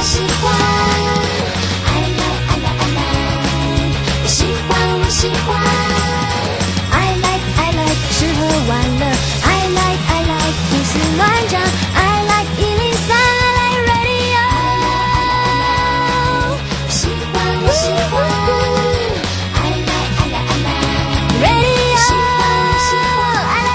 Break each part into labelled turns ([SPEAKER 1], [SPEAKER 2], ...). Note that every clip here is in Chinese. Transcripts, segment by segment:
[SPEAKER 1] 喜欢 I like I like I like 喜欢我喜欢 I like 吃喝玩乐 I like 胡思乱想 I like 103 I like radio 喜欢我喜欢 I like radio 喜欢我喜欢 I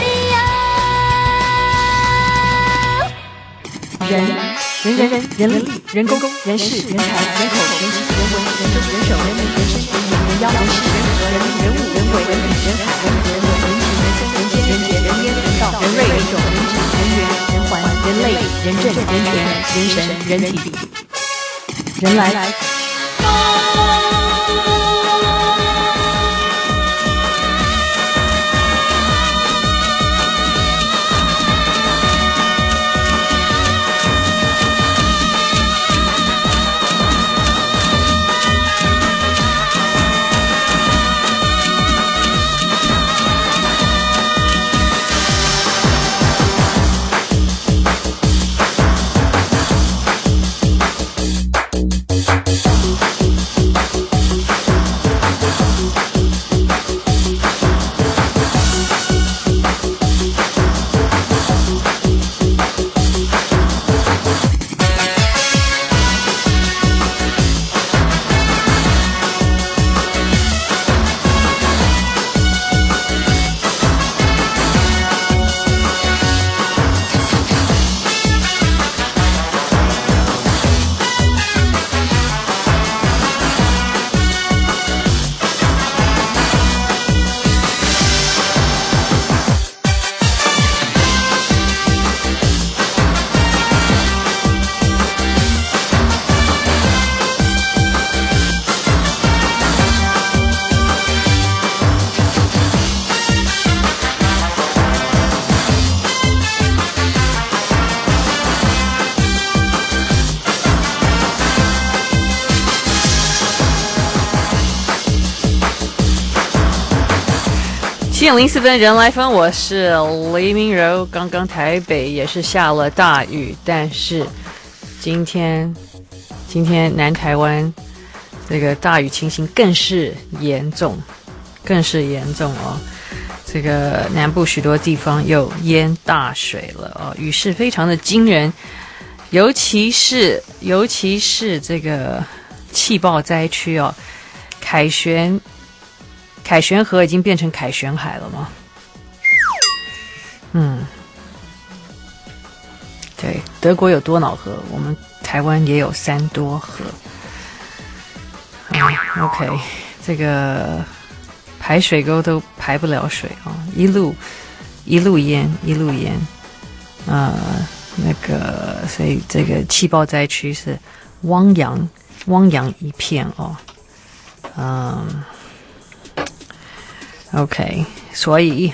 [SPEAKER 1] like radio
[SPEAKER 2] 人力、人工、人事、人才、人口、人情、人文、人政、人手、人民、人生、人言、人妖、人事、人和、人物、人物、人为、人理、人海、人和、人文、人情、人生、人间、人杰、人烟、人道、人瑞、人种、人质、人缘、人环、人类、人政、人权、人神、人体、人来。7:04人来分，我是黎明柔。刚刚台北也是下了大雨，但是今天南台湾这个大雨情形更是严重哦。这个南部许多地方又淹大水了哦，雨势非常的惊人，尤其是这个气爆灾区哦，凯旋河已经变成凯旋海了吗？对，德国有多瑙河，我们台湾也有3多河。OK， 这个排水沟都排不了水啊，一路淹，那个，所以这个气爆灾区是汪洋一片哦，OK， 所以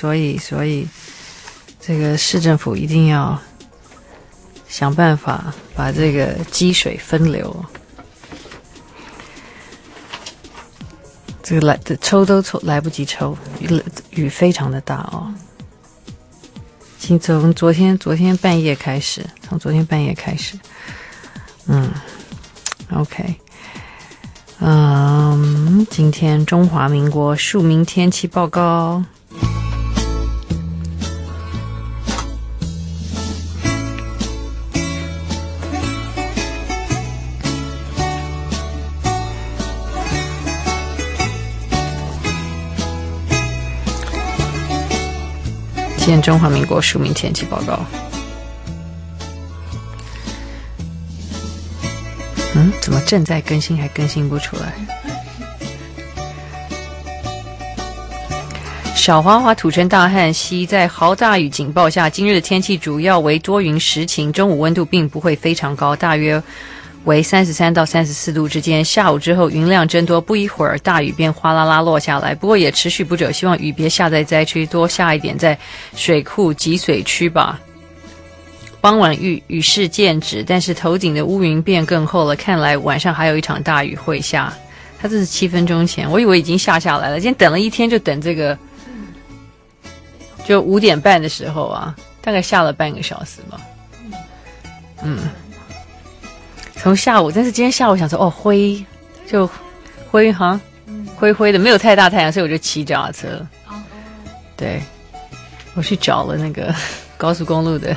[SPEAKER 2] 这个市政府一定要想办法把这个积水分流。这个抽都来不及抽，雨非常的大哦。从昨天半夜开始，OK。今天中华民国庶民天气报告。今天中华民国庶民天气报告。怎么正在更新还更新不出来？小华华土城大汉溪在豪大雨警报下，今日的天气主要为多云时晴，中午温度并不会非常高，大约为33到34度之间。下午之后云量增多，不一会儿大雨便哗啦啦落下来，不过也持续不久，希望雨别下在灾区，多下一点在水库集水区吧。傍晚雨势渐止，但是头顶的乌云变更厚了，看来晚上还有一场大雨会下。它这是7分钟前，我以为已经下来了，今天等了一天，就等这个，就5点半的时候啊，大概下了半个小时吧。 从下午，但是今天下午想说灰就灰哈，灰灰的，没有太大太阳，所以我就骑脚踏车了。对，我去找了那个高速公路的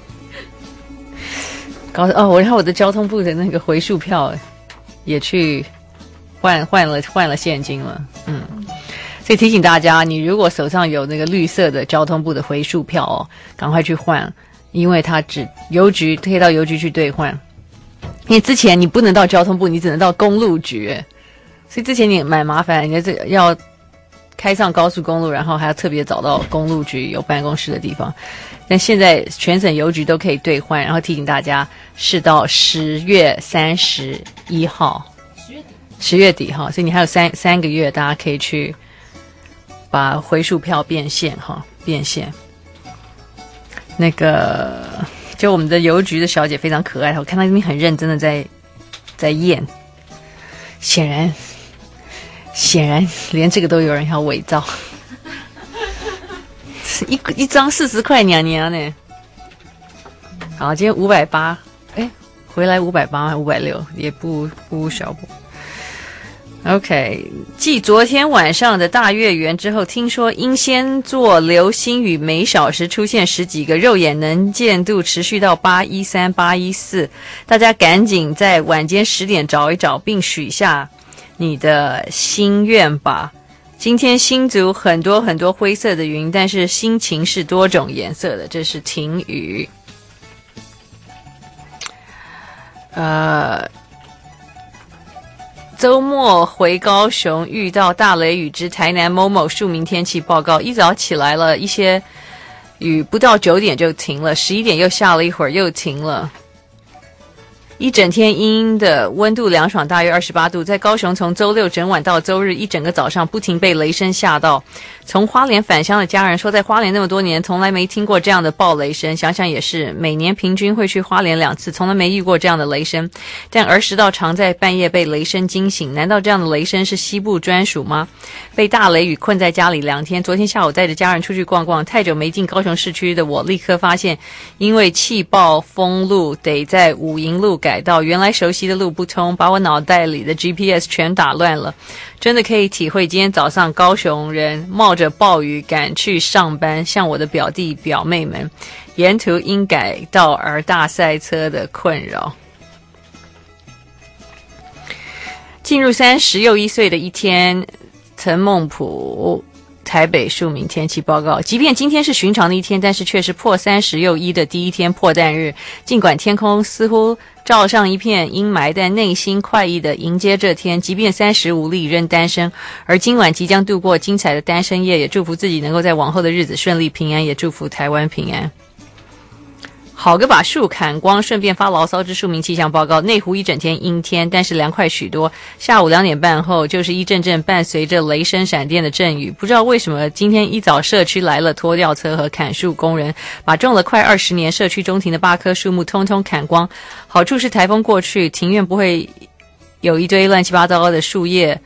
[SPEAKER 2] 然后我的交通部的那个回数票也去换了现金了，所以提醒大家，你如果手上有那个绿色的交通部的回数票赶快去换，因为它邮局可以到邮局去兑换。因为之前你不能到交通部，你只能到公路局，所以之前你蛮麻烦，你要开上高速公路，然后还要特别找到公路局有办公室的地方。但现在全省邮局都可以兑换，然后提醒大家是到10月31号，10月底哈，所以你还有三个月，大家可以去把回数票变现哈，变现。那个就我们的邮局的小姐非常可爱，我看她那边很认真的在验，显然连这个都有人要伪造。一张40块娘娘呢。好，今天580，回来580，560也不无小补。OK， 继昨天晚上的大月圆之后，听说英仙座流星雨每小时出现10几个，肉眼能见度持续到813、814，大家赶紧在晚间10点找一找，并许下你的心愿吧。今天新竹很多很多灰色的云，但是心情是多种颜色的，这是停雨。周末回高雄遇到大雷雨之台南某某庶民天气报告，一早起来了一些雨，不到9点就停了，11点又下了一会儿又停了。一整天阴阴的，温度凉爽，大约28度。在高雄，从周六整晚到周日，一整个早上不停被雷声吓到。从花莲返乡的家人说，在花莲那么多年，从来没听过这样的爆雷声。想想也是，每年平均会去花莲2次，从来没遇过这样的雷声。但儿时到常在半夜被雷声惊醒，难道这样的雷声是西部专属吗？被大雷雨困在家里2天，昨天下午带着家人出去逛逛，太久没进高雄市区的我，立刻发现，因为气爆封路，得在武营路改道，原来熟悉的路不通，把我脑袋里的 GPS 全打乱了。真的可以体会今天早上高雄人冒着暴雨赶去上班，像我的表弟表妹们沿途因改道而大塞车的困扰。进入30又1岁的一天，陈孟普台北庶民天气报告，即便今天是寻常的一天，但是却是破30又1的第一天破蛋日。尽管天空似乎罩上一片阴霾，但内心快意地迎接这天。即便30无力仍单身，而今晚即将度过精彩的单身夜，也祝福自己能够在往后的日子顺利平安，也祝福台湾平安。好个把树砍光，顺便发牢骚之庶民气象报告。内湖一整天阴天，但是凉快许多。下午2点半后，就是一阵阵伴随着雷声闪电的阵雨。不知道为什么，今天一早社区来了拖吊车和砍树工人，把种了快20年社区中庭的8棵树木通通砍光。好处是台风过去，庭院不会有一堆乱七八糟的树叶、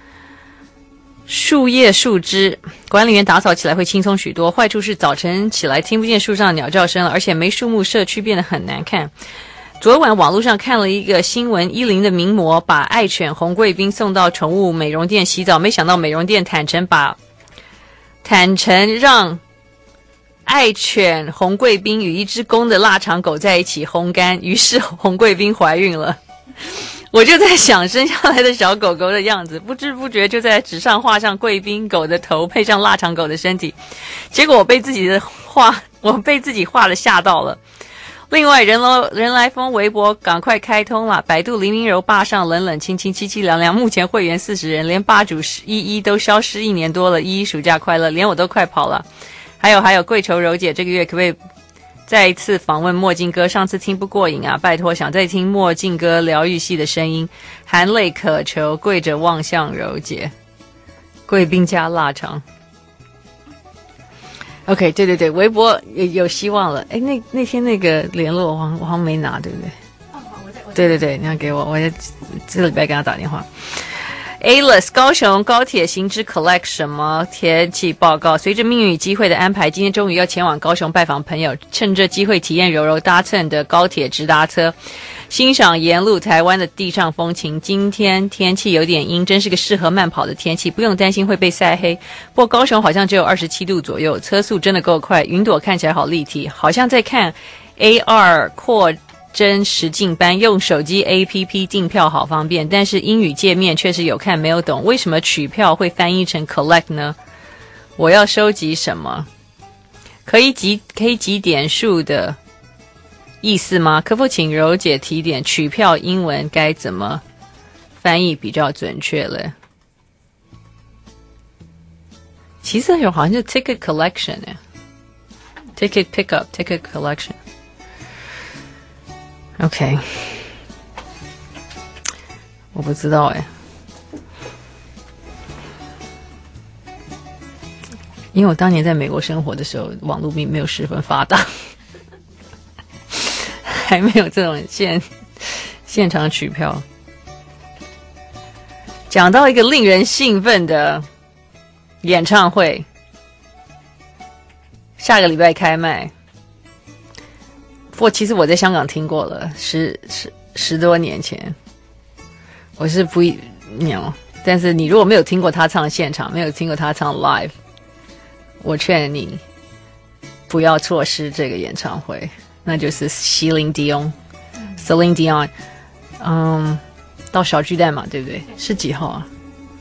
[SPEAKER 2] 树枝，管理员打扫起来会轻松许多。坏处是早晨起来听不见树上的鸟叫声了，而且没树木，社区变得很难看。昨晚网络上看了一个新闻，10的名模把爱犬红贵宾送到宠物美容店洗澡，没想到美容店坦诚让爱犬红贵宾与一只公的腊肠狗在一起烘干，于是红贵宾怀孕了。我就在想生下来的小狗狗的样子，不知不觉就在纸上画上贵宾狗的头，配上腊肠狗的身体。结果我被自己画的吓到了。另外，人来疯微博赶快开通了，百度黎明柔坝上冷冷清清凄凄凉凉，目前会员40人，连吧主依都消失1年多了，依暑假快乐，连我都快跑了。还有桂愁柔姐这个月可不可以再一次访问墨镜哥？上次听不过瘾啊，拜托，想再听墨镜哥疗愈系的声音，含泪渴求，跪着望向柔姐。贵宾加腊肠。OK， 对，微博有希望了。那天那个联络我好像没拿，对不对？对，你要给我，我这礼拜给他打电话。 A-less 高雄高铁行知 collect 什么天气报告？随着命运与机会的安排，今天终于要前往高雄拜访朋友，趁这机会体验柔柔搭乘的高铁直达车，欣赏沿路台湾的地上风情。今天天气有点阴，真是个适合慢跑的天气，不用担心会被晒黑。不过高雄好像只有27度左右，车速真的够快，云朵看起来好立体，好像在看 AR 扩真实境班，用手机 APP 订票好方便，但是英语界面确实有看没有懂，为什么取票会翻译成 collect 呢？我要收集什么？可以集点数的意思吗？可否请柔姐提点取票英文该怎么翻译比较准确了？其实好像是 ticket collection 耶 ticket pickup ticket collection。OK， 我不知道哎，因为我当年在美国生活的时候，网络并没有十分发达，还没有这种现场取票。讲到一个令人兴奋的演唱会，下个礼拜开卖。不过其实我在香港听过了，十多年前，我是不但是你如果没有听过他唱现场，没有听过他唱 live， 我劝你不要错失这个演唱会，那就是 Celine Dion， 到小巨蛋嘛，对不对？是几号啊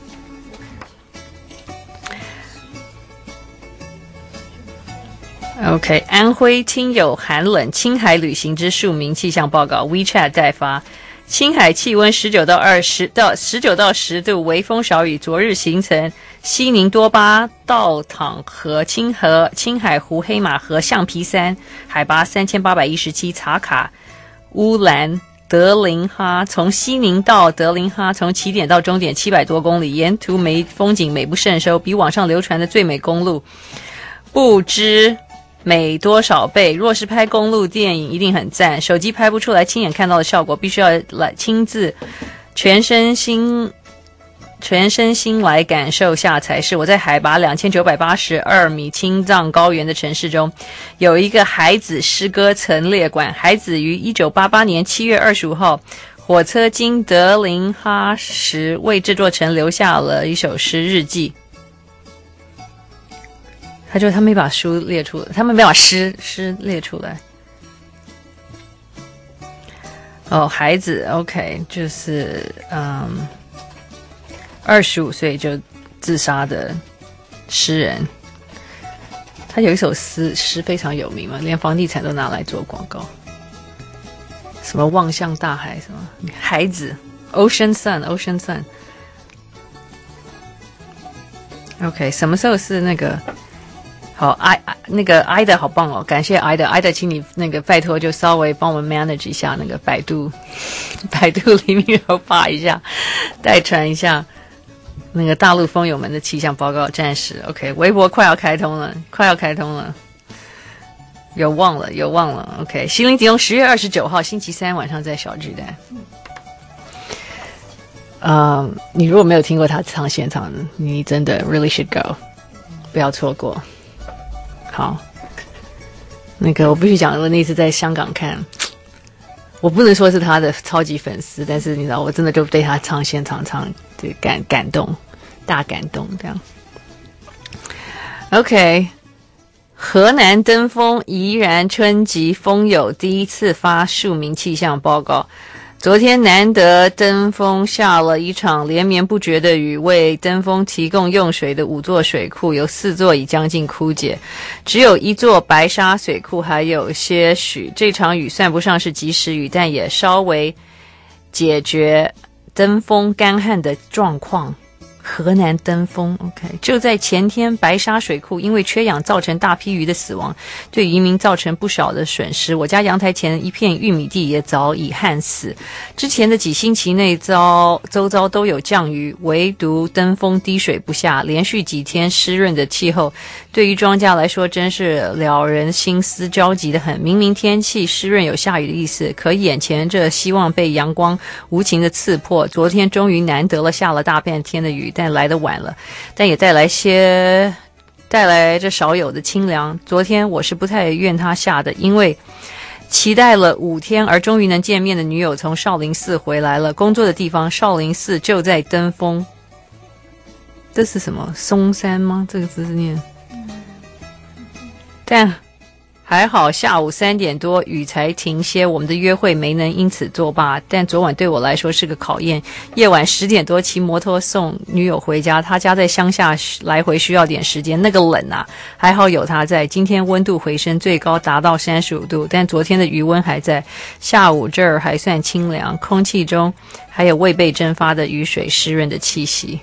[SPEAKER 2] ？OK， 安徽听友寒冷，青海旅行之庶民气象报告 WeChat 代发，青海气温19到10度，微风少雨。昨日行程：西宁多巴、道淌河、青海湖、黑马河、象皮山，海拔3817，查卡、乌兰、德林哈。从西宁到德林哈，从起点到终点700多公里，沿途风景美不胜收，比网上流传的最美公路不知美多少倍。若是拍公路电影一定很赞，手机拍不出来亲眼看到的效果，必须要来亲自全身心来感受下才是。我在海拔2982米青藏高原的城市中，有一个海子诗歌陈列馆。海子于1988年7月25号火车经德林哈时，为这座城留下了一首诗日记。他没把书列出来，他们没把诗列出来。孩子 OK， 就是25岁就自杀的诗人，他有一首诗非常有名嘛，连房地产都拿来做广告，什么望向大海，什么孩子 Ocean Sun。 OK， 什么时候是那个好那个挨的好棒哦，感谢挨的，请你那个拜托就稍微帮我们 manage 一下那个百度里面有发一下，代传一下那个大陆风友们的气象报告暂时 OK， 微博快要开通了，有忘了 OK， 席琳迪翁10月29号星期三晚上在小巨蛋。你如果没有听过他唱现场，你真的 really should go， 不要错过。好，那个我必须讲，我那次在香港看，我不能说是他的超级粉丝，但是你知道，我真的就被他唱现场对感动，大感动这样。OK， 河南登封宜然春集风友第一次发庶民气象报告。昨天难得登封下了一场连绵不绝的雨，为登封提供用水的5座水库有4座已将近枯竭，只有1座白沙水库还有些许。这场雨算不上是及时雨，但也稍微解决登封干旱的状况。 河南登封 ，OK， 就在前天，白沙水库因为缺氧造成大批鱼的死亡，对渔民造成不少的损失。我家阳台前一片玉米地也早已旱死。之前的几星期内周遭都有降雨，唯独登封滴水不下，连续几天湿润的气候，对于庄稼来说真是了人心思焦急的很。明明天气湿润有下雨的意思，可眼前这希望被阳光无情的刺破。昨天终于难得了下了大半天的雨，但来得晚了，但也带来这少有的清凉。昨天我是不太愿他下的，因为期待了5天而终于能见面的女友从少林寺回来了。工作的地方少林寺就在登封，这是什么嵩山吗？这个字是念，但还好下午3点多雨才停歇，我们的约会没能因此作罢。但昨晚对我来说是个考验，夜晚10点多骑摩托送女友回家，她家在乡下，来回需要点时间，那个冷啊，还好有她在。今天温度回升，最高达到35度，但昨天的余温还在。下午这儿还算清凉，空气中还有未被蒸发的雨水湿润的气息。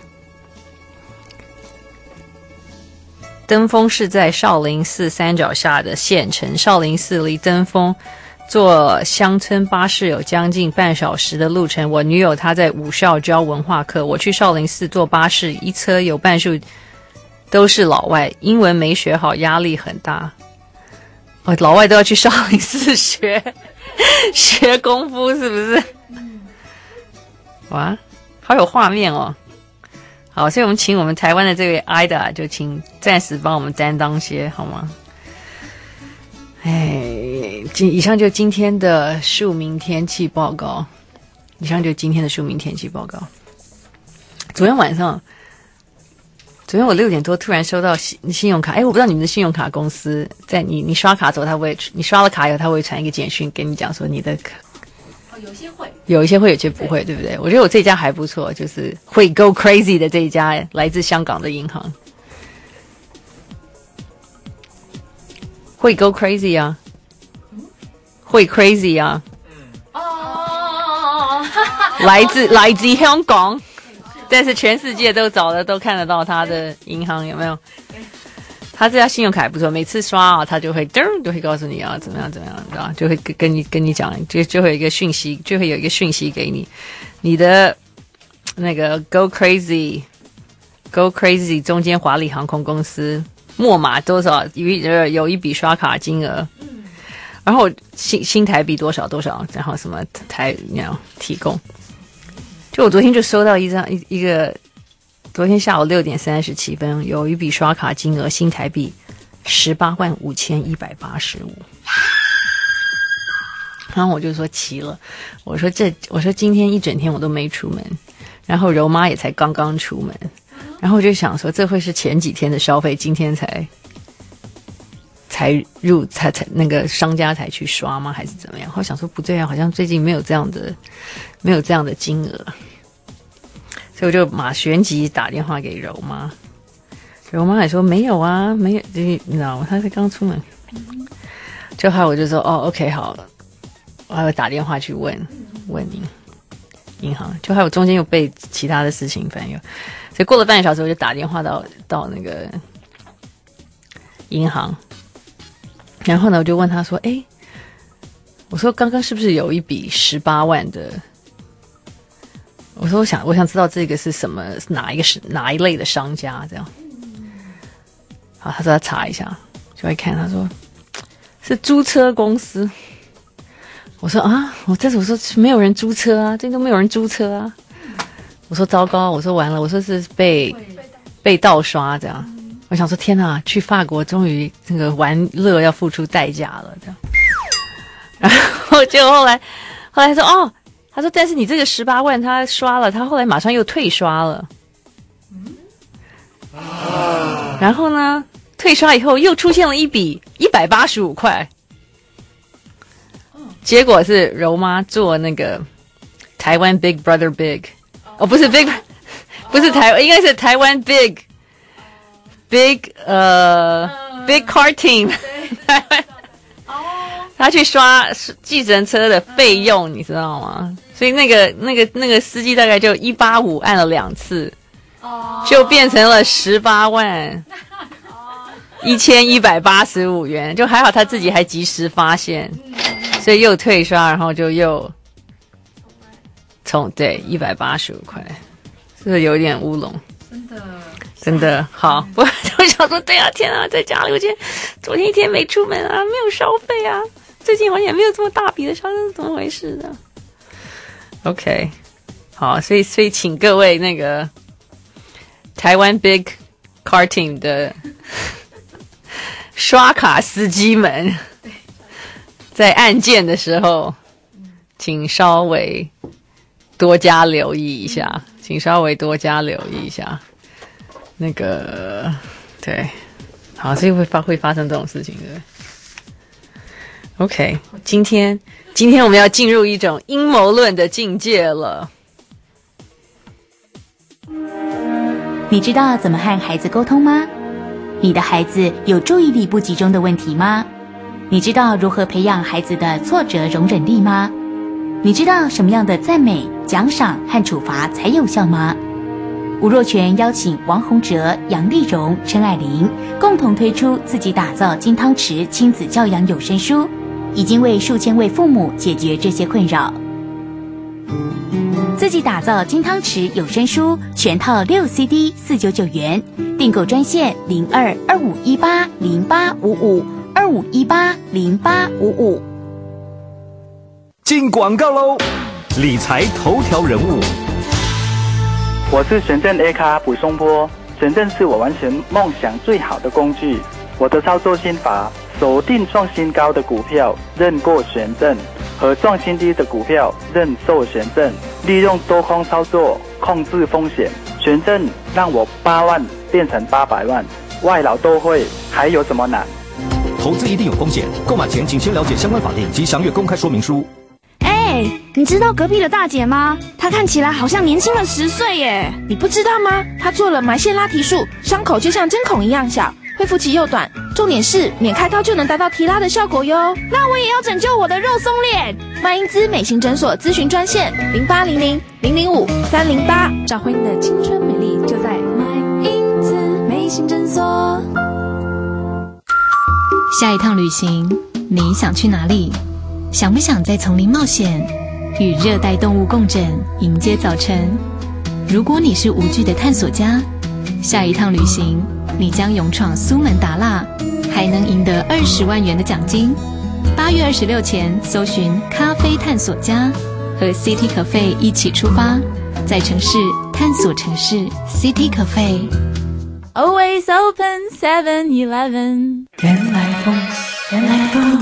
[SPEAKER 2] 登封是在少林寺山脚下的县城，少林寺离登封坐乡村巴士有将近半小时的路程。我女友她在武校教文化课，我去少林寺坐巴士，一车有半数都是老外，英文没学好，压力很大。老外都要去少林寺学功夫，是不是？哇，好有画面哦。好，所以我们请我们台湾的这位 Ida 就请暂时帮我们担当些好吗？以上就今天的庶民天气报告。昨天我6点多突然收到信用卡，我不知道你们的信用卡公司在你刷卡之后，你刷了卡以后，他会传一个简讯给你讲说你的卡。有一些会，有些不会，对不对？我觉得我这家还不错，就是会 go crazy 的这一家来自香港的银行，会 go crazy 啊，会 crazy 啊，来自香港，但是全世界都都看得到他的银行，有没有？他这家信用卡还不错，每次刷啊，他就会噔就会告诉你啊，怎么样，知道？就会跟你讲，就会有一个讯息，给你，你的那个 Go Crazy 中间华丽航空公司末码多少有一笔刷卡金额，然后新台币多少，然后什么提供。就我昨天就收到一个。昨天下午6点37分，有一笔刷卡金额新台币185185，然后我就说齐了，我说今天一整天我都没出门，然后柔妈也才刚刚出门，然后我就想说这会是前几天的消费，今天才那个商家才去刷吗？还是怎么样？我想说不对啊，好像最近没有这样的金额。所以我就旋即打电话给柔妈，柔妈也说没有啊，没有，你知道吗？她才刚出门。就后来我就说OK 好了，我还会打电话去问银行。就还有中间又被其他的事情烦忧，所以过了半个小时我就打电话到那个银行，然后呢我就问他说，我说刚刚是不是有一笔18万的？我说我想知道这个是什么哪一类的商家这样。好，他说他查一下，就会看，他说是租车公司。我说我说没有人租车啊，这都没有人租车啊。我说糟糕，我说完了，我说是被盗刷这样。我想说天哪，去法国终于这个玩乐要付出代价了这样。然后结果后来说他说但是你这个18万他刷了，他后来马上又退刷了。然后呢退刷以后又出现了一笔185块。结果是柔妈做那个台湾 Big Brother Big， 不是 Big， 不是台湾，应该是台湾 Big Car Team， 他去刷计程车的费用，你知道吗？所以那个司机大概就185按了2次， 就变成了18万1185元，就还好他自己还及时发现，所以又退刷，然后就又对185块，是不是有点乌龙？真的好，我想说，对啊，天啊，在家里，昨天一天没出门啊，没有消费啊，最近好像也没有这么大笔的消费，是怎么回事呢 ？OK， 好，所以请各位那个台湾 Big Car Team 的刷卡司机们，在按键的时候，请稍微多加留意一下，那个，对，好，所以会发生这种事情的。OK， 今天我们要进入一种阴谋论的境界了。
[SPEAKER 3] 你知道怎么和孩子沟通吗？你的孩子有注意力不集中的问题吗？你知道如何培养孩子的挫折容忍力吗？你知道什么样的赞美、奖赏和处罚才有效吗？吴若权邀请王洪哲、杨丽蓉、陈蔼玲共同推出自己打造金汤匙亲子教养有声书，已经为数千位父母解决这些困扰。自己打造金汤匙有声书全套6 CD 499元，订购专线02-2518-0855，2518-0855。
[SPEAKER 4] 进广告喽！理财头条人物。
[SPEAKER 5] 我是玄正 A 咖卜松坡，玄正是我完成梦想最好的工具。我的操作心法：锁定创新高的股票，认过玄正；和创新低的股票，认售玄正。利用多空操作，控制风险。玄正让我8万变成800万，外劳都会，还有什么难？
[SPEAKER 4] 投资一定有风险，购买前请先了解相关法令及详阅公开说明书。
[SPEAKER 6] 你知道隔壁的大姐吗？她看起来好像年轻了10岁耶。你不知道吗？她做了埋线拉提术，伤口就像针孔一样小，恢复期又短，重点是免开刀就能达到提拉的效果哟。那我也要拯救我的肉松脸。麦因兹美型诊所咨询专线0800-005-308，找回你的青春美丽，就在麦因兹美型诊所。
[SPEAKER 7] 下一趟旅行，你想去哪里？想不想在丛林冒险，与热带动物共枕，迎接早晨？如果你是无惧的探索家，下一趟旅行你将勇闯苏门答腊，还能赢得20万元的奖金。8月26前搜寻咖啡探索家，和 City Cafe 一起出发，在城市探索城市。 City Cafe
[SPEAKER 6] Always open 7-Eleven。
[SPEAKER 7] 原来风，原来风。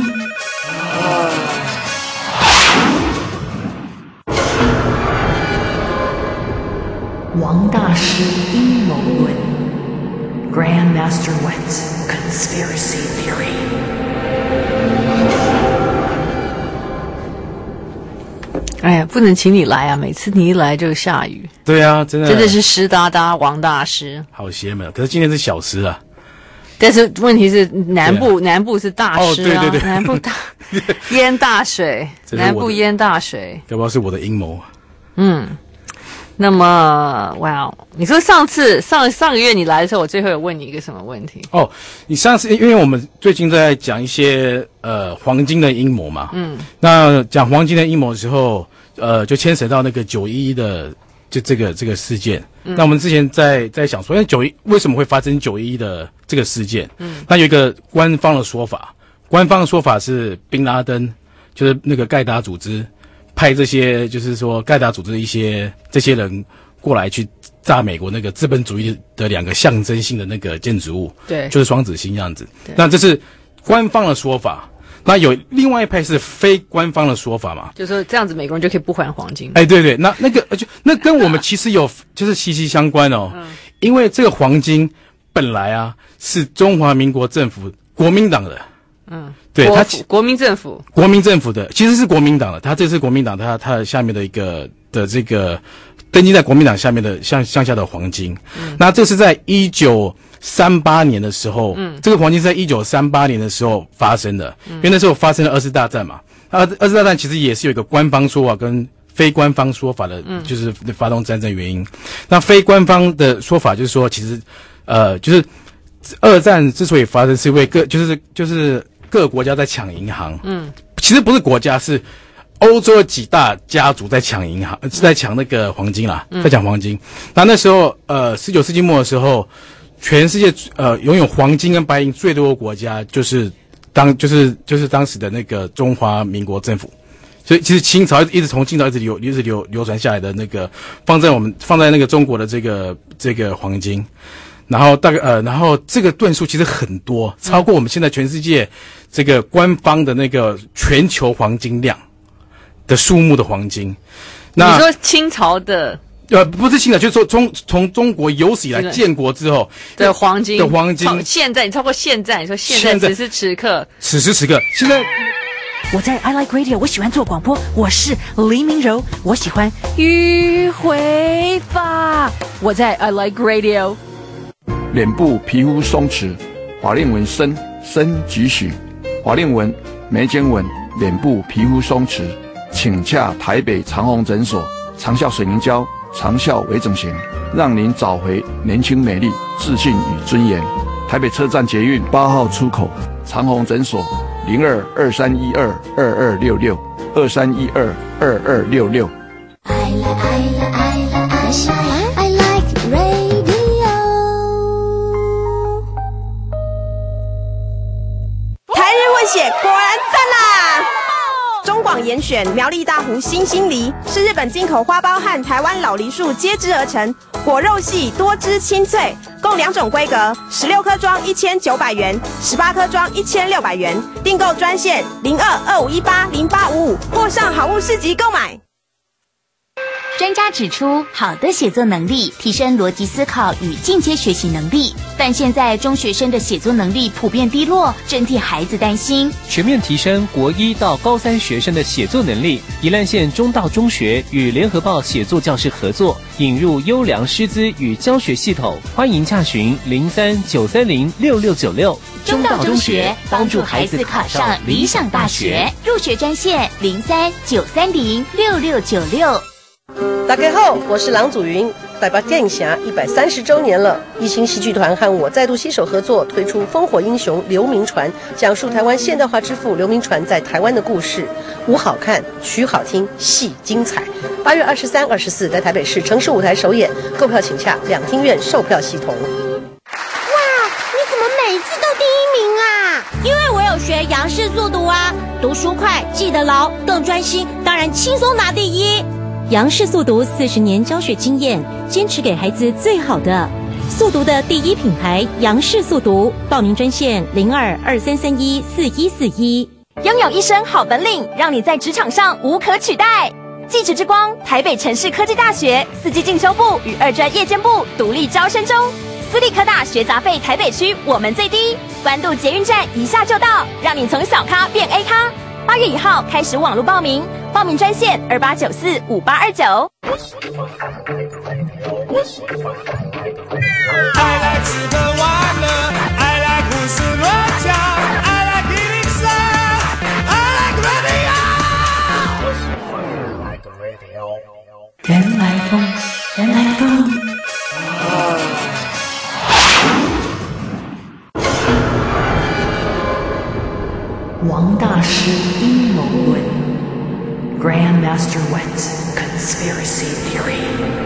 [SPEAKER 8] 王大师阴谋论 Grandmaster Wet Conspiracy Theory。
[SPEAKER 2] 哎呀，不能请你来啊，每次你一来就下雨。
[SPEAKER 9] 对啊，真
[SPEAKER 2] 的是湿哒哒王大师，
[SPEAKER 9] 好邪门。可是今天是小湿啊，
[SPEAKER 2] 但是问题是南部是大湿啊，
[SPEAKER 9] 对，
[SPEAKER 2] 南部大淹大水，南部淹大水，
[SPEAKER 9] 要不要是我的阴谋？
[SPEAKER 2] 那么，哇，你说上个月你来的时候，我最后有问你一个什么问题？哦，
[SPEAKER 9] 你上次因为我们最近在讲一些黄金的阴谋嘛，那讲黄金的阴谋的时候，就牵扯到那个911的就这个事件。那我们之前在想说，为什么会发生911的这个事件？那有一个官方的说法是宾拉登，就是那个盖达组织。派这些就是说盖达组织的这些人过来去炸美国那个资本主义的2个象征性的那个建筑物，
[SPEAKER 2] 对，就是
[SPEAKER 9] 双子星这样子。那这是官方的说法，那有另外一派是非官方的说法嘛？
[SPEAKER 2] 就是说这样子美国人就可以不还黄金。
[SPEAKER 9] 对，那跟我们其实有就是息息相关哦，因为这个黄金本来啊是中华民国政府国民党的。对，
[SPEAKER 2] 国民政府
[SPEAKER 9] 的其实是国民党的，他这是国民党他下面的一个的这个登记在国民党下面的向下的黄金。那这是在1938年的时候，这个黄金是在1938年的时候发生的，因为那时候发生了2次大战嘛。二次大战其实也是有一个官方说法跟非官方说法的，就是发动战争原因。那非官方的说法就是说，其实就是二战之所以发生，是因为就是各个国家在抢银行。其实不是国家，是欧洲的几大家族在抢银行，是在抢那个黄金啦，在抢黄金。那时候19世纪末的时候，全世界拥有黄金跟白银最多的国家就是当时的那个中华民国政府。所以其实清朝一直从清朝一直流传下来的那个放在那个中国的这个黄金。然后然后这个吨数其实很多，超过我们现在全世界这个官方的那个全球黄金量的数目的黄金。那
[SPEAKER 2] 你说清朝的？
[SPEAKER 9] 不是清朝，就是说从中国有史以来建国之后
[SPEAKER 2] 的黄金现在你超过现在，你说现在此时此刻
[SPEAKER 9] 现在。
[SPEAKER 10] 我在 I Like Radio， 我喜欢做广播，我是黎明柔，我喜欢迂回法。我在 I Like Radio。
[SPEAKER 11] 脸部皮肤松弛，法令纹深几许，法令纹、眉间纹、脸部皮肤松弛，请洽台北长虹诊所，长效水凝胶，长效微整形，让您找回年轻美丽、自信与尊严。台北车站捷运8号出口，长虹诊所02-2312-2266，2312-2266。
[SPEAKER 1] I like radio。
[SPEAKER 12] 台日混血果然赞啦！中广严选苗栗大湖新兴梨，是日本进口花苞和台湾老梨树接枝而成，果肉细，多汁清脆，共2种规格，16颗装1900元，18颗装1600元。订购专线02-2518-0855，或上好物市集购买。
[SPEAKER 3] 专家指出，好的写作能力提升逻辑思考与进阶学习能力，但现在中学生的写作能力普遍低落，真替孩子担心。
[SPEAKER 13] 全面提升国1到高3学生的写作能力，宜兰县中道中学与联合报写作教室合作，引入优良师资与教学系统，欢迎洽询03-930-6696。
[SPEAKER 3] 中道中学帮助孩子考上理想大学，入学专线03-930-6696。
[SPEAKER 14] 大家好，我是郎祖云。台北电影侠130周年了，一星戏剧团和我再度携手合作，推出《烽火英雄刘铭传》，讲述台湾现代化之父刘铭传在台湾的故事。舞好看，曲好听，戏精彩。8月23、24在台北市城市舞台首演，购票请洽两厅院售票系统。
[SPEAKER 1] 哇，你怎么每次都第1名啊？因为我有学杨氏速读啊，读书快，记得牢，更专心，当然轻松拿第1。
[SPEAKER 15] 杨氏速读40年教学经验，坚持给孩子最好的。速读的第1品牌杨氏速读，报名专线02-2331-4141。
[SPEAKER 16] 拥有一身好本领，让你在职场上无可取代。技职之光，台北城市科技大学4技进修部与2专夜间部独立招生中。私立科大学杂费台北区我们最低，关渡捷运站一下就到，让你从小咖变 A 咖。8月1号开始网络报名，报名专线2894-5829。
[SPEAKER 17] I like 吃喝玩乐 I like 胡思乱想 I like eating slow I like radio
[SPEAKER 8] 原来风，原来风。王大师阴谋论 Grandmaster Wet Conspiracy Theory。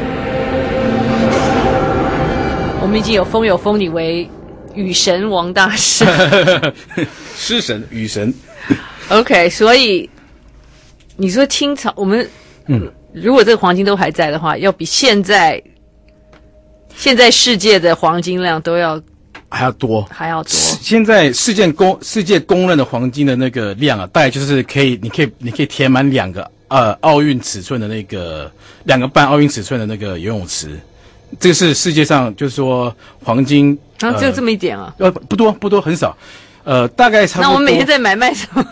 [SPEAKER 2] 我们已经有封你为雨神王大师
[SPEAKER 9] 诗神雨神。
[SPEAKER 2] OK， 所以你说清朝我们如果这个黄金都还在的话，要比现在世界的黄金量都要
[SPEAKER 9] 还要多。
[SPEAKER 2] 现
[SPEAKER 9] 在世界公认的黄金的那个量啊，大概就是你可以填满2个奥运尺寸的那个2个半奥运尺寸的那个游泳池。这个是世界上就是说黄金
[SPEAKER 2] 只有这么一点啊？
[SPEAKER 9] 不多，很少。大概差不多。
[SPEAKER 2] 那我们每天在买卖什么？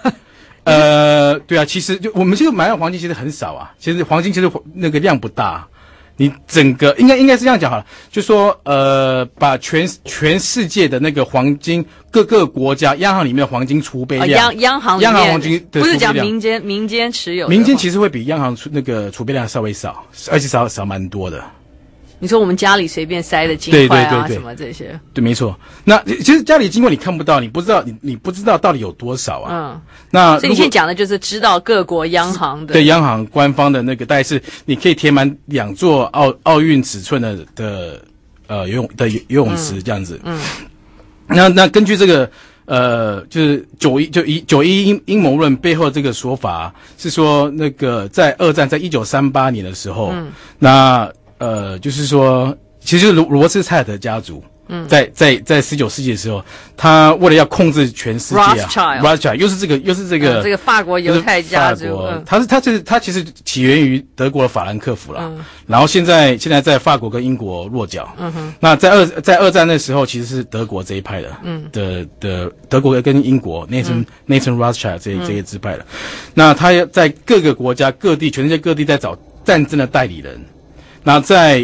[SPEAKER 9] 对啊，其实我们现在买到黄金其实很少啊。其实黄金其实那个量不大。 你整个应该是这样讲好了，就说把全世界的那个黄金各个国家央行里面的黄金储备量，
[SPEAKER 2] 央行
[SPEAKER 9] 黄金的
[SPEAKER 2] 不是讲
[SPEAKER 9] 储备量
[SPEAKER 2] 民间持有的，
[SPEAKER 9] 民间其实会比央行那个储备量稍微少，而且少蛮多的。
[SPEAKER 2] 你说我们家里随便塞的金块啊什么这些，
[SPEAKER 9] 对，没错。那其实家里金块你看不到，你不知道到底有多少啊。那
[SPEAKER 2] 所以你现在讲的就是知道各国央行的，
[SPEAKER 9] 对，央行官方的那个大概是你可以填满2座奥运尺寸的游泳池这样子。那根据这个就是9·11阴谋论背后这个说法是说，那个在二战在1938年的时候，那就是说，其实就是罗斯柴尔德家族，在19世纪的时候，他为了要控制全世界Rothschild 又是这个
[SPEAKER 2] 法国犹太家族，
[SPEAKER 9] 他其实起源于德国的法兰克福啦，然后现在在法国跟英国落脚，那在二战那时候其实是德国这一派的，德国跟英国Nathan Rothschild 这些支派的，那他在各个国家各地，全世界各地在找战争的代理人。那在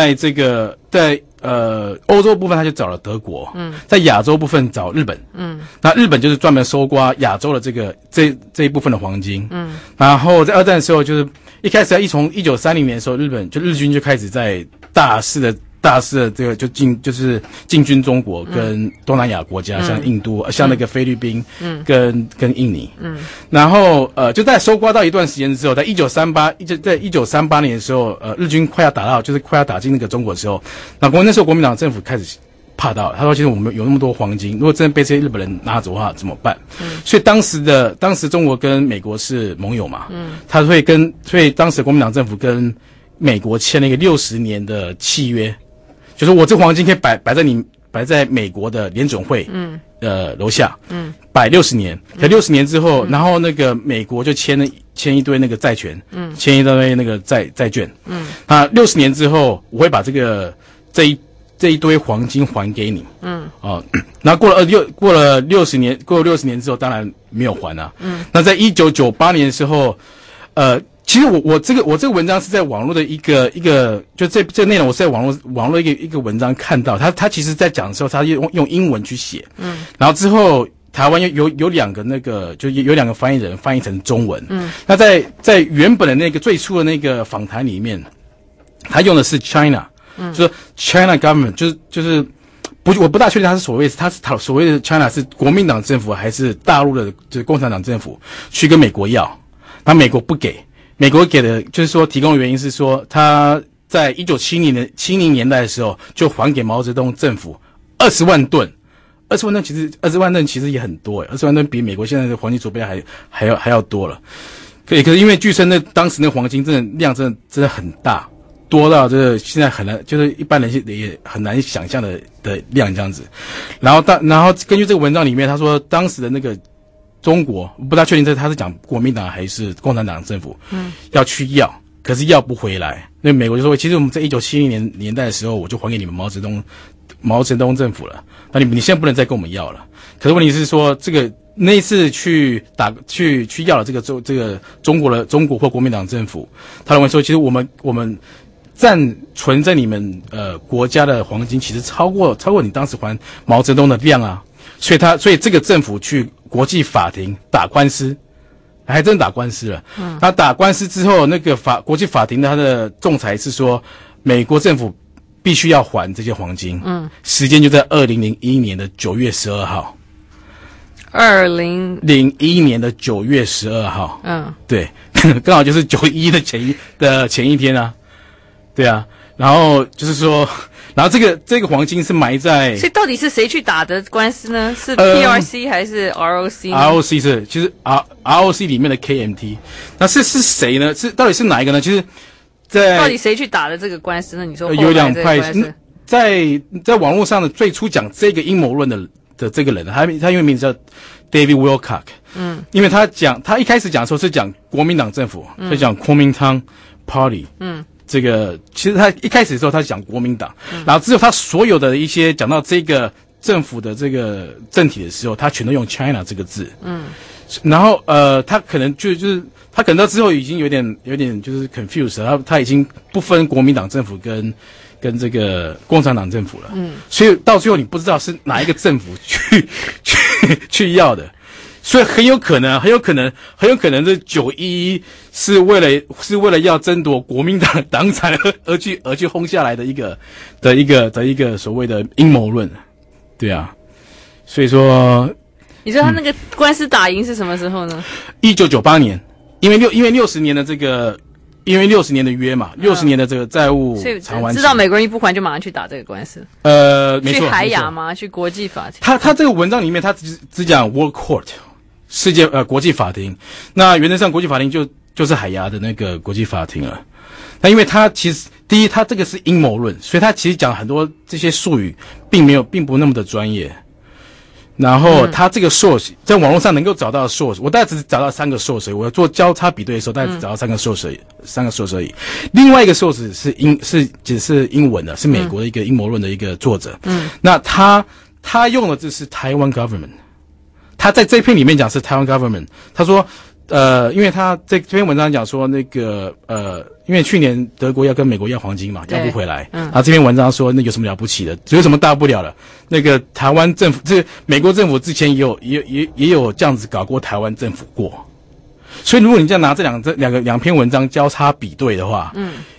[SPEAKER 9] 欧洲部分他就找了德国，在亚洲部分找日本，那日本就是专门收刮亚洲的这一部分的黄金，然后在二战的时候，就是一开始从1930年的时候，日军就开始在大肆的这个就是进军中国跟东南亚国家，像印度，像那个菲律宾，跟印尼，然后就在收刮到一段时间之后，在1938年的时候，日军快要打进那个中国的时候，那时候国民党政府开始怕到了，他说其实我们有那么多黄金，如果真的被这些日本人拿走的话怎么办？所以当时中国跟美国是盟友嘛，所以当时国民党政府跟美国签了一个60年的契约。就是我这黄金可以摆在美国的联准会楼下摆60年，可60年之后，然后那个美国就签一堆那个债权，签一堆那个债券，那60年之后我会把这一堆黄金还给你，然后过了60年之后当然没有还啊，那在1998年的时候，其实我这个文章是在网络的一个就这内容我是在网络一个文章看到，他其实在讲的时候他用英文去写，然后之后台湾有2个那个就有2个翻译人翻译成中文，那在原本的那个最初的那个访谈里面，他用的是 China，就是 China government， 就是我不大确定他所谓的 China 是国民党政府还是大陆的就是共产党政府去跟美国要，那美国不给。美国给的就是说提供的原因是说，他在1970年代的时候就还给毛泽东政府20万吨，20万吨其实也很多，20万吨比美国现在的黄金储备还要多了。可是因为据称当时那黄金量真的很大，多到现在很难，就是一般人也很难想象的量这样子。然后根据这个文章里面他说，当时的那个中国不大确定他是讲国民党还是共产党政府，要去要，可是要不回来。那美国就说，其实我们在1970年代的时候，我就还给你们毛泽东政府了，那你现在不能再跟我们要了。可是问题是说，那一次去要了这个中国或国民党政府，他认为说，其实我们存在你们国家的黄金，其实超过你当时还毛泽东的量啊。所以这个政府去国际法庭打官司，还真打官司了。他打官司之后，那个国际法庭的他的仲裁是说，美国政府必须要还这些黄金。时间就在2001年的9月12号。2001年的9月12号。对，刚好就是9·11的前一天啊。对啊，然后就是说。然后这个黄金是埋在，
[SPEAKER 2] 所以到底是谁去打的官司呢？是 PRC 还是 ROC 呢
[SPEAKER 9] ？ROC 是，其实 ROC 里面的 KMT， 那是谁呢？到底是哪一个呢？其实
[SPEAKER 2] 到底谁去打的这个官司呢？你说
[SPEAKER 9] 有2派，在网络上的最初讲这个阴谋论的这个人，他因为名字叫 David Wilcock，因为他一开始讲的时候是讲国民党政府，就讲 Kuomintang Party，这个其实他一开始的时候他讲国民党，然后之后他所有的一些讲到这个政府的这个政体的时候，他全都用 China 这个字，然后他可能就是他可能到之后已经有点就是 confused 了，他已经不分国民党政府跟这个共产党政府了，所以到最后你不知道是哪一个政府去要的，所以很有可能这911是为了要争夺国民党党产而去轰下来的一个所谓的阴谋论，对啊，所以说。
[SPEAKER 2] 你说他那个官司打赢是什么时候呢
[SPEAKER 9] ？1998年，因为60年的60年的约嘛，60年的这个债务偿还期，
[SPEAKER 2] 知道美国人一不还就马上去打这个官司。
[SPEAKER 9] 没错，
[SPEAKER 2] 去海牙吗？去国际法庭？
[SPEAKER 9] 他这个文章里面他只讲 World Court 世界国际法庭，那原则上国际法庭就是海牙的那个国际法庭了。那因为他其实第一，他这个是阴谋论，所以他其实讲很多这些术语并不那么的专业。然后他这个 source 在网络上能够找到的 source， 我大概只找到3个 source， 我做交叉比对的时候，大概只找到3个 source 而已。另外一个 source 是英文的，是美国的一个阴谋论的一个作者。那他用的字是台湾 government， 他在这篇里面讲是台湾 government， 他说因为他这篇文章讲说那个因为去年德国要跟美国要黄金嘛，要不回来，他这篇文章说那有什么了不起的，有什么大不了的？那个台湾政府，这美国政府之前也有这样子搞过台湾政府过，所以如果你这样拿这两篇文章交叉比对的话，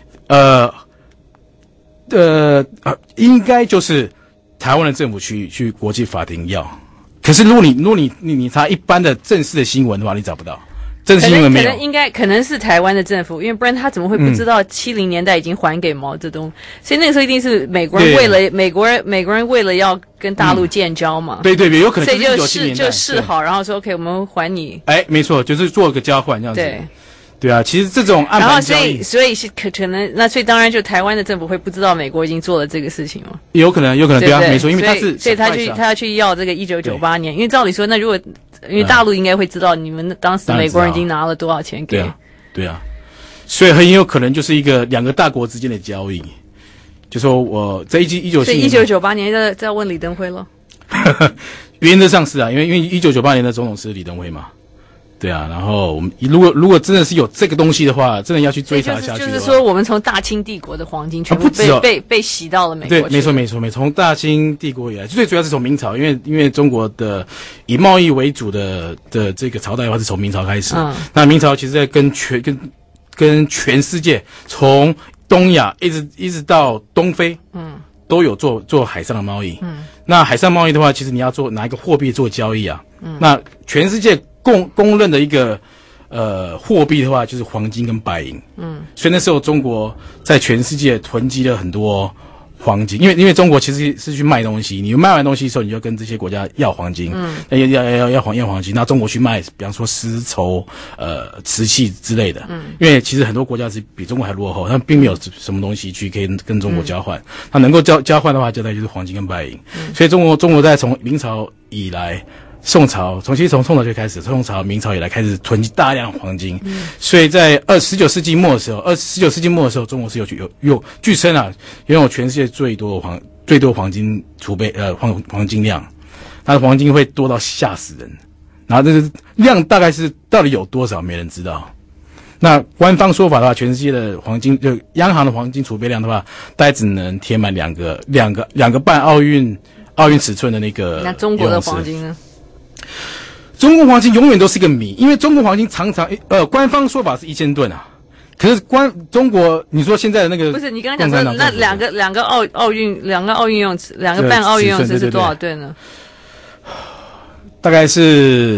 [SPEAKER 9] 应该就是台湾的政府去国际法庭要，可是如果你查一般的正式的新闻的话，你找不到。正式新闻没有，
[SPEAKER 2] 可能是台湾的政府，因为不然他怎么会不知道70年代已经还给毛泽东？所以那个时候一定是美国人为了美国人为了要跟大陆建交嘛，
[SPEAKER 9] 对，有可能
[SPEAKER 2] 所以就示好，然后说 OK， 我们还你。
[SPEAKER 9] 没错，就是做个交换这样子。对啊，其实这种安排交易，
[SPEAKER 2] 然后所以是可能那所以当然就台湾的政府会不知道美国已经做了这个事情嘛？
[SPEAKER 9] 有可能对啊，没错，因为
[SPEAKER 2] 所以他要去要这个1998年，因为照理说那如果因为大陆应该会知道你们当时美国人已经拿了多少钱给，
[SPEAKER 9] 对啊，所以很有可能就是2个大国之间的交易，就说我在1997年，
[SPEAKER 2] 所以1998年再问李登辉了。
[SPEAKER 9] 原则上是啊，因为1998年的总统是李登辉嘛。对啊，然后我们如果真的是有这个东西的话，真的要去追查下去。
[SPEAKER 2] 就是说，我们从大清帝国的黄金全部被洗到了美国。
[SPEAKER 9] 对，没错，从大清帝国以来，最主要是从明朝，因为中国的以贸易为主的这个朝代的话，是从明朝开始。那明朝其实在跟全世界，从东亚一直到东非，都有做海上的贸易。那海上贸易的话，其实你要拿一个货币做交易啊。那全世界公认的一个货币的话，就是黄金跟白银。所以那时候中国在全世界囤积了很多黄金，因为中国其实是去卖东西，你卖完东西的时候，你就跟这些国家要黄金，要黄金，那中国去卖，比方说丝绸、瓷器之类的。因为其实很多国家是比中国还落后，他们并没有什么东西可以跟中国交换，他能够交换的话，就大概就是黄金跟白银。所以中国在从明朝以来。宋朝从宋朝就开始，宋朝、明朝以来开始囤积大量黄金，所以在19世纪末的时候，中国是有据称啊，拥有全世界最多黄金储备黄金量，它的黄金会多到吓死人，然后这个量大概是到底有多少，没人知道。那官方说法的话，全世界的黄金就央行的黄金储备量的话，大概只能填满两个半奥运尺寸的那个。
[SPEAKER 2] 那中国的黄金呢？
[SPEAKER 9] 中国黄金永远都是个谜，因为中国黄金常常官方说法是1000吨啊，可是中国你说现在的那个
[SPEAKER 2] 不是你刚刚讲说那两个奥运用尺，2个半奥运用尺是多少吨呢？
[SPEAKER 9] 大概是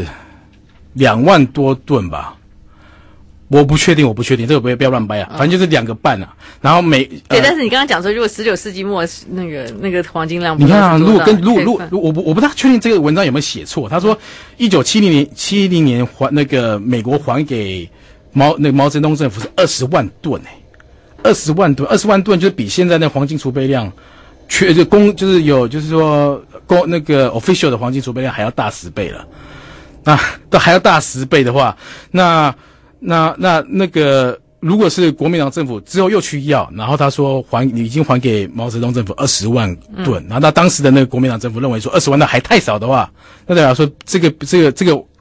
[SPEAKER 9] 2万多吨吧。我不确定，这个不要乱掰啊，反正就是2个半啊。然后对，
[SPEAKER 2] 但是你刚刚讲说，如果19世纪末那个黄金量，
[SPEAKER 9] 你看啊，如果我不大确定这个文章有没有写错。他说1970年还那个美国还给毛泽东政府是20万吨20万吨就是比现在那黄金储备量，就是说那个 official 的黄金储备量还要大10倍了。那还要大10倍的话，那个如果是国民党政府之后又去要，然后他说已经还给毛泽东政府20万吨，然后当时的那个国民党政府认为说20万吨还太少的话，那代表说这个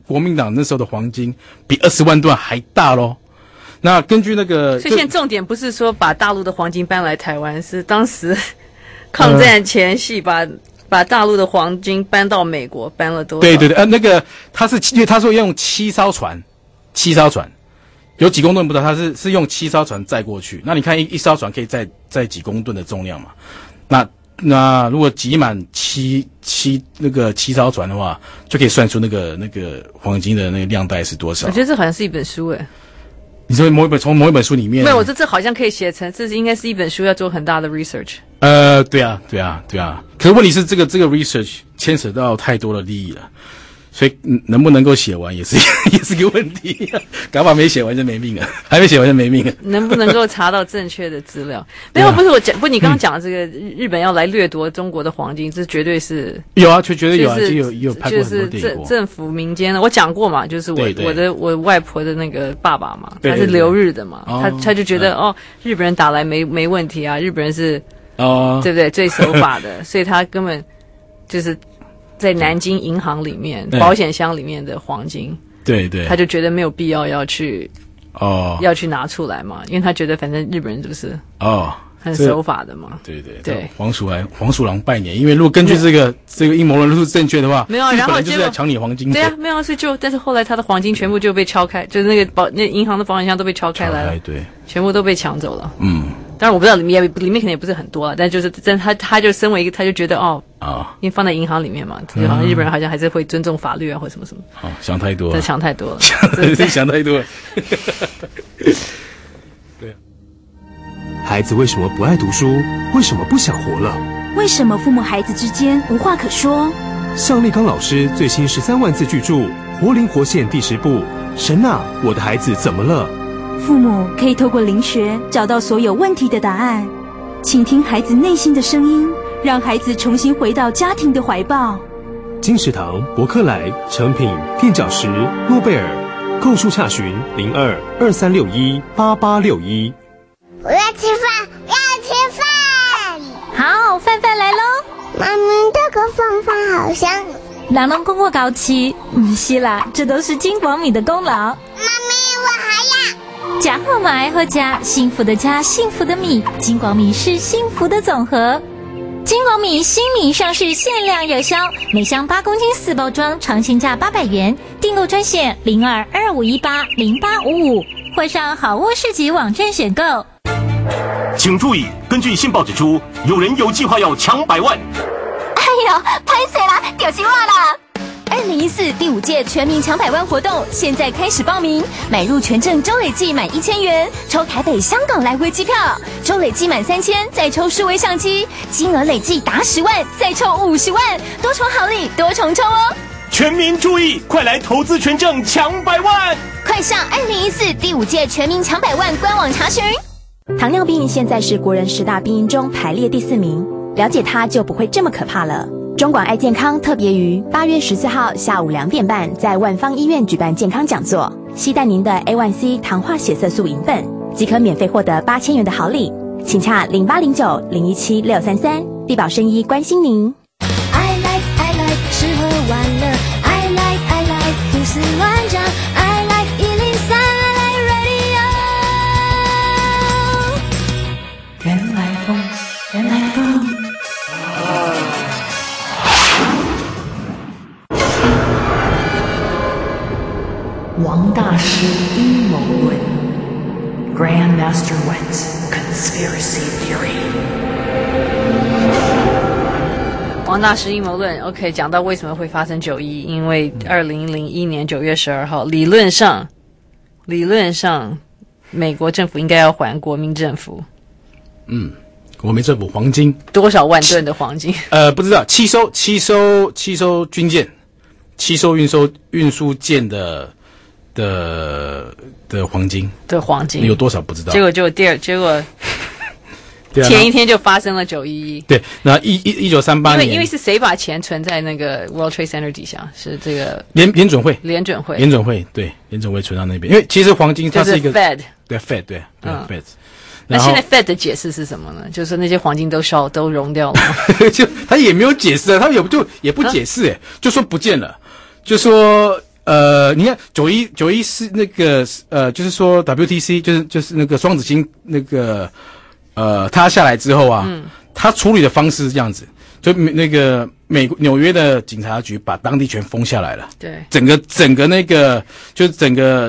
[SPEAKER 9] 国民党那时候的黄金比20万吨还大咯。那根据那个，
[SPEAKER 2] 所以现在重点不是说把大陆的黄金搬来台湾，是当时抗战前夕把大陆的黄金搬到美国，搬了多少？
[SPEAKER 9] 对，那个因为他说用7艘船，有几公吨不知道，他是用7艘船载过去。那你看一艘船可以载几公吨的重量嘛？那如果挤满7艘船的话，就可以算出那个黄金的那个量带是多少。
[SPEAKER 2] 我觉得这好像是一本书诶。
[SPEAKER 9] 你说从某一本书里面？
[SPEAKER 2] 没有，我这好像可以写成，这应该是一本书，要做很大的 research。
[SPEAKER 9] 对啊。可是问题是这个 research 牵扯到太多的利益了。所以能不能够写完也是个问题，搞不好没写完就没命了，还没写完就没命了。
[SPEAKER 2] 能不能够查到正确的资料？没有，不是我讲，不，你刚刚讲的这个日本要来掠夺中国的黄金，这绝对是
[SPEAKER 9] 有啊，绝对有啊，就有拍过很多电影过。
[SPEAKER 2] 就是政府民间的，我讲过嘛，就是我外婆的那个爸爸嘛，
[SPEAKER 9] 对
[SPEAKER 2] 他是留日的嘛，他就觉得日本人打来没问题啊，日本人是对不对最守法的，所以他根本就是在南京银行里面保险箱里面的黄金，
[SPEAKER 9] 对，
[SPEAKER 2] 他就觉得没有必要要去拿出来嘛，因为他觉得反正日本人就是很守法的嘛。对，黄鼠狼拜年，因为如果根据这个阴谋论是正确的话， 没有，然后
[SPEAKER 9] 就是在抢你黄金。
[SPEAKER 2] 对啊，没有，所以但是后来他的黄金全部就被敲开，就是那银行的保险箱都被敲开来了，
[SPEAKER 9] 对，
[SPEAKER 2] 全部都被抢走了。当然我不知道里面可能也不是很多了，但就是他就身为一个，他就觉得因为放在银行里面嘛，就好像日本人好像还是会尊重法律啊，或什么什么。
[SPEAKER 9] 想太多了，
[SPEAKER 2] 想太多了，
[SPEAKER 9] 想太多了。
[SPEAKER 18] 对，孩子为什么不爱读书？为什么不想活了？
[SPEAKER 19] 为什么父母孩子之间无话可说？
[SPEAKER 18] 向立刚老师最新13万字巨著《活灵活现》第10部，神啊，我的孩子怎么了？
[SPEAKER 19] 父母可以透过灵学找到所有问题的答案，倾听孩子内心的声音，让孩子重新回到家庭的怀抱。
[SPEAKER 18] 金石堂、博客来、诚品、垫脚石、诺贝尔，购书洽询02-2361-8861。
[SPEAKER 1] 我要吃饭，要吃饭！
[SPEAKER 20] 好，饭饭来喽！
[SPEAKER 1] 妈咪，这个饭饭好香。
[SPEAKER 20] 人拢讲我搞吃，不是啦，这都是金广米的功劳。妈
[SPEAKER 1] 咪，我还要。
[SPEAKER 20] 家好嘛爱好家，幸福的家，幸福的米，金广米是幸福的总和。金广米新米上市，限量有销，每箱8公斤4包装，常青价800元。订购专线02-2518-0855，或上好物市集网站选购。
[SPEAKER 21] 请注意，根据信报指出，有人有计划要抢100万。
[SPEAKER 16] 哎呦，拍谁啦？丢计划啦！2014第5届全民抢100万活动现在开始报名，买入全证周累计满1000元，抽台北、香港来回机票；周累计满3000，再抽数位相机；金额累计达10万，再抽50万，多重好礼，多重抽哦！
[SPEAKER 21] 全民注意，快来投资全证抢100万！
[SPEAKER 16] 快上2014第5届全民抢100万官网查询。糖尿病现在是国人10大病因中排列第4名，了解它就不会这么可怕了。中广爱健康特别于8月14号下午2点半在万芳医院举办健康讲座，携带您的 A1C 糖化血色素银本，即可免费获得8000元的好礼，请洽0809-017-633，地保生医关心您。
[SPEAKER 1] I like 吃喝玩乐 I like 胡思乱想 I like 103 I like radio
[SPEAKER 8] 原来风，原来风。王大师阴谋论 Grandmaster Wet Conspiracy Theory。
[SPEAKER 2] 王大师阴谋论 OK， 讲到为什么会发生911，因为2001年9月12号理论上美国政府应该要还国民政府
[SPEAKER 9] 国民政府黄金
[SPEAKER 2] 多少万吨的黄金？
[SPEAKER 9] 不知道，七艘军舰，7艘运输舰的黄金有多少不知道。
[SPEAKER 2] 结果前一天就发生了911。
[SPEAKER 9] 对，那1938年，
[SPEAKER 2] 因为是谁把钱存在那个 World Trade Center 底下？是这个
[SPEAKER 9] 联准会，对，联准会存到那边。因为其实黄金它是一个
[SPEAKER 2] Fed，
[SPEAKER 9] 对 Fed， 对 Fed。
[SPEAKER 2] 那现在 Fed 的解释是什么呢？就是那些黄金都熔掉了吗？
[SPEAKER 9] 就他也没有解释啊，他也不解释，就说不见了，就说你看91是那个就是说 WTC 就是那个双子星那个塌下来之后啊，他处理的方式是这样子，就那个纽约的警察局把当地全封下来了，
[SPEAKER 2] 对，
[SPEAKER 9] 整个那个就是整个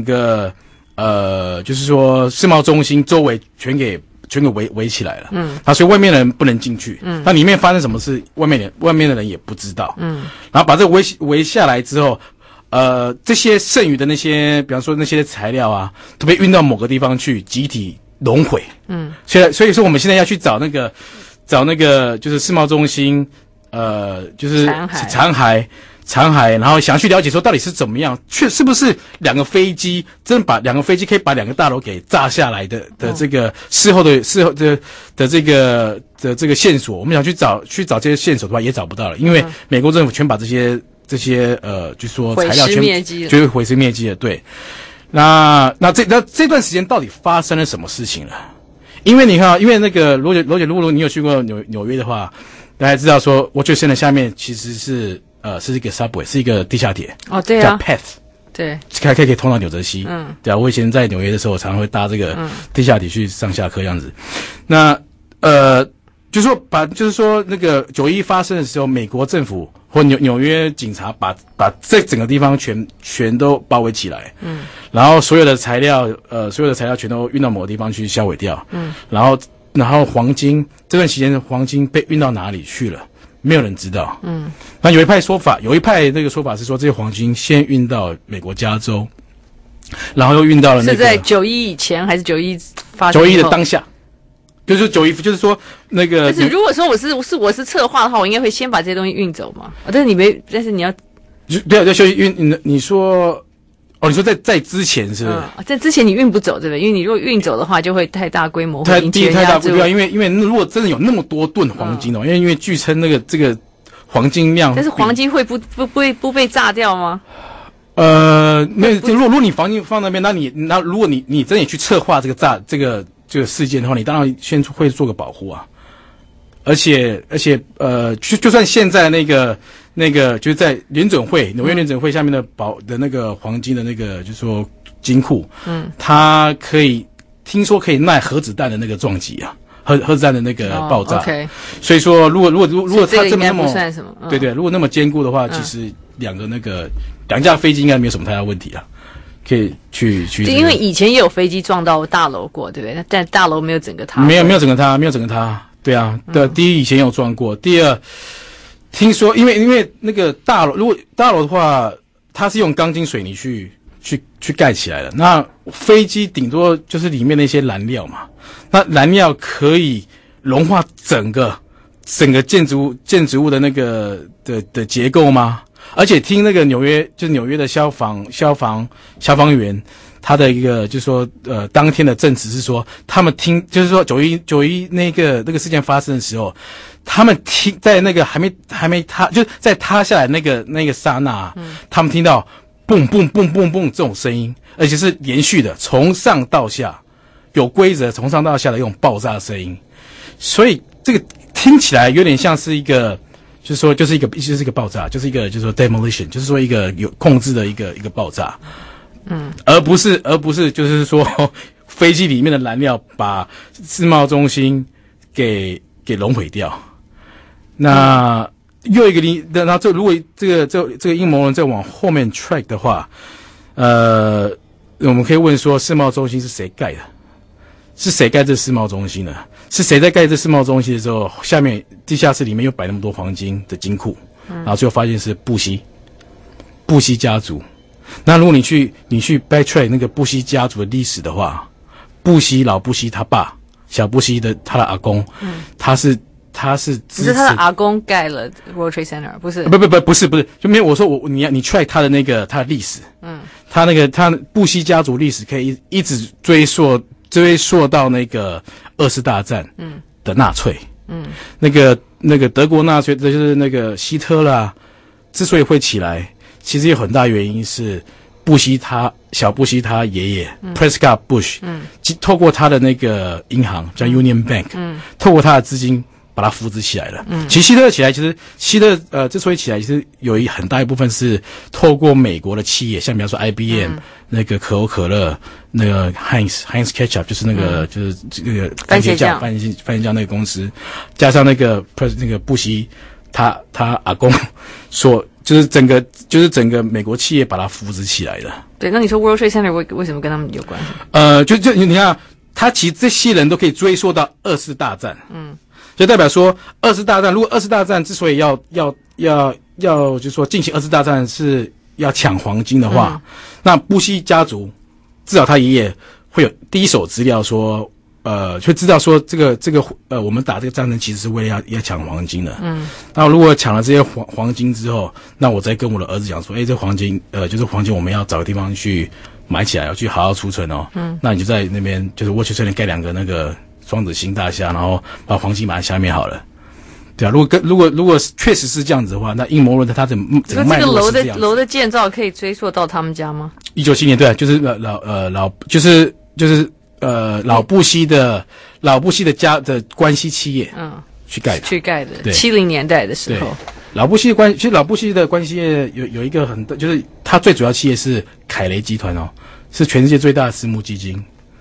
[SPEAKER 9] 就是说世贸中心周围全给围起来了，所以外面的人不能进去，那里面发生什么事，外面的人也不知道，然后把这个围下来之后，这些剩余的那些，比方说那些材料啊，都被运到某个地方去集体熔毁，所以说我们现在要去找那个就是世贸中心，就是残骸，然后想去了解说到底是怎么样，是不是两个飞机真把两个飞机可以把两个大楼给炸下来的这个事后的这个线索，我们想去找这些线索的话也找不到了，因为美国政府全把这些就说材料全毁尸灭迹了，对。那这段时间到底发生了什么事情了？因为你看啊，因为那个罗姐，如果你有去过纽约的话，大家知道说World Trade Center下面其实是一个 subway， 是一个地下铁，
[SPEAKER 2] 对啊，
[SPEAKER 9] 叫 Path，
[SPEAKER 2] 对，
[SPEAKER 9] 可以通到纽泽西，对啊，我以前在纽约的时候，我常常会搭这个地下铁去上下课这样子。那就是说那个911发生的时候，美国政府或纽约警察把这整个地方全都包围起来，然后所有的材料全都运到某个地方去销毁掉，然后黄金这段期间的黄金被运到哪里去了？没有人知道。那有一派那个说法是说，这些黄金先运到美国加州，然后又运到了那个
[SPEAKER 2] 是在911以前还是911发生
[SPEAKER 9] 911的当下？就是911，就是说那个。
[SPEAKER 2] 但是如果说我是策划的话，我应该会先把这些东西运走嘛。但是你要
[SPEAKER 9] 对啊，就运你说。你说在之前是不是？
[SPEAKER 2] 在之前你运不走，对不对？因为你如果运走的话，就会太大规模，
[SPEAKER 9] 太大规模。因为如果真的有那么多吨黄金因为据称这个黄金量，
[SPEAKER 2] 但是黄金会不被炸掉吗？
[SPEAKER 9] 没有。如果你黄金放那边，那如果你真的去策划这个事件的话，你当然先会做个保护啊。而且就算现在那个就是在纽约联准会下面的那个黄金的那个就是说金库，它听说可以耐核子弹的那个撞击啊，核子弹的那个爆炸。
[SPEAKER 2] OK，
[SPEAKER 9] 所以说如果它这么那么
[SPEAKER 2] 算什么？
[SPEAKER 9] 对，如果那么坚固的话，其实两架飞机应该没有什么太大问题啊。可以去
[SPEAKER 2] 对，因为以前也有飞机撞到大楼过，对不对？但大楼没有整个塌，
[SPEAKER 9] 没有整个塌。对啊，第一以前有撞过，第二听说因为那个大楼，如果大楼的话，它是用钢筋水泥去盖起来的，那飞机顶多就是里面那些燃料嘛，那燃料可以融化整个建筑物的那个的结构吗？而且听那个纽约的消防员，他的一个就是说当天的证词是说，他们就是说911那个事件发生的时候，他们在那个还没塌，就是在塌下来那个刹那，他们听到蹦蹦蹦蹦蹦这种声音，而且是连续的，从上到下有规则，从上到下的一种爆炸声音，所以这个听起来有点像是一个。就是说，就是一个爆炸，就是一个就是说 demolition， 就是说一个有控制的一个爆炸，而不是就是说飞机里面的燃料把世贸中心给熔毁掉。那又一个然后如果这个阴谋论再往后面 track 的话，我们可以问说，世贸中心是谁盖的？是谁盖这世贸中心的？是谁在盖这世贸中心的时候，下面地下室里面又摆那么多黄金的金库，然后最后发现是布希家族。那如果你去 backtrack 那个布希家族的历史的话，老布希他爸小布希的他的阿公，他是支持
[SPEAKER 2] 他的阿公盖了 World Trade Center， 不是？
[SPEAKER 9] 不是，就没有我说你 track 他的他的历史，他布希家族历史可以一直追溯到那个2次大战的纳粹，那个德国纳粹，就是那个希特勒之所以会起来，其实有很大原因是小布希他爷爷Prescott Bush，透过他的那个银行叫 Union Bank，透过他的资金把它扶植起来了。其实希特起来，其实希特之所以起来，其实有很大一部分是透过美国的企业，像比方说 IBM、那个可口可乐、那个 Heinz Ketchup， 就是那个、就是这个番茄酱那个公司，加上那个布希他阿公所就是整个美国企业把它扶植起来的。
[SPEAKER 2] 对，那你说 World Trade Center 为什么跟他们有关系？
[SPEAKER 9] 就你看，他其实这些人都可以追溯到2次大战。就代表说2次大战，如果2次大战之所以要就是说进行2次大战是要抢黄金的话，那布希家族至少他爷爷会有第一手资料说，会知道说这个我们打这个战争其实是为了要抢黄金的。那如果抢了这些黄金之后，那我再跟我的儿子讲说，这黄金就是黄金我们要找个地方去埋起来，要去好好储存哦。那你就在那边就是World Trade Center盖2个那个双子星大厦，然后把黄金埋在下面好了。对啊，如果确实是这样子的话，那阴谋论它整个脉络是这样子。
[SPEAKER 2] 楼的建造可以追溯到他们家吗
[SPEAKER 9] ？197年，对啊，就是老布希的家的关系企业，去盖的，对
[SPEAKER 2] ，70年代的时候。
[SPEAKER 9] 老布希的关系业有一个很大，就是它最主要企业是凯雷集团哦，是全世界最大的私募基金。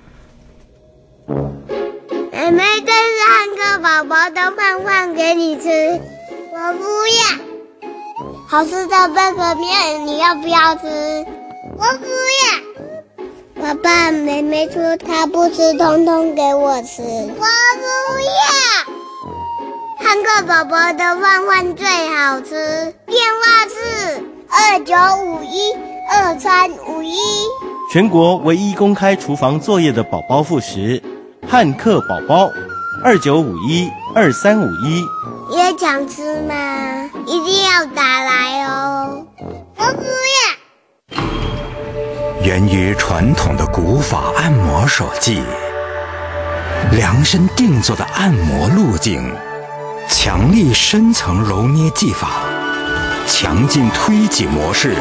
[SPEAKER 1] 妹妹，这是汉克宝宝的饭饭给你吃，我不要。好吃的贝壳面，你要不要吃？我不要。爸爸，妹妹说她不吃，通通给我吃。我不要。汉克宝宝的饭饭最好吃，电话是29512351。
[SPEAKER 5] 全国唯一公开厨房作业的宝宝副食。汉克宝宝，29512351。
[SPEAKER 1] 也想吃吗？一定要打来哦！我不要。
[SPEAKER 22] 源于传统的古法按摩手技，量身定做的按摩路径，强力深层揉捏技法，强劲推挤模式。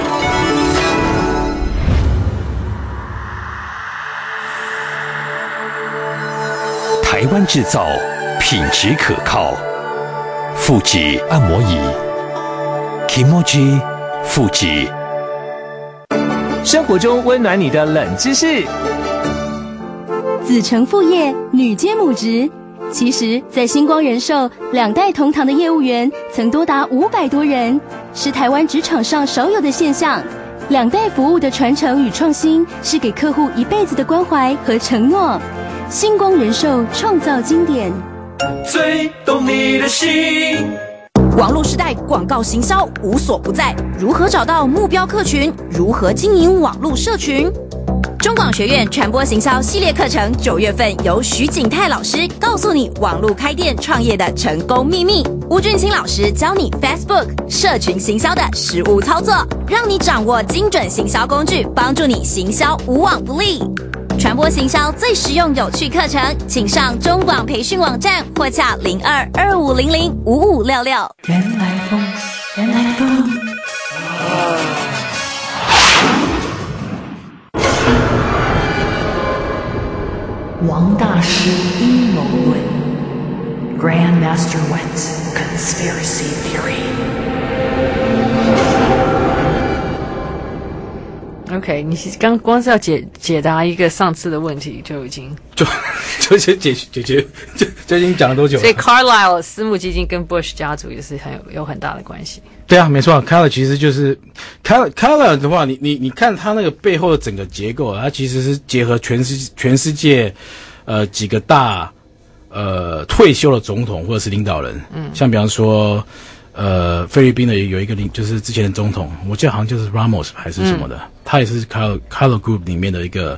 [SPEAKER 22] 台湾制造，品质可靠，富士按摩椅 Kimoji 富士。
[SPEAKER 13] 生活中温暖你的冷知识。
[SPEAKER 19] 子承父业，女接母职。其实，在星光人寿2代同堂的业务员曾多达500多人，是台湾职场上少有的现象。2代服务的传承与创新，是给客户一辈子的关怀和承诺。星光人寿创造经典，
[SPEAKER 17] 最懂你的心。
[SPEAKER 16] 网络时代，广告行销无所不在，如何找到目标客群？如何经营网络社群？中广学院传播行销系列课程9月份由徐景泰老师告诉你网络开店创业的成功秘密，吴俊清老师教你 Facebook 社群行销的实务操作，让你掌握精准行销工具，帮助你行销无往不利。传播行销最实用有趣课程，请上中广培训网站或洽0225005566。
[SPEAKER 8] 原来风，原来风。王大师阴谋论 Grandmaster Wet Conspiracy
[SPEAKER 2] Theory。OK， 你光是要解答一个上次的问题就已经
[SPEAKER 9] 就先解决就已经讲了多久了？
[SPEAKER 2] 所以 Carlyle 私募基金跟 Bush 家族也是有很大的关系。
[SPEAKER 9] 对啊，没错 ，Carlyle 其实就是 Carlyle 的话，你看它那个背后的整个结构，它其实是结合全世界几个大退休的总统或者是领导人，像比方说菲律宾的有一个就是之前的总统，我记得好像就是 Ramos 还是什么的，他也是 Carlyle Group 里面的一个，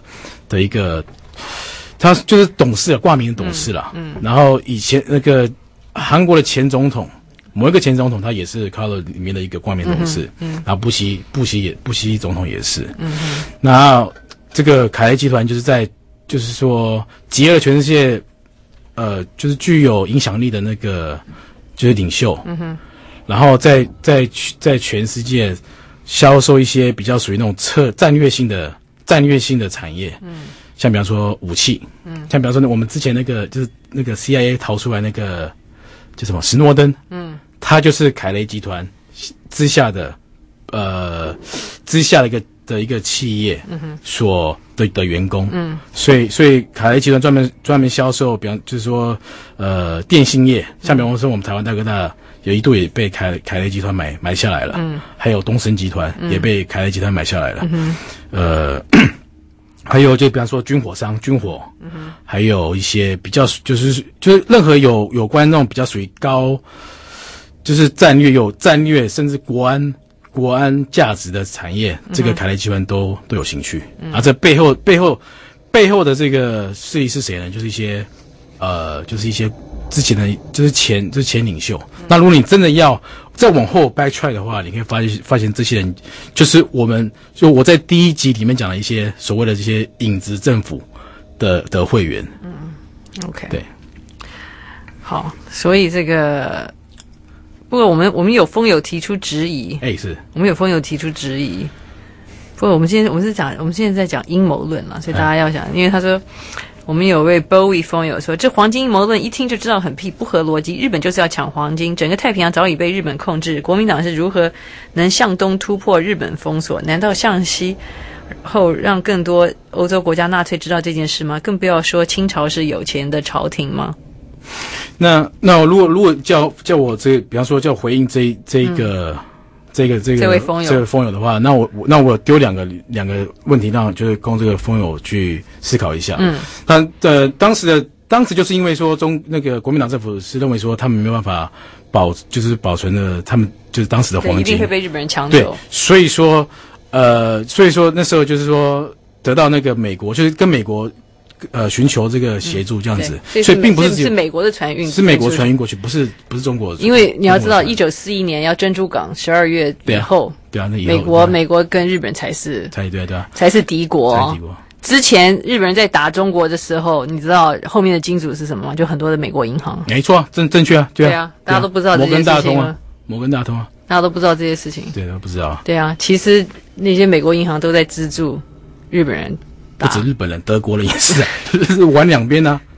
[SPEAKER 9] 他就是董事挂名的董事啦。然后以前那个韩国的前总统，某一个前总统他也是 Carlyle 里面的一个挂名董事。然后布希总统也是。然后这个凯雷集团就是说集了全世界就是具有影响力的那个就是领袖。然后在全世界销售一些比较属于那种战略性的产业，像比方说武器，像比方说我们之前那个就是那个 CIA 逃出来那个叫什么史诺登，他就是凯雷集团之下的一个企业所的员工，所以凯雷集团专门销售，比方就是说电信业，像比方说我们台湾大哥大有一度也被凯雷集团买下来了，还有东森集团也被凯雷集团买下来了，还有就比方说军火，还有一些比较就是任何有关那种比较属于高，就是战略甚至国安价值的产业，这个凯雷集团都有兴趣。这背后的这个势力是谁呢？就是一些之前的就是前领袖。那如果你真的要再往后 backtrack 的话，你可以发现这些人就是我在第一集里面讲的一些所谓的这些影子政府的会员。
[SPEAKER 2] OK，
[SPEAKER 9] 对，
[SPEAKER 2] 好，所以这个不过我们有风友提出质疑，
[SPEAKER 9] 是
[SPEAKER 2] 我们有风友提出质疑。不过我们现在在讲阴谋论了，所以大家要想，因为他说。我们有位 Bowie 风友说，这黄金阴谋论一听就知道很屁，不合逻辑。日本就是要抢黄金，整个太平洋早已被日本控制。国民党是如何能向东突破日本封锁？难道向西后让更多欧洲国家纳粹知道这件事吗？更不要说清朝是有钱的朝廷吗？
[SPEAKER 9] 那如果叫我比方说叫回应这位风友的话，那我丢两个问题，让就是供这个风友去思考一下。当时就是因为说那个国民党政府是认为说他们没有办法保存了他们就是当时的黄金，
[SPEAKER 2] 一定会被日本人抢走。
[SPEAKER 9] 对，所以说那时候就是说得到那个美国就是跟美国寻求这个协助这样子，所以并不是
[SPEAKER 2] 美国的船运，
[SPEAKER 9] 是美国船运过去，不是中国的。
[SPEAKER 2] 因为你要知道，1941年要珍珠港12月以后，
[SPEAKER 9] 对啊，那以后
[SPEAKER 2] 美国跟日本才是敌国。之前日本人在打中国的时候，你知道后面的金主是什么吗？就很多的美国银行。
[SPEAKER 9] 没错，正确啊，对啊，
[SPEAKER 2] 大家都不知道这些事情吗？
[SPEAKER 9] 摩根大通啊，
[SPEAKER 2] 大家都不知道这些事情。
[SPEAKER 9] 对，都不知道。
[SPEAKER 2] 对啊，其实那些美国银行都在资助日本人。
[SPEAKER 9] 不止日本人，德国人也是啊，就是玩两边啊。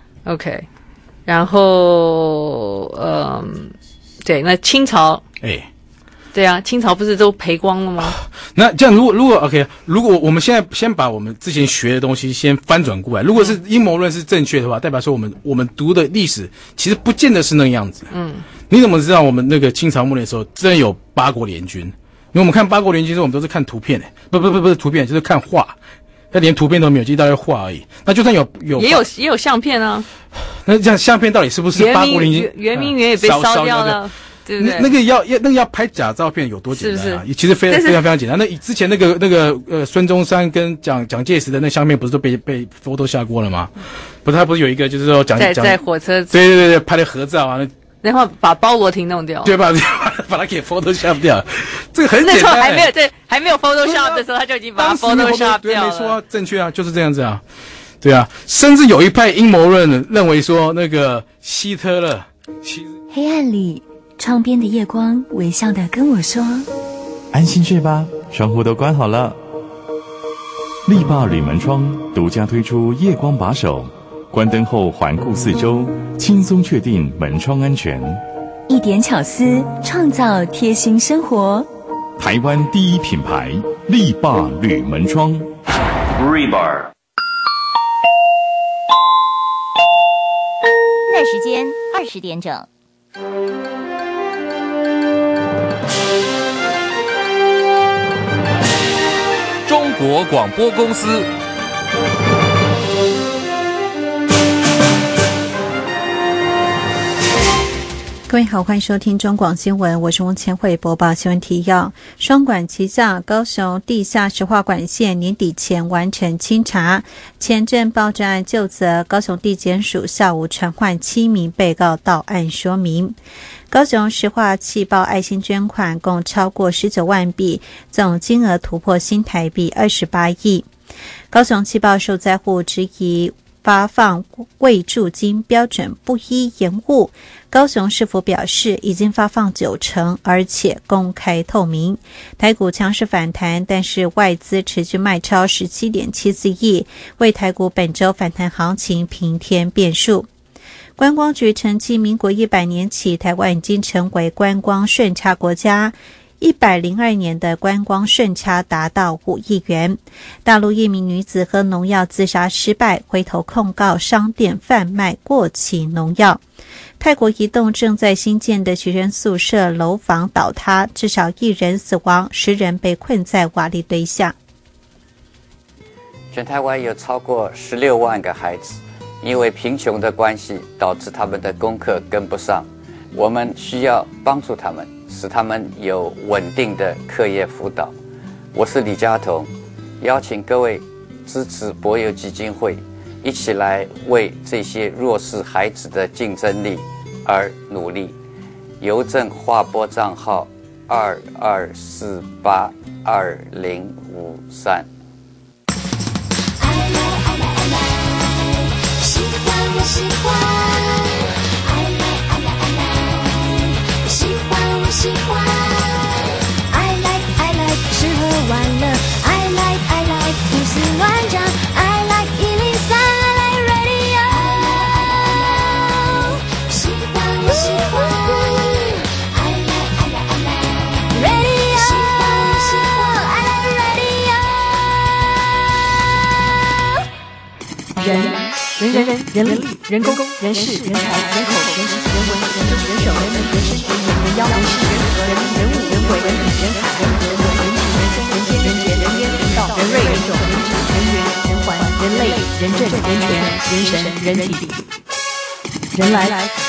[SPEAKER 2] OK， 然后对，那清朝，对啊，清朝不是都赔光了吗？
[SPEAKER 9] 那这样如果 OK， 如果我们现在先把我们之前学的东西先翻转过来，如果是阴谋论是正确的话，代表说我们读的历史其实不见得是那个样子。你怎么知道我们那个清朝末年的时候真的有八国联军？因为我们看八国联军的时候，我们都是看图片不是图片，就是看画。那连图片都没有，就一大堆画而已。那就算也有相片啊。那这样相片到底是不是八国联军？
[SPEAKER 2] 圆明园也被烧掉了，对不对？
[SPEAKER 9] 那个要拍假照片有多简单啊？其实非常简单。那之前那个孙中山跟蒋介石的那相片不是都被 photo 下过了吗？不是，他不是有一个就是说
[SPEAKER 2] 在火车
[SPEAKER 9] 对拍的合照啊。
[SPEAKER 2] 然后把包罗廷弄掉，
[SPEAKER 9] 对吧？把它给 Photoshop 掉，这个很简单。
[SPEAKER 2] 那时候还没有 Photoshop 的时候，他就已经把它 Photoshop 掉了。
[SPEAKER 9] 没错啊，正确啊，就是这样子啊。对啊，甚至有一派阴谋论认为说，那个希特勒。
[SPEAKER 19] 黑暗里，窗边的夜光微笑地跟我说：“
[SPEAKER 4] 安心睡吧，窗户都关好了。”力霸铝门窗独家推出夜光把手。关灯后环顾四周，轻松确定门窗安全。
[SPEAKER 19] 一点巧思，创造贴心生活。
[SPEAKER 4] 台湾第一品牌力霸铝门窗。
[SPEAKER 15] Rebar。
[SPEAKER 20] 在时间20点整。
[SPEAKER 6] 中国广播公司。
[SPEAKER 23] 各位好，欢迎收听中广新闻，我是翁千惠，播报新闻提要。双管齐下，高雄地下石化管线年底前完成清查。前镇爆炸案究责，高雄地检署下午传唤7名被告到案说明。高雄石化气爆爱心捐款共超过19万笔，总金额突破新台币28亿。高雄气爆受灾户质疑发放慰助金标准不一延误，高雄市府表示已经发放90%，而且公开透明。台股强势反弹，但是外资持续卖超17.74亿，为台股本周反弹行情平添变数。 观光局澄清，民国100年起，台湾已经成为观光顺差国家。102年的观光顺差达到5亿元。大陆一名女子喝农药自杀失败，回头控告商店贩卖过期农药。泰国一栋正在新建的学生宿舍楼房倒塌，至少1人死亡，10人被困在瓦砾堆下。
[SPEAKER 7] 全台湾有超过16万个孩子，因为贫穷的关系，导致他们的功课跟不上。我们需要帮助他们，使他们有稳定的课业辅导。我是李家同，邀请各位支持博幼基金会，一起来为这些弱势孩子的竞争力而努力。邮政划拨账号22482053。
[SPEAKER 1] 喜欢我喜欢，爱来爱来爱来，喜欢我喜欢，爱来爱来吃喝玩乐，爱来爱来胡思乱想，爱来103，爱来 radio， 喜欢我喜欢，爱来爱来爱来 radio， 喜欢我喜欢，爱来 radio。
[SPEAKER 2] 人力、人工、人事、人才、人口、人情、人文、人政、人手、人民、人事、人员、人妖、人事、人和、人物、人鬼、人品、人海、人和、人情、人松、人间、人杰、人烟、人道、人瑞、人种、人质、人缘、人环、人类、人政、人权、人神、人体、人来。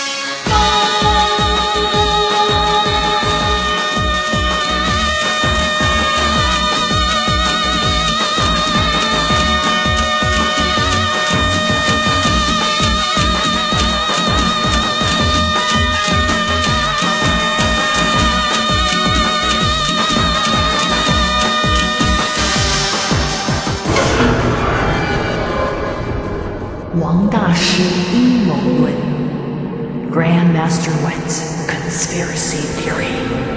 [SPEAKER 8] 王大师阴谋论 Grandmaster Wet Conspiracy Theory。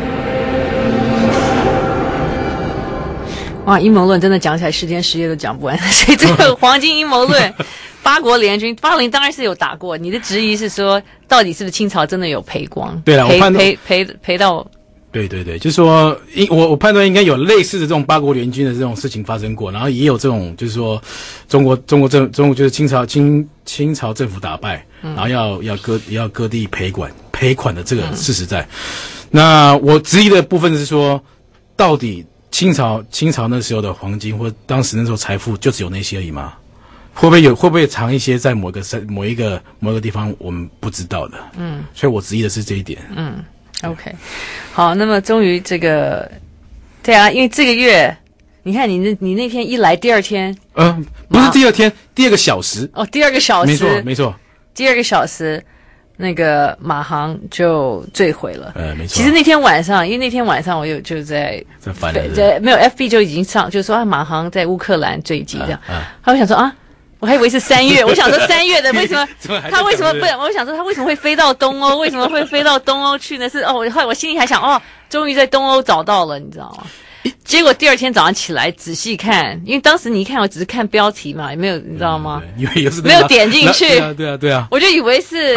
[SPEAKER 2] 哇，阴谋论真的讲起来10天10夜都讲不完，所以这个黄金阴谋论，八国联军当然是有打过。你的质疑是说，到底是不是清朝真的有赔光？
[SPEAKER 9] 对了，我判
[SPEAKER 2] 断赔到。
[SPEAKER 9] 对，就是说，我判断应该有类似的这种八国联军的这种事情发生过，然后也有这种就是说，中国就是清朝政府打败，然后要各地赔款的这个事实在。那我质疑的部分是说，到底清朝那时候的黄金或当时那时候财富就只有那些而已吗？会不会藏一些在某一个地方我们不知道的？所以我质疑的是这一点。
[SPEAKER 2] OK， 好，那么终于这个，对啊，因为这个月，你看你那天一来，第二天，
[SPEAKER 9] 不是第二天，第2个小时，
[SPEAKER 2] 第2个小时，
[SPEAKER 9] 没错，
[SPEAKER 2] 第2个小时，那个马航就坠毁了，
[SPEAKER 9] 没错。
[SPEAKER 2] 其实那天晚上，因为那天晚上我就在
[SPEAKER 9] 翻了，
[SPEAKER 2] 没有 FB 就已经上，就是说马航在乌克兰坠机这样，我想说啊。我还以为是3月，我想说3月的为什么他为什么不？我想说他为什么会飞到东欧？为什么会飞到东欧去呢？是后来我心里还想终于在东欧找到了，你知道吗？结果第2天早上起来仔细看，因为当时你一看我只是看标题嘛，也没有你知道吗？没有点进去。
[SPEAKER 9] 对啊，
[SPEAKER 2] 我就以为是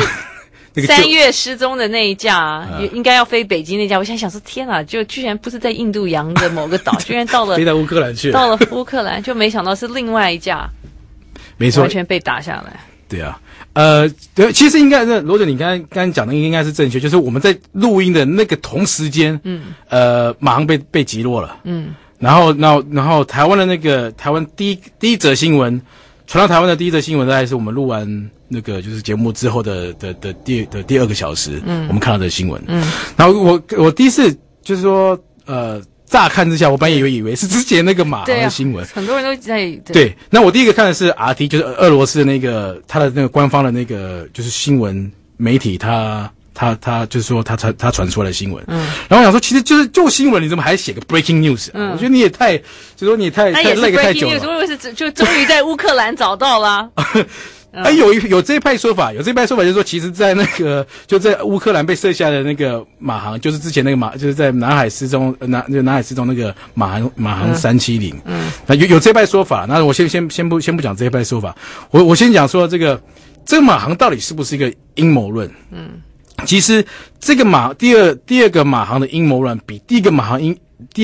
[SPEAKER 2] 3月失踪的那一架，应该要飞北京那架。我现在想说，天哪，就居然不是在印度洋的某个岛，居然到了
[SPEAKER 9] 飞到乌克兰去，
[SPEAKER 2] 到了乌克兰，就没想到是另外一架。
[SPEAKER 9] 没错，
[SPEAKER 2] 完全被打下来。
[SPEAKER 9] 对啊，对，其实应该是罗姐，你刚刚讲的应该是正确，就是我们在录音的那个同时间，马航被击落了，然后台湾的那个台湾第一则新闻传到台湾的第一则新闻，大概是我们录完那个就是节目之后的第2个小时，我们看到的新闻，然后我第一次就是说乍看之下，我本来以为是之前那个马航的新闻，
[SPEAKER 2] 很多人都在
[SPEAKER 9] 对。那我第一个看的是 RT， 就是俄罗斯的那个他的那个官方的那个就是新闻媒体，他就是说他传出来的新闻。然后我想说，其实就新闻，你怎么还写个 breaking news 啊？我觉得你也太那个太久了。
[SPEAKER 2] 我以为是就终于在乌克兰找到啦。
[SPEAKER 9] 有这一派说法，就是说，其实，在那个就在乌克兰被射下的那个马航，就是之前那个就是在南海失踪那个马航370。那有这一派说法，那我先不讲这一派说法，我先讲说这个这个马航到底是不是一个阴谋论？其实这个第二个马航的阴谋论比第二个马航阴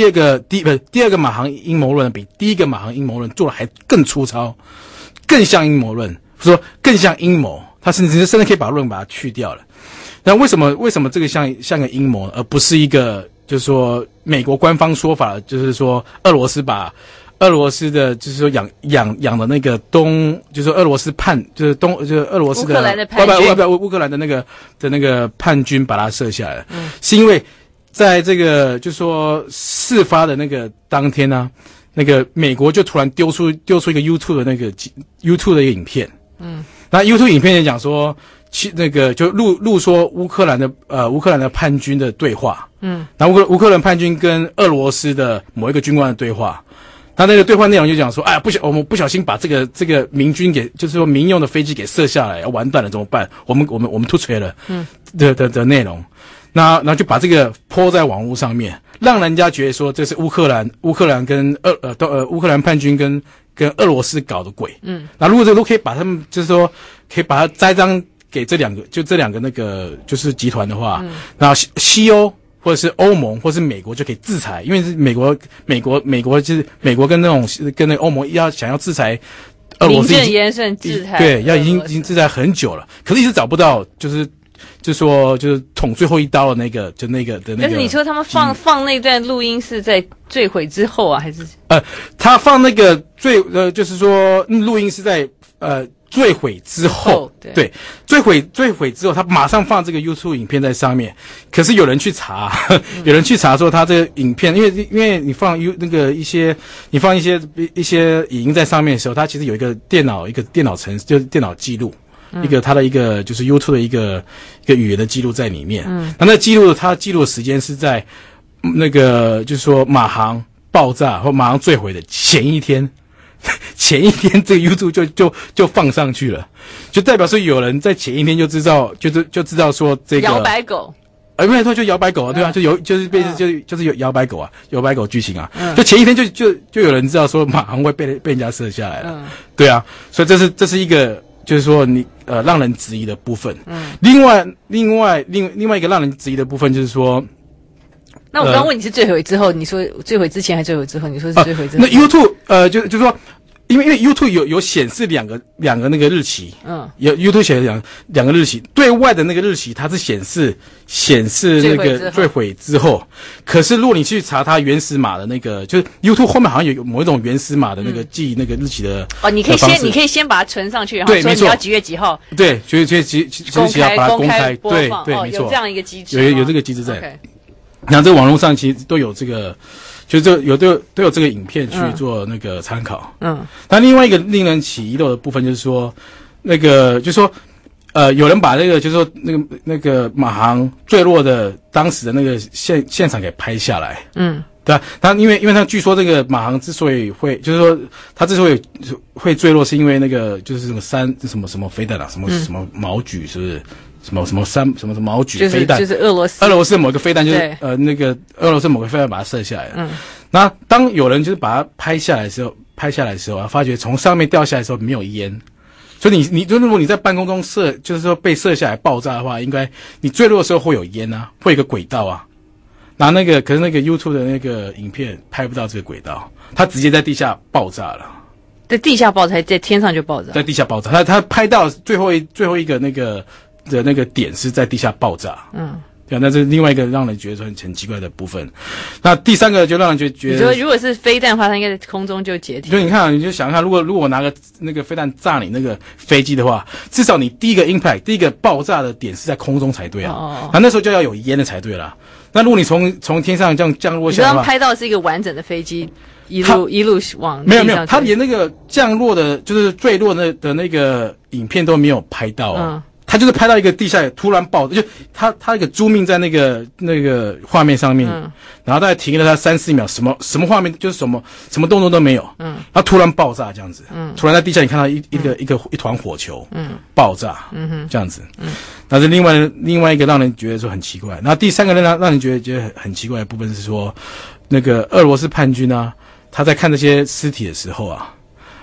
[SPEAKER 9] 谋论比第一个马航阴谋论做的还更粗糙，更像阴谋论，说更像阴谋，他甚至可以把论把它去掉了。那为什么这个像个阴谋，而不是一个就是说美国官方说法，就是说俄罗斯的就是说养的那个就是说俄罗斯就是俄罗斯的乌克兰的那个叛军把它射下来了，是因为在这个就是说事发的那个当天呢，那个美国就突然丢出一个 YouTube 的一个影片，那 YouTube 影片也讲说，那个就录说乌克兰的叛军的对话，然后乌克兰叛军跟俄罗斯的某一个军官的对话。他那个对话内容就讲说，哎，我们不小心把这个民军就是说民用的飞机给射下来，完蛋了怎么办？我们突锤了，的内容，然后就把这个泼在网络上面，让人家觉得说这是乌克兰跟乌克兰叛军跟俄罗斯搞的鬼，那如果这都可以把他们就是说可以把它栽赃给这两个那个就是集团的话，然后西欧。或者是欧盟，或是美国就可以制裁，因为是美国就是美国跟那个欧盟想要制裁俄罗斯，名正
[SPEAKER 2] 言顺制裁，
[SPEAKER 9] 对，已经制裁很久了，可是一直找不到，就是捅最后一刀的那个，就那个的那个。
[SPEAKER 2] 但是你说他们放那段录音是在坠毁之后啊，还是？
[SPEAKER 9] 他放那个就是说录音是在坠毁之后，对，坠毁之后，他马上放这个 YouTube 影片在上面。可是有人去查说他这个影片，因为你放一些影音在上面的时候，它其实有一个电脑程式，就是电脑记录。它的一个就是 YouTube 的一个语言的记录在里面。那它记录的时间是在那个就是说马航爆炸或马航坠毁的前一天，这个 YouTube 就放上去了，就代表说有人在前一天就知道说这个
[SPEAKER 2] 摇摆狗。
[SPEAKER 9] 没有错，就摇摆狗啊，对啊，就是有摇摆狗啊，摇摆狗剧情啊，就前一天就有人知道说马航会被人家射下来了，对啊，所以这是一个就是说你让人质疑的部分。另外一个让人质疑的部分就是说，
[SPEAKER 2] 那我刚刚问你是坠毁之后，你说坠毁之前还是坠毁之后？你说是坠毁之后。
[SPEAKER 9] 那 YouTube 就是说。因为 YouTube 有显示两个那个日期，有 YouTube 显示两个日期，对外的那个日期它是显示那个坠毁之后，可是如果你去查它原始码的那个，就是 YouTube 后面好像有某一种原始码的那个记那个日期的
[SPEAKER 2] 你可以先把它存上去，然后说你要几月几号，
[SPEAKER 9] 对，几月几号把它公开，对，没错，
[SPEAKER 2] 有这样一个机制，
[SPEAKER 9] 有这个机制在。然后这个网络上其实都有这个。就都有这个影片去做那个参考。那另外一个令人起疑的部分就是说，那个就是说，有人把那个就是说那个马航坠落的当时的那个现场给拍下来。对啊，他因为他据说这个马航之所以会，就是说他之所以会坠落，是因为那个就是什么什么飞弹啊，什么毛举是不是？什么毛举飞弹，
[SPEAKER 2] 就是俄罗
[SPEAKER 9] 斯的某个飞弹，就是那个俄罗斯某个飞弹把它射下来了。那当有人就是把它拍下来的时候啊，发觉从上面掉下来的时候没有烟，所以你就如果你在半空中就是说被射下来爆炸的话，应该你坠落的时候会有烟啊，会有一个轨道啊。然后可是那个 YouTube 的那个影片拍不到这个轨道，它直接在地下爆炸了。
[SPEAKER 2] 在地下爆炸，在天上就爆炸。
[SPEAKER 9] 在地下爆炸，它拍到最后一个那个。的那个点是在地下爆炸，对啊，那是另外一个让人觉得说很奇怪的部分。那第三个就让人觉得，
[SPEAKER 2] 你说如果是飞弹的话，它应该在空中就解体。
[SPEAKER 9] 就你看，你就想看，如果我拿个那个飞弹炸你那个飞机的话，至少你第一个 impact 第一个爆炸的点是在空中才对啊。那时候就要有烟的才对啦。那如果你从天上这样降落下来的话，
[SPEAKER 2] 你刚拍到是一个完整的飞机。一路往
[SPEAKER 9] 没有，他连那个降落的，就是坠落的那个影片都没有拍到啊。他就是拍到一个地下突然爆，就他一个租命在那个画面上面，然后大概停了他3-4秒，什么画面就是什么动作都没有，然后突然爆炸这样子，突然在地下你看到一团火球，爆炸，这样子，那是另外一个让人觉得说很奇怪。然后第三个让人觉得很奇怪的部分是说，那个俄罗斯叛军啊，他在看这些尸体的时候啊，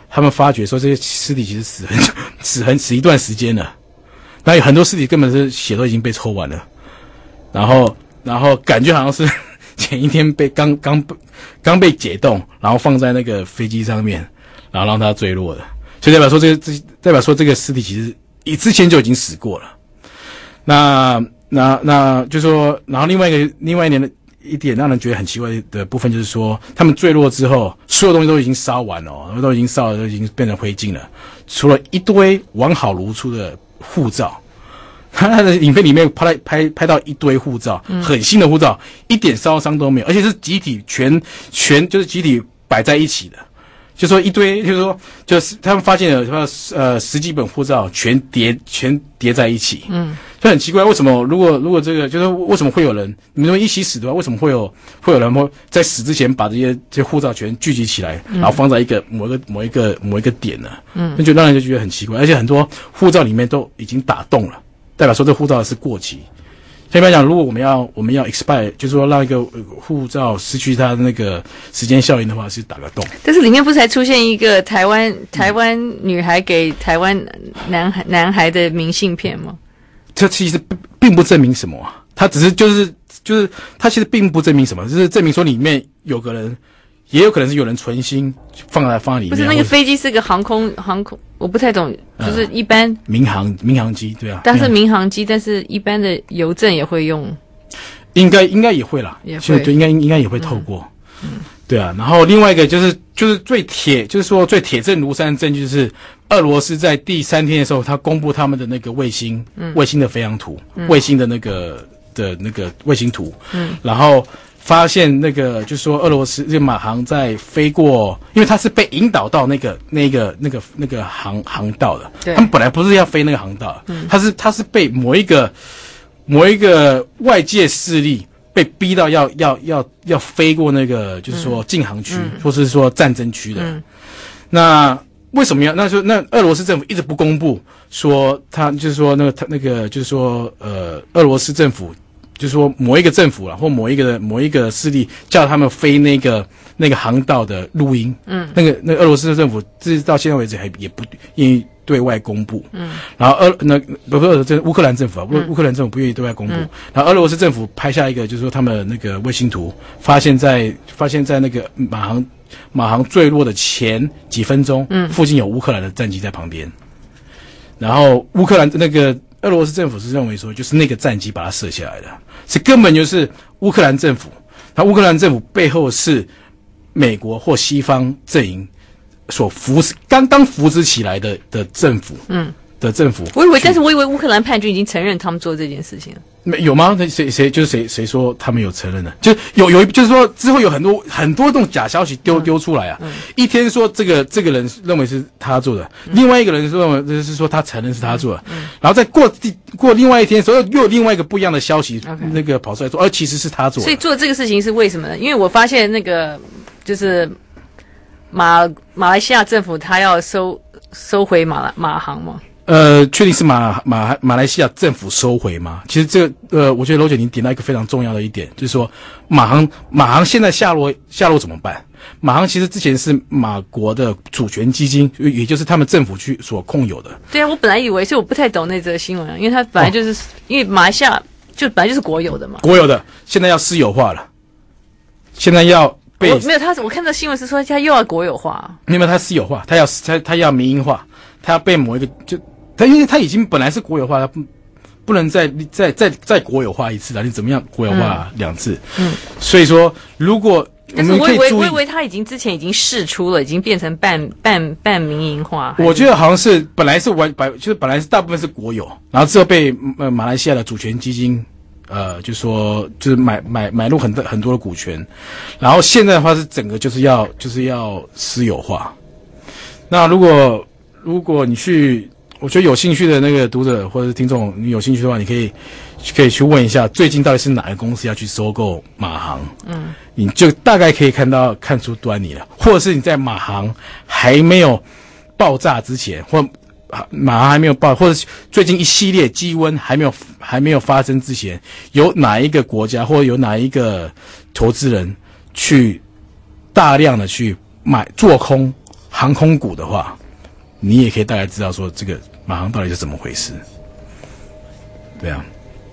[SPEAKER 9] 他们发觉说这些尸体其实死一段时间了，那有很多尸体根本是血都已经被抽完了，然后感觉好像是前一天被刚被解冻，然后放在那个飞机上面，然后让它坠落的，所以代表说这个尸体其实之前就已经死过了。那就说，然后另外一点让人觉得很奇怪的部分就是说，他们坠落之后，所有东西都已经烧完了，都已经烧了，都已经变成灰烬了，除了一堆完好如初的护照。他的影片里面拍到一堆护照，很新的护照，一点烧伤都没有，而且是集体全就是集体摆在一起的。就说一堆，就是他们发现了10几本护照全叠在一起，就很奇怪，为什么如果这个就是为什么会有人你们一起死的话，为什么会有人在死之前把这些护照全聚集起来，然后放在某一个点呢？那就让人就觉得很奇怪，而且很多护照里面都已经打洞了，代表说这护照是过期。一般讲，如果我们要 expire， 就是说让一个护照失去它的那个时间效应的话，是打个洞。
[SPEAKER 2] 但是里面不是还出现一个台湾女孩给台湾男孩的明信片吗？
[SPEAKER 9] 这其实并不证明什么啊，它只是就是它其实并不证明什么，就是证明说里面有个人，也有可能是有人存心放在里面。
[SPEAKER 2] 不是那个飞机是个航空，我不太懂，就是一般
[SPEAKER 9] 民航机，对啊。
[SPEAKER 2] 但是民航机，但是一般的邮政也会用，
[SPEAKER 9] 应该也会啦，也会对，应该也会透过，对啊。然后另外一个就是最铁证如山的证据，就是俄罗斯在第3天的时候，他公布他们的那个卫星的飞扬图，卫星的那个卫星图，然后发现那个就是说俄罗斯这个马航在飞过，因为它是被引导到那个航道的，他们本来不是要飞那个航道，它是被某一个外界势力被逼到要飞过那个就是说禁航区，或是说战争区的。那为什么要？那俄罗斯政府一直不公布说他就是说那个就是说俄罗斯政府。就是说某一个政府啦，或某一个势力叫他们飞那个航道的录音，那个俄罗斯的政府直到现在为止也不愿意对外公布，然后乌克兰政府啊，乌克兰政府不愿意对外公布，然后俄罗斯政府拍下一个就是说他们那个卫星图，发现在那个马航坠落的前几分钟，附近有乌克兰的战机在旁边，然后乌克兰那个俄罗斯政府是认为说，就是那个战机把它射下来的，是根本就是乌克兰政府。那乌克兰政府背后是美国或西方阵营所刚扶持起来的政府，的政府。
[SPEAKER 2] 但是我以为乌克兰叛军已经承认他们做这件事情了。
[SPEAKER 9] 有吗？谁说他们有承认呢？就有就是说之后有很多这种假消息丢出来啊。一天说这个人认为是他做的，另外一个人认为是说他承认是他做的，然后再过另外一天，所以又有另外一个不一样的消息，那个跑出来说，其实是他做的。
[SPEAKER 2] 所以做这个事情是为什么呢？因为我发现那个就是马来西亚政府他要收回马航嘛。
[SPEAKER 9] 确定是马来西亚政府收回吗？其实这个我觉得楼姐您点到一个非常重要的一点，就是说马航现在下落怎么办？马航其实之前是马国的主权基金，也就是他们政府去所控有的。对
[SPEAKER 2] 啊，我本来以为，所以我不太懂那则新闻啊，因为它本来就是、因为马来西亚就本来就是国有的嘛。
[SPEAKER 9] 国有的，现在要私有化了，现在要被
[SPEAKER 2] 没有我看到新闻是说他又要国有化，
[SPEAKER 9] 没有他私有化，他要民营化，他要被某一个因为他已经本来是国有化，他不能再国有化一次了。你怎么样国有化2次？所以说如果我们可以注意，
[SPEAKER 2] 我以为他之前已经释出了，已经变成半民营化。
[SPEAKER 9] 我觉得好像是本来是本来是大部分是国有，然后之后被马来西亚的主权基金就是买入很多的股权，然后现在的话是整个就是要私有化。那如果你去。我觉得有兴趣的那个读者或者是听众，你有兴趣的话，你可以去问一下，最近到底是哪个公司要去收购马航？你就大概可以看出端倪了。或者是你在马航还没有爆炸之前，或马航还没有爆，或者最近一系列鸡瘟还没有发生之前，有哪一个国家或者有哪一个投资人去大量的去做空航空股的话，你也可以大概知道说这个马航到底是怎么回事。对啊，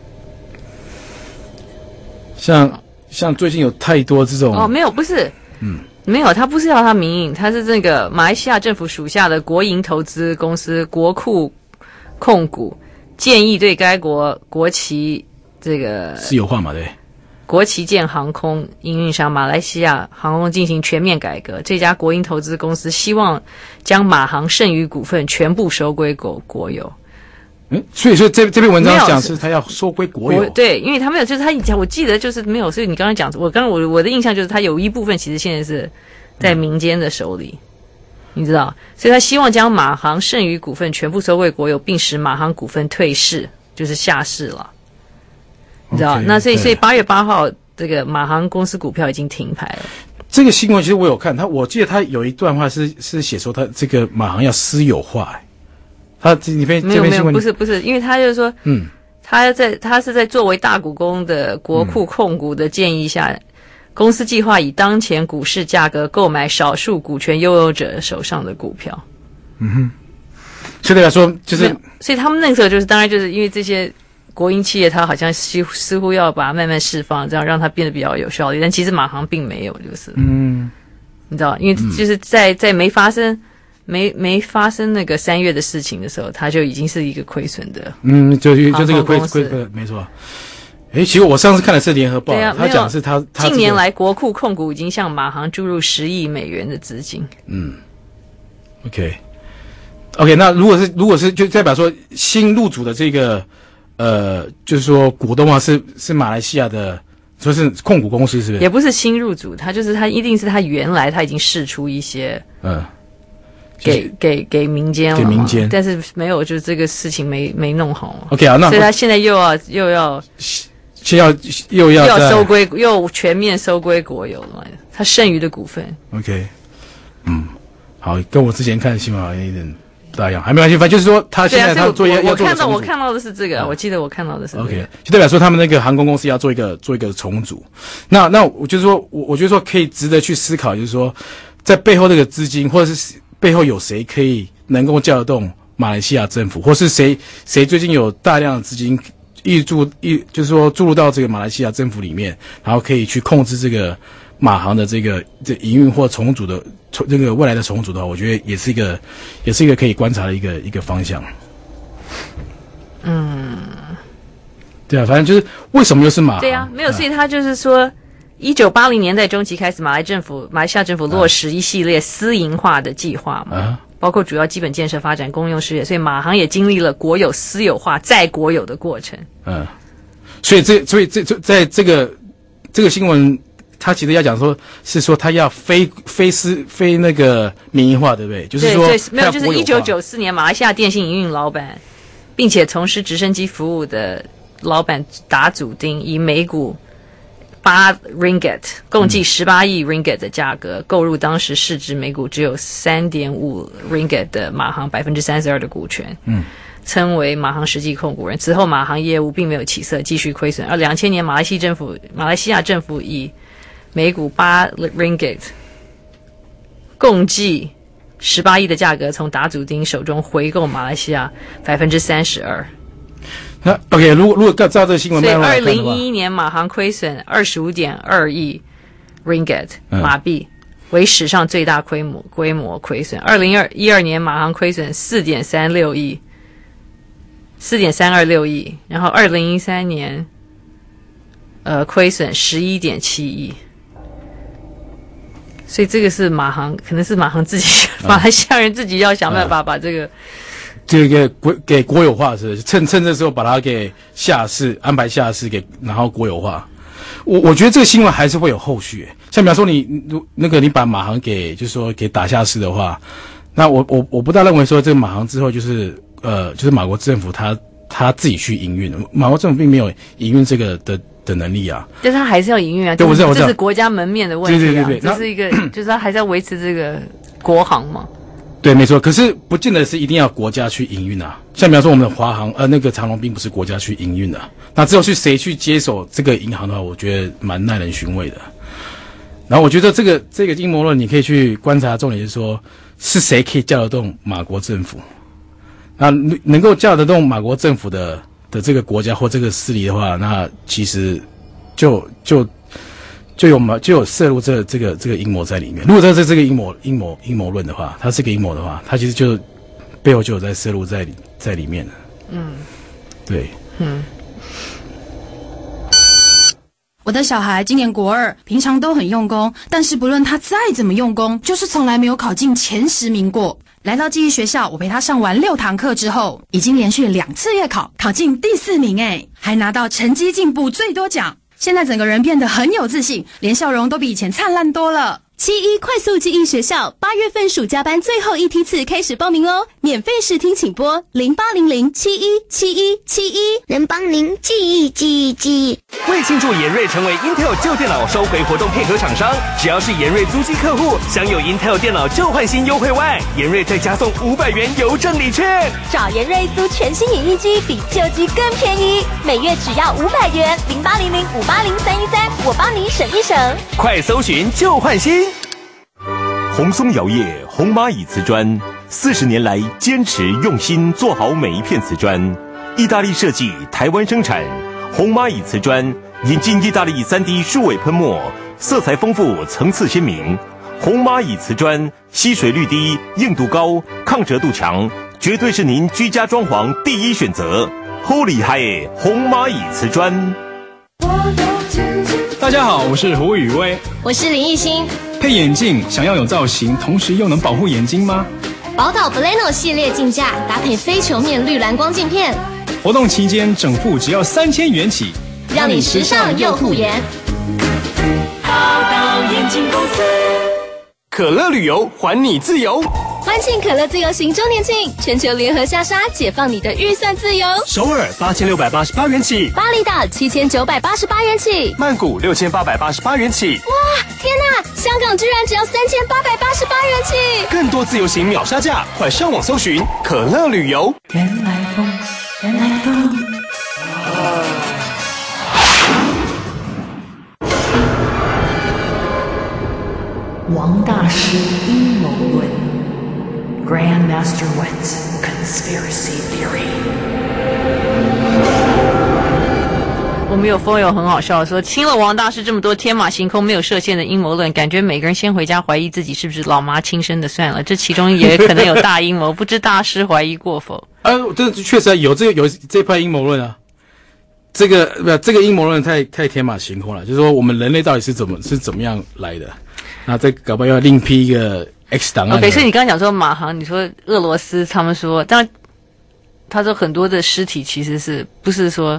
[SPEAKER 9] 像最近有太多这种
[SPEAKER 2] 没有，不是，没有，他不是要他民营，他是这个马来西亚政府属下的国营投资公司国库控股建议对该国旗这个
[SPEAKER 9] 私有化嘛，对。
[SPEAKER 2] 国旗舰航空营运商马来西亚航空进行全面改革，这家国营投资公司希望将马航剩余股份全部收归国有。
[SPEAKER 9] 所以说这篇文章讲是他要收归国有，
[SPEAKER 2] 对，因为他没有，就是他以前我记得就是没有，所以你刚刚讲，我的印象就是他有一部分其实现在是在民间的手里，你知道，所以他希望将马航剩余股份全部收归国有，并使马航股份退市，就是下市了。你知道，那所以8月8号这个马航公司股票已经停牌了。
[SPEAKER 9] 这个新闻其实我有看，我记得他有一段话是写说他这个马航要私有化。你
[SPEAKER 2] 没有，不是，因为他就是说，他是在作为大股东的国库控股的建议下，公司计划以当前股市价格购买少数股权拥有者手上的股票。
[SPEAKER 9] 所以来说就是，
[SPEAKER 2] 所以他们那个时候就是，当然就是因为这些国营企业，它好像似乎要把它慢慢释放，这样让它变得比较有效率，但其实马航并没有，就是你知道，因为就是在没发生那个3月的事情的时候，它就已经是一个亏损的，
[SPEAKER 9] 就这个亏没错。其实我上次看的是联合报，他讲的是他
[SPEAKER 2] 近年来国库控股已经向马航注入10亿美元的资金。
[SPEAKER 9] OK， 那如果是就代表说新入主的这个就是说股东啊是马来西亚的，说是控股公司，是不是？
[SPEAKER 2] 也不是新入主，他一定是他原来他已经释出一些给民间了，给民间，但是没有，就是这个事情没弄好。
[SPEAKER 9] OK 啊，那
[SPEAKER 2] 所以他现在又要
[SPEAKER 9] 收
[SPEAKER 2] 归，又全面收归国有了，他剩余的股份。
[SPEAKER 9] OK， 好，跟我之前看的新闻好像有点不大一样，还没关系，反正就是说他现在他做要做
[SPEAKER 2] 我看到的是这个，我记得我看到的是这个。
[SPEAKER 9] OK， 就代表说他们那个航空公司要做一个重组。那我就是说，我觉得说可以值得去思考，就是说在背后这个资金，或者是背后有谁可以能够叫得动马来西亚政府，或是谁最近有大量的资金就是说注入到这个马来西亚政府里面，然后可以去控制这个马航的这营运或重组的这个未来的重组的话，我觉得也是一个可以观察的一个方向。对啊，反正就是为什么又是马航？
[SPEAKER 2] 对啊，没有，所以他就是说，1980年代中期开始，马来西亚政府落实一系列私营化的计划嘛，包括主要基本建设发展公用事业，所以马航也经历了国有私有化再国有的过程。
[SPEAKER 9] 所以在这个新闻，他其实要讲说是说他要非那个民营化，对不对？就是说
[SPEAKER 2] 对，没有，就是1994年马来西亚电信营运老板，并且从事直升机服务的老板达祖丁以每股8 ringgit 共计18亿 ringgit 的价格购入当时市值每股只有 3.5 ringgit 的马航 32% 的股权，称为马航实际控股人。此后马航业务并没有起色，继续亏损。而2000年马来西亚政府以每股8 ringgit 共计18亿的价格从达祖丁手中回购马来西亚 32%。
[SPEAKER 9] 那 OK， 如果照这个新闻脉络来看的话，
[SPEAKER 2] 所以2011年马航亏损 25.2 亿 ringgit 马币，为史上最大规模亏损。2012年马航亏损 4.326 亿，然后2013年亏损 11.7 亿。所以这个是马航，可能是马航自己，马来西亚人自己要想办法把这个
[SPEAKER 9] 给国有化，是趁这时候把它给下市，安排下市然后国有化。我觉得这个新闻还是会有后续，像比方说你把马航给打下市的话，那我不大认为说这个马航之后就是马国政府他自己去营运，马国政府并没有营运这个的能力啊，
[SPEAKER 2] 但是他还是要营运啊，
[SPEAKER 9] 对，
[SPEAKER 2] 这是国家门面的问题啊，
[SPEAKER 9] 对，
[SPEAKER 2] 这是一个就是他还是要维持这个国航嘛。
[SPEAKER 9] 对，没错，可是不见得是一定要国家去营运啊。像比方说我们的华航，那个长荣并不是国家去营运的，那之后谁去接手这个银行的话，我觉得蛮耐人寻味的。然后我觉得这个阴谋论，你可以去观察，重点是说， 是谁可以叫得动马国政府？那能够叫得动马国政府的这个国家或这个势力的话，那其实就有涉入这个阴谋在里面。如果这个阴谋论的话，它是个阴谋的话，它其实就背后就有在涉入在里面了。对，
[SPEAKER 10] 我的小孩今年国2，平常都很用功，但是不论他再怎么用功，就是从来没有考进前10名过。来到记忆学校，我陪他上完6堂课之后，已经连续2次月考，考进第4名诶，还拿到成绩进步最多奖。现在整个人变得很有自信，连笑容都比以前灿烂多了。
[SPEAKER 19] 71快速记忆学校8月份暑假班最后一梯次开始报名喽！免费试听请拨0800717171，
[SPEAKER 1] 能帮您记忆。
[SPEAKER 11] 为庆祝研瑞成为 Intel 旧电脑收回活动配合厂商，只要是研瑞租机客户，享有 Intel 电脑旧换新优惠外，研瑞再加送500元邮政礼券。
[SPEAKER 16] 找研瑞租全新影印机比旧机更便宜，每月只要500元，0800580313，我帮你省一省。
[SPEAKER 11] 快搜寻旧换新。
[SPEAKER 21] 红松窑业红蚂蚁瓷砖40年来坚持用心做好每一片瓷砖，意大利设计，台湾生产。红蚂蚁瓷砖引进意大利3D 数位喷墨，色彩丰富，层次鲜明。红蚂蚁瓷砖吸水率低，硬度高，抗折度强，绝对是您居家装潢第一选择。好厉害耶！红蚂蚁瓷砖。
[SPEAKER 12] 大家好，我是胡宇威，
[SPEAKER 24] 我是林艺欣。
[SPEAKER 12] 配眼镜想要有造型，同时又能保护眼睛吗？
[SPEAKER 24] 宝岛 Bleno 系列镜架搭配非球面绿蓝光镜片，
[SPEAKER 12] 活动期间整副只要3000元起，
[SPEAKER 24] 让你时尚又护眼。
[SPEAKER 11] 宝岛眼镜公司，
[SPEAKER 12] 可乐旅游还你自由。
[SPEAKER 19] 欢庆可乐自由行周年庆，全球联合下杀，解放你的预算自由。
[SPEAKER 12] 首尔8688元起，
[SPEAKER 19] 巴厘岛7988元起，
[SPEAKER 12] 曼谷6888元起。
[SPEAKER 19] 哇，天哪！香港居然只要3888元起！
[SPEAKER 12] 更多自由行秒杀价，快上网搜寻可乐旅游。
[SPEAKER 8] 原来风，原来风。王大师阴谋论 ，Grandmaster Wet Conspiracy Theory。
[SPEAKER 2] 我们有风友很好笑说，听了王大师这么多天马行空没有设限的阴谋论，感觉每个人先回家怀疑自己是不是老妈亲生的算了，这其中也可能有大阴谋，不知大师怀疑过否？
[SPEAKER 9] 这确实有这派阴谋论啊。这个阴谋论太天马行空了，就是说我们人类到底是怎么样来的？那这搞不好要另批一个 X 档案。
[SPEAKER 2] OK， 所以你刚刚讲说马航，你说俄罗斯他们说，当然他说很多的尸体其实是不是说，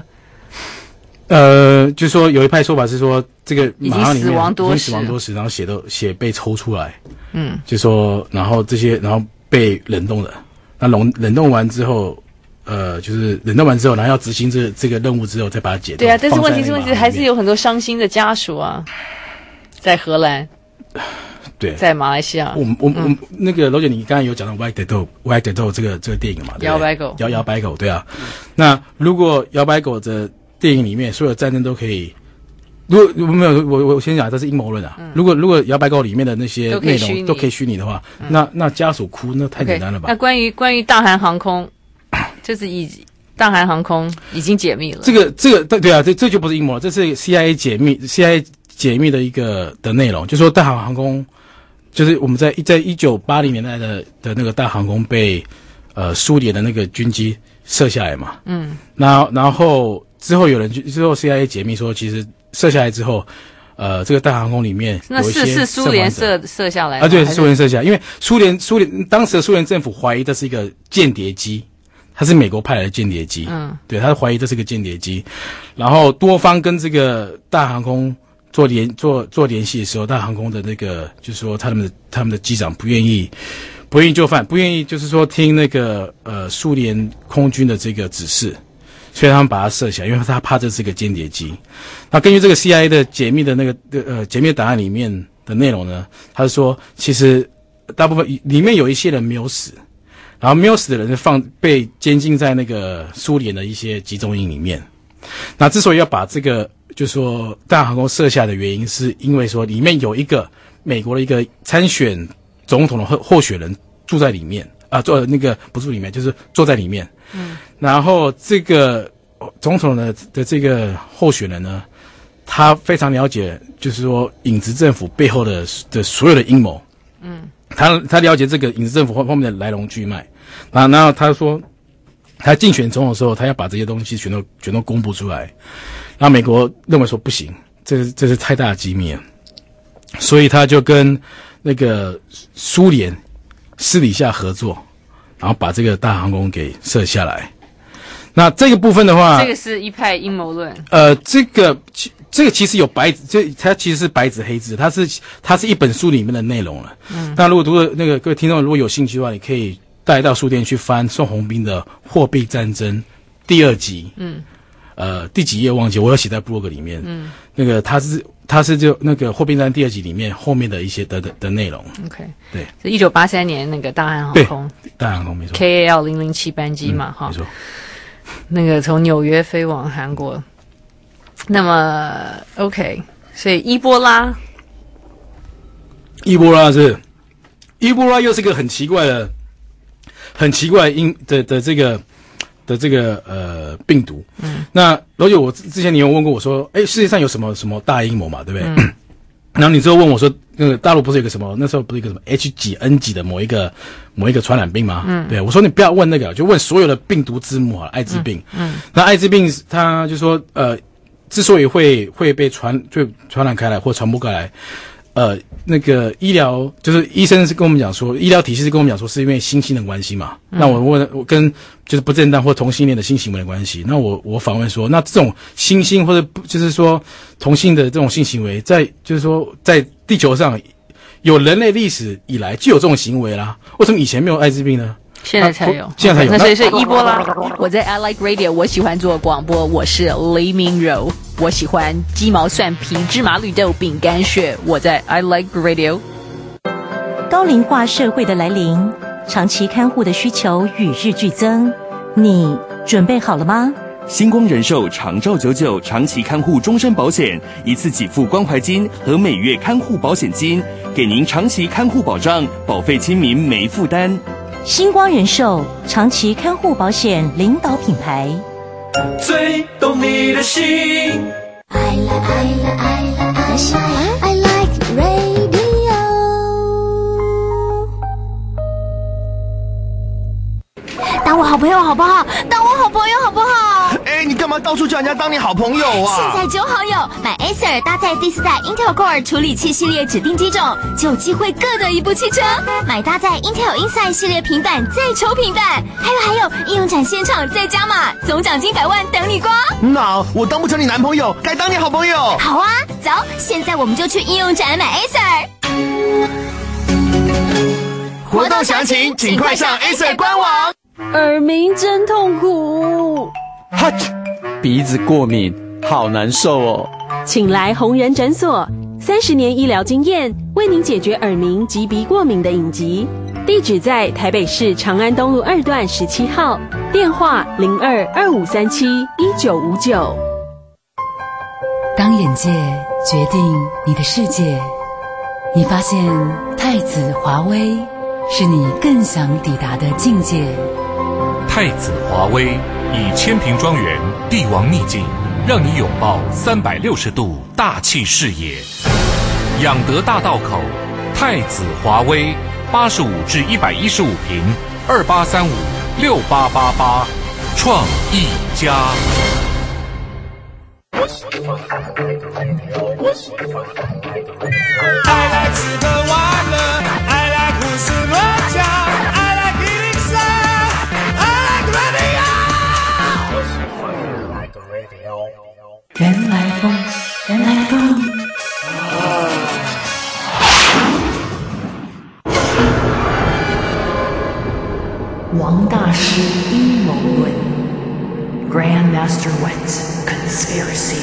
[SPEAKER 9] 就是说有一派说法是说这个马航里面
[SPEAKER 2] 已经死亡多
[SPEAKER 9] 时，然后血被抽出来，就说然后被冷冻的，那冷冻完之后。就是冷冻完之后，然后要执行这个任务之后，再把它解冻。
[SPEAKER 2] 对啊，但是问题还是有很多伤心的家属啊，在荷兰，
[SPEAKER 9] 对，
[SPEAKER 2] 在马来西亚。
[SPEAKER 9] 我那个罗姐，你刚才有讲到 White Dead 这个电影嘛？
[SPEAKER 2] 摇摆狗，
[SPEAKER 9] 摇摆狗，对啊。那如果摇摆狗的电影里面所有战争都可以，如果没有我先讲，这是阴谋论啊。如果摇摆狗里面的那些内容都可以虚拟的话，那家属哭那太简单了吧？
[SPEAKER 2] 那关于大韩航空。就是大韩航空已经解密了。这个
[SPEAKER 9] 对啊，这就不是阴谋了，这是 CIA 解密的一个的内容，就是说大韩航空，就是我们在1980年代的那个大航空被苏联的那个军机射下来嘛。然后之后CIA 解密说，其实射下来之后，这个大航空里面有一些
[SPEAKER 2] 是苏联射下来
[SPEAKER 9] 啊，对，苏联射下来，因为苏联当时的苏联政府怀疑这是一个间谍机。它是美国派来的间谍机，对，他怀疑这是个间谍机，然后多方跟这个大航空做联系的时候，大航空的那个就是说他们的机长不愿意就范，不愿意就是说听那个苏联空军的这个指示，所以他们把它射下来，因为他怕这是个间谍机。那根据这个 CIA 的解密的那个解密档案里面的内容呢，他是说其实大部分里面有一些人没有死。然后没有死的人被监禁在那个苏联的一些集中营里面。那之所以要把这个就是说大航空射下的原因，是因为说里面有一个美国的一个参选总统的候选人住在里面坐那个不住里面，就是坐在里面。然后这个总统的这个候选人呢，他非常了解，就是说影子政府背后的所有的阴谋。他了解这个影子政府后面的来龙去脉。然后他说，他竞选总统的时候，他要把这些东西全都公布出来。然后美国认为说不行，这是太大的机密了，所以他就跟那个苏联私底下合作，然后把这个大航空给射下来。那这个部分的话，
[SPEAKER 2] 这个是一派阴谋论。
[SPEAKER 9] 这个其实有白纸，它其实是白纸黑字，它是一本书里面的内容了。那如果那个各位听众如果有兴趣的话，你可以带到书店去翻宋鸿兵的《货币战争》第2集。第几页忘记，我有写在部落格里面。那个他是就那个《货币战争》第2集里面后面的一些的内容。
[SPEAKER 2] OK，
[SPEAKER 9] 对，
[SPEAKER 2] 是1983年那个大韩航空，
[SPEAKER 9] 大韩航空没错
[SPEAKER 2] ，KAL 007班机嘛，哈，
[SPEAKER 9] 没错。
[SPEAKER 2] 那个从纽约飞往韩国。那么 OK， 所以伊波拉又是个很奇怪的这个病毒。那罗姐，我之前你有问过我说，世界上有什么大阴谋嘛，对不对？然后你之后问我说，那个大陆不是有个什么，那时候不是有个什么 H 几 N 几的某一个传染病吗？对，我说你不要问那个，就问所有的病毒字母好了，艾滋病。那艾滋病它就说之所以会被传染开来或传播开来，那个医疗就是医生是跟我们讲说，医疗体系是跟我们讲说是因为性的关系嘛。那我跟就是不正当或同性恋的性行为的关系。那我反问说，那这种性或者就是说同性的这种性行为，就是说在地球上有人类历史以来就有这种行为啦，为什么以前没有艾滋病呢？ 现在才有。那所以是伊波拉。我在 I Like Radio， 我喜欢做广播，我是黎明柔，我喜欢鸡毛蒜皮、芝麻绿豆、饼干屑，我在 I Like Radio。
[SPEAKER 15] 高龄化社会的来临，长期看护的需求与日俱增，你准备好了吗？
[SPEAKER 21] 星光人寿长照99长期看护终身保险，一次给付关怀金和每月看护保险金，给您长期看护保障，保费亲民没负担。
[SPEAKER 15] 星光人寿长期看护保险领导品牌，
[SPEAKER 17] 最懂你的心。
[SPEAKER 1] I like radio。当我好朋友好不好？当我好朋友好不好？
[SPEAKER 3] 你干嘛到处叫人家当你好朋友啊？
[SPEAKER 24] 现在就好友买 Acer 搭载第4代 Intel Core 处理器系列指定机种，就有机会各得一部汽车。买搭载 Intel Inside 系列平板再抽平板，还有应用展现场再加码，总奖金100万等你刮。
[SPEAKER 3] 那我当不成你男朋友，该当你好朋友。
[SPEAKER 24] 好啊，走，现在我们就去应用展买 Acer。
[SPEAKER 3] 活动详情请快上 Acer 官网。
[SPEAKER 5] 耳鸣真痛苦，
[SPEAKER 14] 哈啾，鼻子过敏，好难受哦。
[SPEAKER 5] 请来红人诊所，30年医疗经验，为您解决耳鸣及鼻过敏的隐疾。地址在台北市长安东路2段17号，电话02-2537-1959。
[SPEAKER 18] 当眼界决定你的世界，你发现太子华威是你更想抵达的境界。
[SPEAKER 6] 太子华威以千坪庄园帝王秘境，让你拥抱360度大气视野。养德大道口太子华威，85至115坪，28356888，创意家。
[SPEAKER 17] I like 吃喝玩乐 I like 胡思乱想 I like 103 I like radio
[SPEAKER 8] 原来风，原来风。 王大师阴谋论 Grandmaster Wet Conspiracy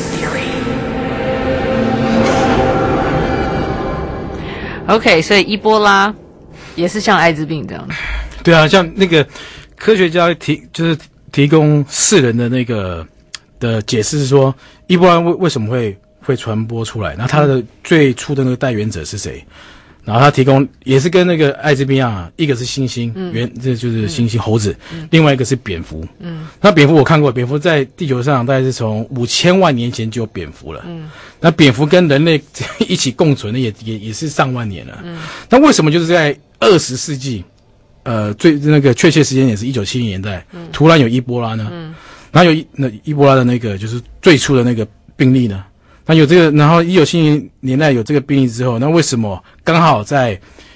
[SPEAKER 2] Theory。OK， 所以伊波拉也是像艾滋病这样的。
[SPEAKER 9] 对啊，像那个科学家提供世人的那个的解释是说，伊波拉为什么会传播出来？那它的最初的那个带源者是谁？ 然后它提供也是跟那个艾滋病一样啊，一个是猩猩，这就是猩猩猴子，另外一个是蝙蝠。那蝙蝠我看过，蝙蝠在地球上大概是从5000万年前就有蝙蝠了。那蝙蝠跟人类一起共存的也是上万年了。那为什么就是在20世纪，最那个确切时间也是1970年代，突然有伊波拉呢？然后有伊波拉的那个就是最初的那个病例呢？那有这个，然后1970年代有这个病例之后，那为什么刚好在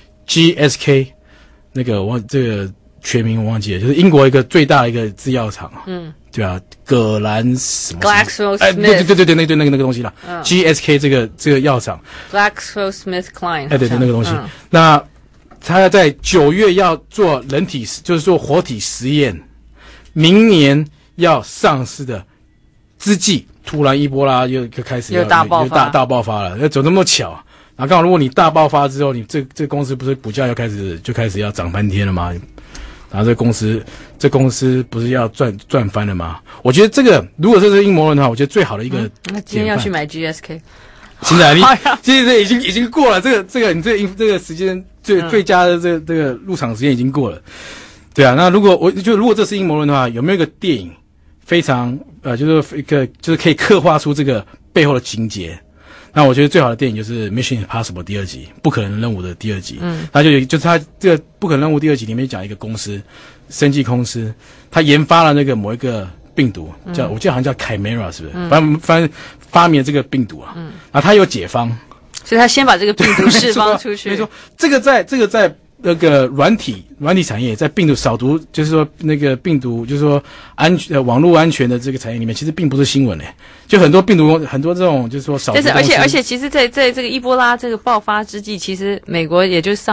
[SPEAKER 9] GSK 那个这个全名我忘记了，就是英国一个最大的一个制药厂，对啊，葛兰什么
[SPEAKER 2] GlaxoSmith，
[SPEAKER 9] 对，那个东西啦，GSK 这个药厂
[SPEAKER 2] GlaxoSmithKline，
[SPEAKER 9] 对，那个东西，那他在9月要做人体，就是做活体实验，明年要上市的之际。突然伊波拉又开始
[SPEAKER 2] 大爆
[SPEAKER 9] 发了，怎么那么巧？然后刚好如果你大爆发之后，你这公司不是股价又开始要涨翻天了吗？然后这公司不是要赚翻了吗？我觉得这个如果这是阴谋论的话，我觉得最好的一个
[SPEAKER 2] 那今天要去买 GSK，
[SPEAKER 9] 现在其实已经过了，这个你这个时间最佳的这个入场时间已经过了，对啊。那如果这是阴谋论的话，有没有一个电影？非常就是一个就是可以刻画出这个背后的情节。那我觉得最好的电影就是《Mission Impossible》第2集，不可能任务的第2集。它就是它这个不可能任务第2集里面讲一个公司，生技公司，它研发了那个某一个病毒，我记得好像叫 Chimera， 是不是？反正发明了这个病毒啊。然后它有解方，
[SPEAKER 2] 所以他先把这个病毒释放出去。
[SPEAKER 9] 没错，这个在那个软体产业，在病毒扫毒，就是说那个病毒，就是说网络安全的这个产业里面，其实并不是新闻就很多病毒很多这种就是说扫毒。
[SPEAKER 2] 但是而且其实在这个伊波拉这个爆发之际，其实美国也就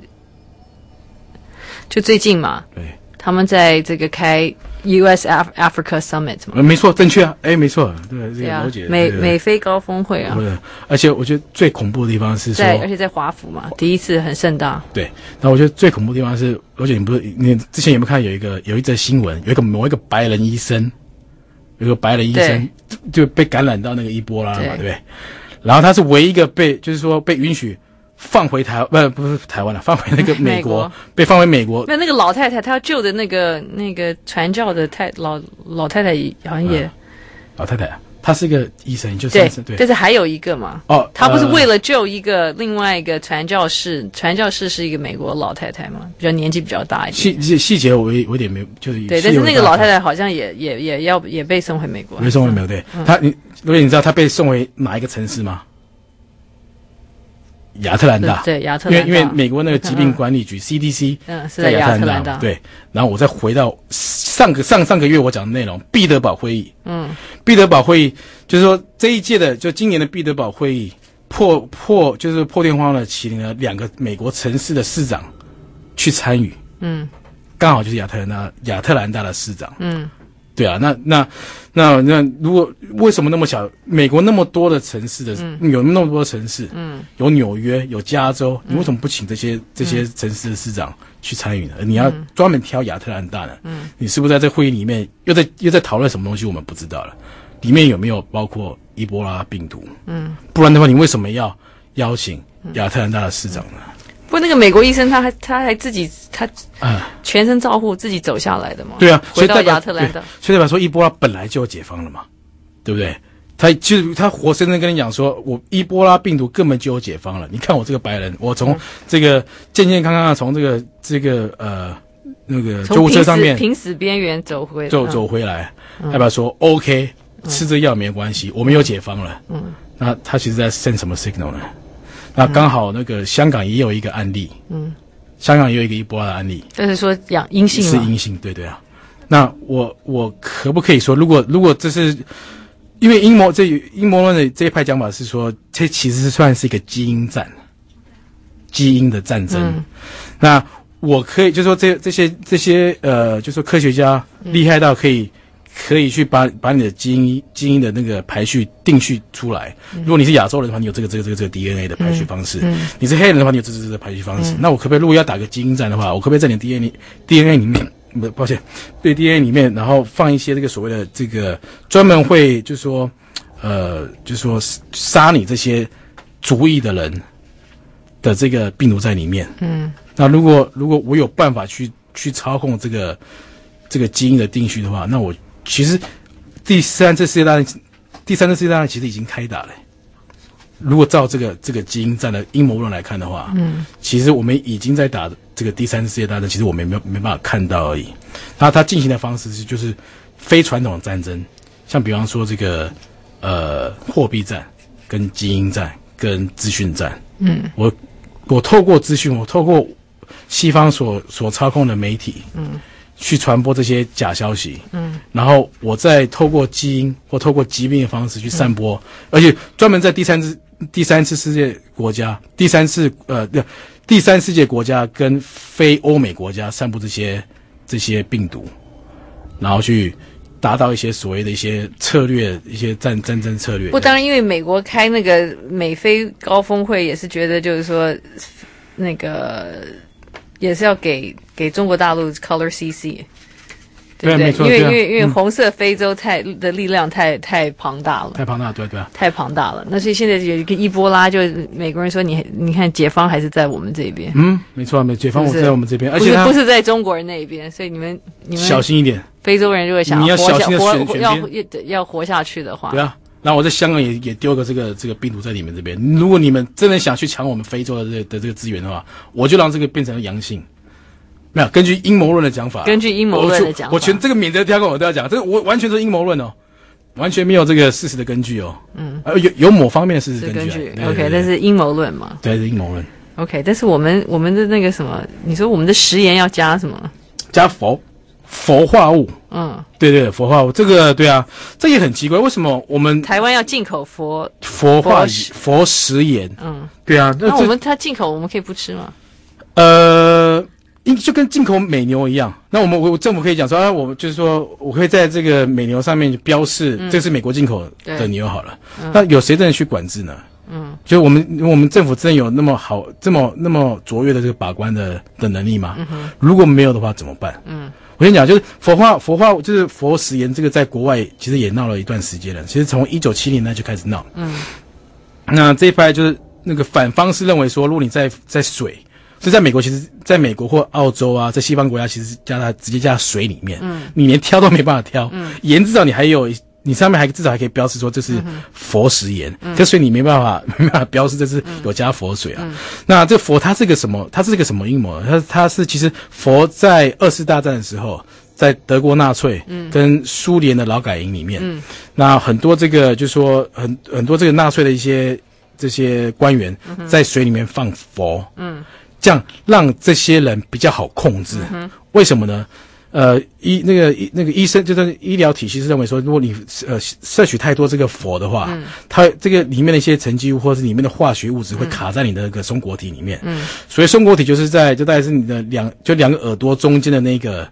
[SPEAKER 2] 就最近嘛，对，他们在这个开 US Africa Summit 嘛，
[SPEAKER 9] 没错，正确啊，没错，对，这个了解。
[SPEAKER 2] 美非高峰会啊，
[SPEAKER 9] 而且我觉得最恐怖的地方是说，
[SPEAKER 2] 而且在华府嘛，第一次很盛大。
[SPEAKER 9] 对，那我觉得最恐怖的地方是，而且你之前有没有看有一则新闻，某一个白人医生，就被感染到那个伊波拉了嘛，对不对？然后他是唯一一个被允许放回不是台湾了，放回那个美国，被放回美国。
[SPEAKER 2] 那个老太太，她要救的那个传教的老太太好像也，
[SPEAKER 9] 老太太啊，她是个医生，就
[SPEAKER 2] 对，
[SPEAKER 9] 对，
[SPEAKER 2] 但是还有一个嘛，她不是为了救另外一个传教士是一个美国老太太嘛，比较年纪比较大一点。
[SPEAKER 9] 细节我有点没有，就是
[SPEAKER 2] 对，但是那个老太太好像也被送回美国，
[SPEAKER 9] 被送回美国。对，如果你知道她被送回哪一个城市吗？亚特兰大，
[SPEAKER 2] 对，亚特兰大，
[SPEAKER 9] 因为美国那个疾病管理局 CDC
[SPEAKER 2] 是在亚特兰大，
[SPEAKER 9] 对。然后我再回到上个月我讲的内容，毕德堡会议，毕德堡会议就是说这一届的就今年的毕德堡会议破天荒的起领了2个美国城市的市长去参与，刚好就是亚特兰大的市长，对啊，那如果为什么那么小？美国那么多的城市有那么多的城市，有纽约，有加州，你为什么不请这些城市的市长去参与呢？你要专门挑亚特兰大呢？你是不是在这会议里面又在讨论什么东西？我们不知道了，里面有没有包括伊波拉病毒？不然的话，你为什么要邀请亚特兰大的市长呢？
[SPEAKER 2] 不过那个美国医生他还自己全身照护自己走下来的嘛？
[SPEAKER 9] 对啊，
[SPEAKER 2] 回到亚特兰大，
[SPEAKER 9] 所以代表说伊波拉本来就有解放了嘛，对不对？他活生生跟你讲说，我伊波拉病毒根本就有解放了。你看我这个白人，我从这个健健康康的从这个那个救护车上面
[SPEAKER 2] 濒死边缘走回
[SPEAKER 9] 来，代表说 OK， 吃这药没关系，我们有解放了。那他其实在 send 什么 signal 呢？那刚好那个香港也有一个案例，香港也有一个伊波拉的案例，
[SPEAKER 2] 但是说阴性
[SPEAKER 9] 是阴性，对啊。那我可不可以说，如果这是因为阴谋论的这一派讲法是说，这其实是算是一个基因的战争。那我可以就说这些就说科学家厉害到可以去把你的基因的那个排序定序出来。如果你是亚洲人的话，你有这个 DNA 的排序方式；你是黑人的话，你有这个排序方式。那我可不可以，如果要打个基因战的话，我可不可以在你 DNA 里面，抱歉，对 DNA 里面，然后放一些这个所谓的这个专门会就是说杀你这些族裔的人的这个病毒在里面。那如果我有办法去操控这个基因的定序的话，那我其实第三次世界大战其实已经开打了。如果照这个基因战的阴谋论来看的话，其实我们已经在打这个第三次世界大战，其实我们没办法看到而已。那它进行的方式就是非传统的战争，像比方说这个货币战、跟基因战、跟资讯战。我透过资讯，我透过西方所操控的媒体，去传播这些假消息，然后我再透过基因或透过疾病的方式去散播，而且专门在第三次世界国家、第三世界国家跟非欧美国家散布这些病毒，然后去达到一些所谓的一些策略、一些战争策略。
[SPEAKER 2] 不，当然，因为美国开那个美非高峰会也是觉得，就是说那个也是要给中国大陆 Color CC。对不对？
[SPEAKER 9] 没错，
[SPEAKER 2] 因为红色非洲的力量太庞大了，
[SPEAKER 9] 太庞大，对啊，
[SPEAKER 2] 太庞大了。那所以现在有一个伊波拉，就美国人说你看解放还是在我们这边，
[SPEAKER 9] 没错，解放我在我们这边，而且
[SPEAKER 2] 不是在中国人那边，所以你们
[SPEAKER 9] 小心一点。
[SPEAKER 2] 非洲人如果想
[SPEAKER 9] 你要小心
[SPEAKER 2] 的要活下去的话，
[SPEAKER 9] 对啊。然后我在香港也丢个这个病毒在你们这边，如果你们真的想去抢我们非洲的这个资源的话，我就让这个变成阳性。没有，根据阴谋论的讲法，我全这个免责条款我都要讲，这个我完全是阴谋论哦，完全没有这个事实的根据哦。有某方面的事实根据。
[SPEAKER 2] OK， 但是阴谋论嘛。
[SPEAKER 9] 对，是阴谋论。
[SPEAKER 2] OK， 但是我们的那个什么，你说我们的食盐要加什么？
[SPEAKER 9] 加氟化物。对，氟化物，这个对啊，这也很奇怪，为什么我们
[SPEAKER 2] 台湾要进口氟
[SPEAKER 9] 食盐？对啊，
[SPEAKER 2] 那它进口我们可以不吃吗？
[SPEAKER 9] 就跟进口美牛一样，那我政府可以讲说我就是说我可以在这个美牛上面标示这是美国进口的牛好了。那有谁真的去管制呢？就我们政府真的有那么好那么卓越的这个把关的能力吗？如果没有的话怎么办？我跟你讲，就是氟化就是氟食盐，这个在国外其实也闹了一段时间了，其实从1970年代就开始闹。那这一派就是那个反方是认为说，如果你在水。所以在美国，其实在美国或澳洲啊，在西方国家，其实直接加水里面，你连挑都没办法挑，盐至少你上面至少还可以标示说这是氟食盐，可水你没办法标示这是有加氟水啊。那这氟它是个什么阴谋？它是其实氟在2次大战的时候，在德国纳粹跟苏联的劳改营里面，那很多这个就是说很多这个纳粹的这些官员在水里面放氟，这样让这些人比较好控制。为什么呢？那个医生就是医疗体系是认为说，如果你摄取太多这个氟的话，它这个里面的一些沉积物或是里面的化学物质会卡在你的那个松果体里面。所以松果体就大概是你的两个耳朵中间的一个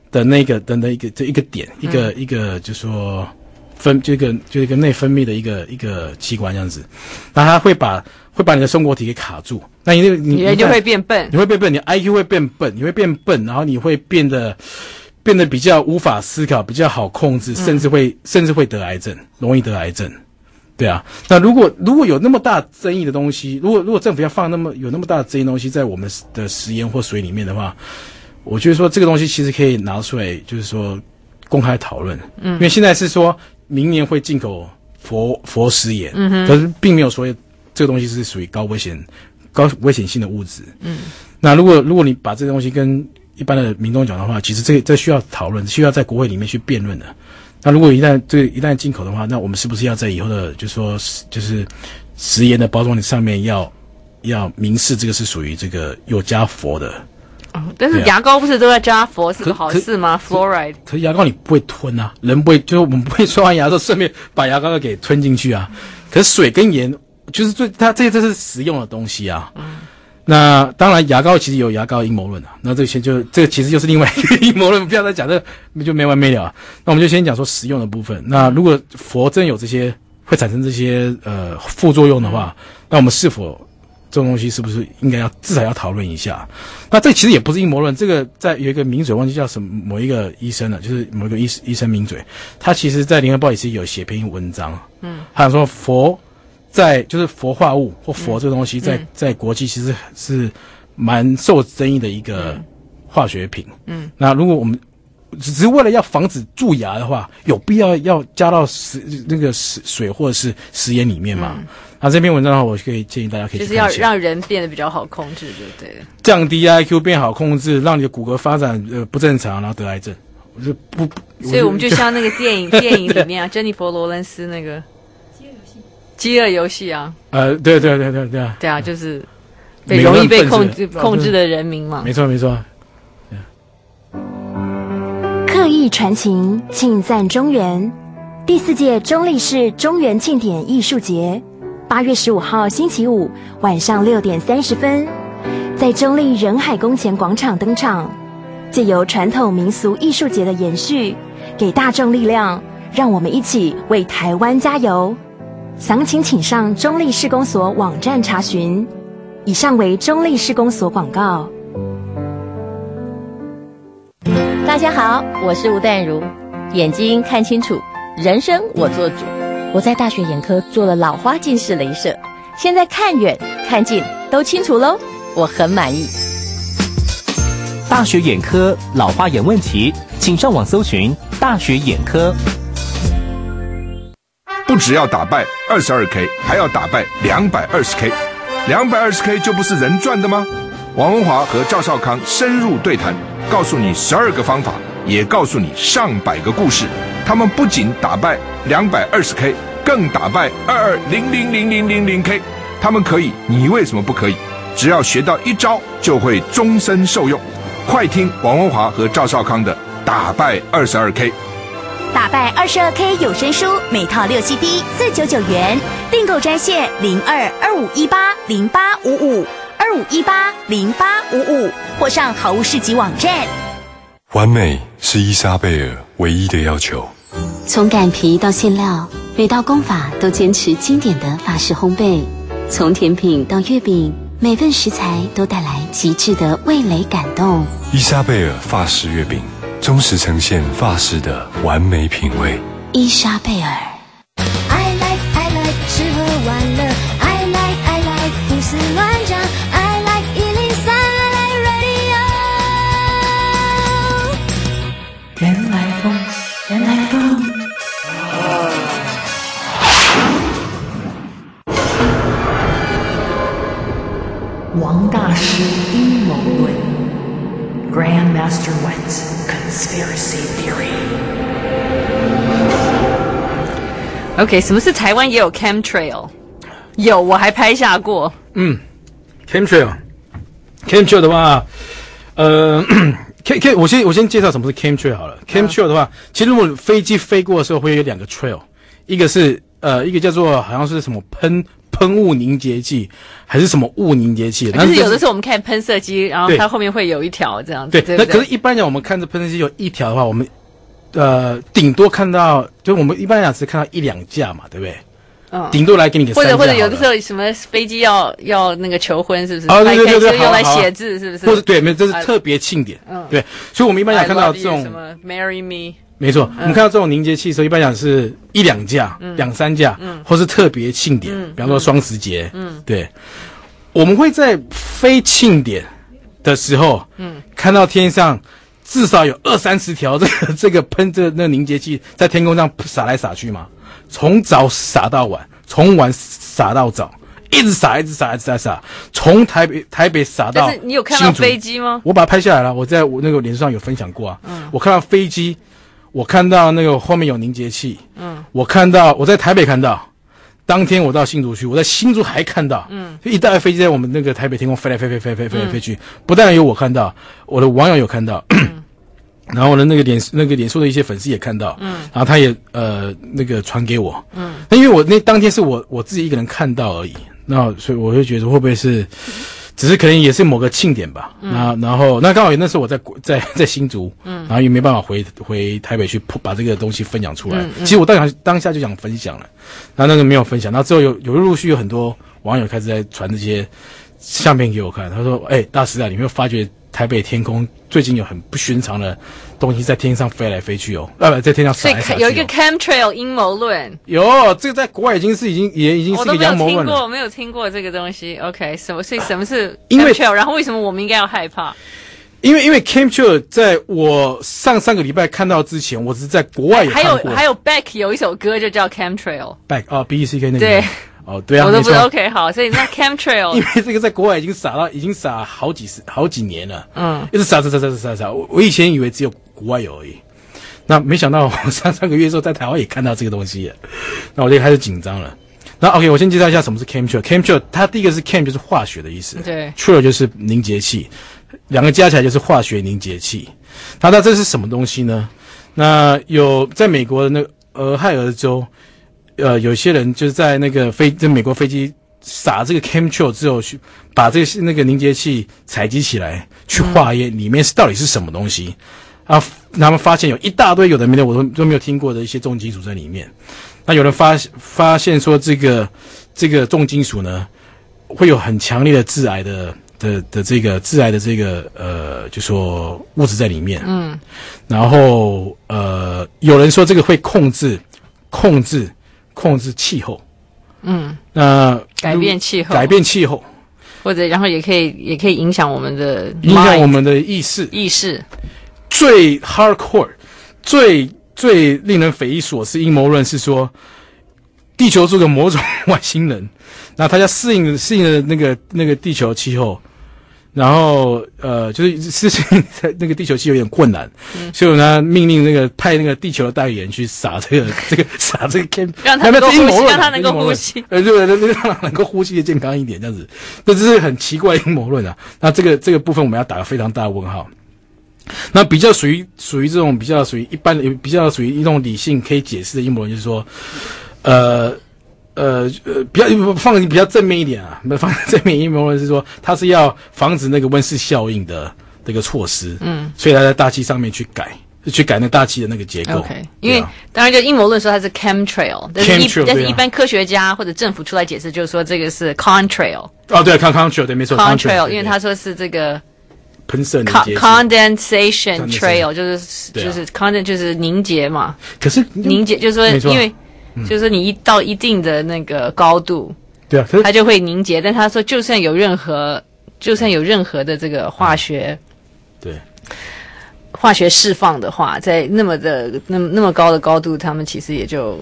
[SPEAKER 9] 点，一个就说就一个内分泌的一个器官这样子，那它会把你的松果体给卡住。那你
[SPEAKER 2] 就会变笨，
[SPEAKER 9] 你会变笨，你 IQ 会变笨，你会变笨，然后你会变得比较无法思考，比较好控制，甚至会得癌症，容易得癌症。对啊，那如果有那么大争议的东西，如果政府要放有那么大的争议的东西在我们的食盐或水里面的话，我觉得说这个东西其实可以拿出来，就是说公开讨论。因为现在是说明年会进口氟食盐，可是并没有说这个东西是属于高危险性的物质。那如果你把这个东西跟一般的民众讲的话，其实这需要讨论，需要在国会里面去辩论的。那如果一旦进口的话，那我们是不是要在以后的就是食盐的包装上面要明示这个是属于这个有加氟的？
[SPEAKER 2] 但是牙膏不是都要加氟，是个好事吗 ？Fluoride。
[SPEAKER 9] 可是牙膏你不会吞啊，人不会，就是我们不会刷完牙之后顺便把牙膏给吞进去啊。可是水跟盐就是这是实用的东西啊。那当然，牙膏其实有牙膏阴谋论啊。那这个其实就是另外一个阴谋论，不要再讲这个就没完没了啊。那我们就先讲说实用的部分。那如果氟真有这些会产生这些副作用的话，那我们是否这种东西是不是应该至少要讨论一下？那这其实也不是阴谋论，这个有一个名嘴忘记叫什么某一个医生了，就是某一个医生名嘴，他其实在联合报也是有写篇文章，他想说氟就是氟化物或氟这个东西在国际其实是蛮受争议的一个化学品。那如果我们只是为了要防止蛀牙的话，有必要加到水或者是食盐里面吗？那这篇文章的话，我可以建议大家可以去看一下，
[SPEAKER 2] 就是要让人变得比较好控制，就对了。
[SPEAKER 9] 降低 IQ 变好控制，让你的骨骼发展不正常，然后得癌症。
[SPEAKER 2] 所以我们就像那个电影里面啊，珍妮佛罗伦斯那个饥饿游戏啊。
[SPEAKER 9] 对
[SPEAKER 2] 啊，就是容易被控制的人民嘛。
[SPEAKER 9] 没错。
[SPEAKER 16] 刻意传情，庆赞中原。第4届中坜市中原庆典艺术节，8月15号星期五晚上6点30分，在中坜仁海宫前广场登场。借由传统民俗艺术节的延续，给大众力量，让我们一起为台湾加油。详情请上中坜市公所网站查询。以上为中坜市公所广告。
[SPEAKER 15] 大家好，我是吴淡如。眼睛看清楚，人生我做主。我在大学眼科做了老花近视雷射，现在看远看近都清楚咯，我很满意。
[SPEAKER 11] 大学眼科老花眼问题，请上网搜寻大学眼科。
[SPEAKER 4] 不只要打败 22K， 还要打败 220K。 220K 就不是人赚的吗？王文华和赵少康深入对谈，告诉你12个方法，也告诉你上百个故事。他们不仅打败 220K， 更打败2200000K。 他们可以，你为什么不可以？只要学到一招，就会终身受用。快听王文华和赵少康的打败 22K。
[SPEAKER 24] 打败 22K 有声书每套6 CD 499元，订购专线02-2518-0855，2518-0855，或上好物市集网站。
[SPEAKER 13] 完美是伊莎贝尔唯一的要求。
[SPEAKER 20] 从擀皮到馅料，每道功法都坚持经典的法式烘焙。从甜品到月饼，每份食材都带来极致的味蕾感动。
[SPEAKER 13] 伊莎贝尔法式月饼，忠实呈现法式的完美品味。
[SPEAKER 20] 伊莎贝尔。
[SPEAKER 1] I like 吃喝玩乐 I like 胡思乱想 I like 103 I like radio。
[SPEAKER 8] 原来风，原来风。王大师阴谋论 Grandmaster Wet Conspiracy
[SPEAKER 2] Theory。OK， 什么是台湾也有 chemtrail？ 有，我还拍下过。
[SPEAKER 9] chemtrail 的话，我先介绍什么是 chemtrail 好了。chemtrail 的话，其实如果飞机飞过的时候会有2个 trail， 一个是一个叫做好像是什么喷雾凝结剂还是什么雾凝结剂，
[SPEAKER 2] 就是有的时候我们看喷射机，然后它后面会有一条这样子。
[SPEAKER 9] 对，那可是一般讲我们看这喷射机有一条的话，我们顶多看到，就我们一般讲只看到1-2架嘛，对不对？顶多来给你个3架。
[SPEAKER 2] 或者有的时候什么飞机要那个求婚，是不是？
[SPEAKER 9] 对，
[SPEAKER 2] 用来写字，是不是？
[SPEAKER 9] 或者对，没有，这是特别庆典。对，所以我们一般讲看到这种
[SPEAKER 2] 什么 Marry Me。
[SPEAKER 9] 没错，我们看到这种凝结器的时候，一般讲是1-2架、2-3架，或是特别庆典，比方说双十节。对，我们会在非庆典的时候，看到天上至少有20-30条这个喷着那凝结剂在天空上洒来洒去嘛，从早洒到晚，从晚洒到早，一直洒，从台北洒到新竹。但是
[SPEAKER 2] 你有看到飞机吗？
[SPEAKER 9] 我把它拍下来了，我在我那个脸书上有分享过啊。我看到飞机。我看到那个后面有凝结器，我在台北看到，当天我到新竹去，我在新竹还看到，一大堆飞机在我们那个台北天空飞来飞去，不但有我看到，我的网友有看到，然后呢那个脸书的一些粉丝也看到，然后他也那个传给我，那因为我那当天是我自己一个人看到而已，那所以我会觉得会不会是。只是可能也是某个庆典吧，然后那刚好那时候我在新竹，然后也没办法回台北去把这个东西分享出来。其实我当下就想分享了，然后那个没有分享，然后之后有陆续有很多网友开始在传这些相片给我看，他说：“大师啊，你有没有发觉台北天空最近有很不寻常的东西在天上飞来飞去哦，在天上撒来撒去。
[SPEAKER 2] 所以有一个 chemtrail 阴谋论。
[SPEAKER 9] 有，这个在国外已经是个阳谋论了。
[SPEAKER 2] 我没有听过这个东西。OK， 所以什么是 chemtrail？ 然后为什么我们应该要害怕？
[SPEAKER 9] 因为 chemtrail 在我上个礼拜看到之前，我是在国外也看过。
[SPEAKER 2] 还有 Beck 有一首歌就叫 chemtrail。
[SPEAKER 9] Beck BECK 那个。
[SPEAKER 2] 对。
[SPEAKER 9] 哦，对啊，
[SPEAKER 2] 我都不知道 OK 好，所以那 chemtrail
[SPEAKER 9] 因为这个在国外已经撒好几年了，一直撒。我以前以为只有国外有而已，那没想到我上个月之后在台湾也看到这个东西了，那我就开始紧张了。那 OK， 我先介绍一下什么是 chemtrail。它第一个是 chem 就是化学的意思，
[SPEAKER 2] 对
[SPEAKER 9] ，trail 就是凝结器，两个加起来就是化学凝结器。那这是什么东西呢？那有在美国的那个俄亥俄州。有些人就是在那个美国飞机撒这个 chemtrail 之后，去把那个凝结器采集起来，去化验里面到底是什么东西啊？他们发现有一大堆有的没的我都没有听过的一些重金属在里面。那有人发现说这个重金属呢，会有很强烈的致癌的就说物质在里面。然后有人说这个会控制气候，那
[SPEAKER 2] 改变气候，或者然后也可以影响我们的
[SPEAKER 9] 意识。最 hardcore 最令人匪夷所思阴谋论是说，地球是个某种外星人，那他要适应了那个地球气候。然后就是那个地球气有点困难，所以呢命令派那个地球的代理人去撒这个 chem，
[SPEAKER 2] 让他能够呼吸，
[SPEAKER 9] 对，让他能够呼吸的健康一点，这样子，这是很奇怪的阴谋论啊。那这个部分我们要打个非常大的问号。那比较属于这种比较属于一般的，比较属于一种理性可以解释的阴谋论，就是说，比较正面一点啊，放正面阴谋论是说，它是要防止那个温室效应的这个措施，所以它在大气上面去改那大气的那个结构。
[SPEAKER 2] OK， 因为当然就阴谋论说它是 chemtrail， 但是一般科学家或者政府出来解释，就是说这个是 contrail。
[SPEAKER 9] 哦，对 ，contrail， 对，没错
[SPEAKER 2] ，contrail， 因为他说是这个
[SPEAKER 9] 喷射
[SPEAKER 2] condensation trail， 就是 condensation 就是凝结嘛。
[SPEAKER 9] 可是
[SPEAKER 2] 凝结就是说，因为就是说你到一定的那个高度，
[SPEAKER 9] 对啊，
[SPEAKER 2] 它就会凝结。但他说，就算有任何的这个化学释放的话，在那么高的高度，他们其实也就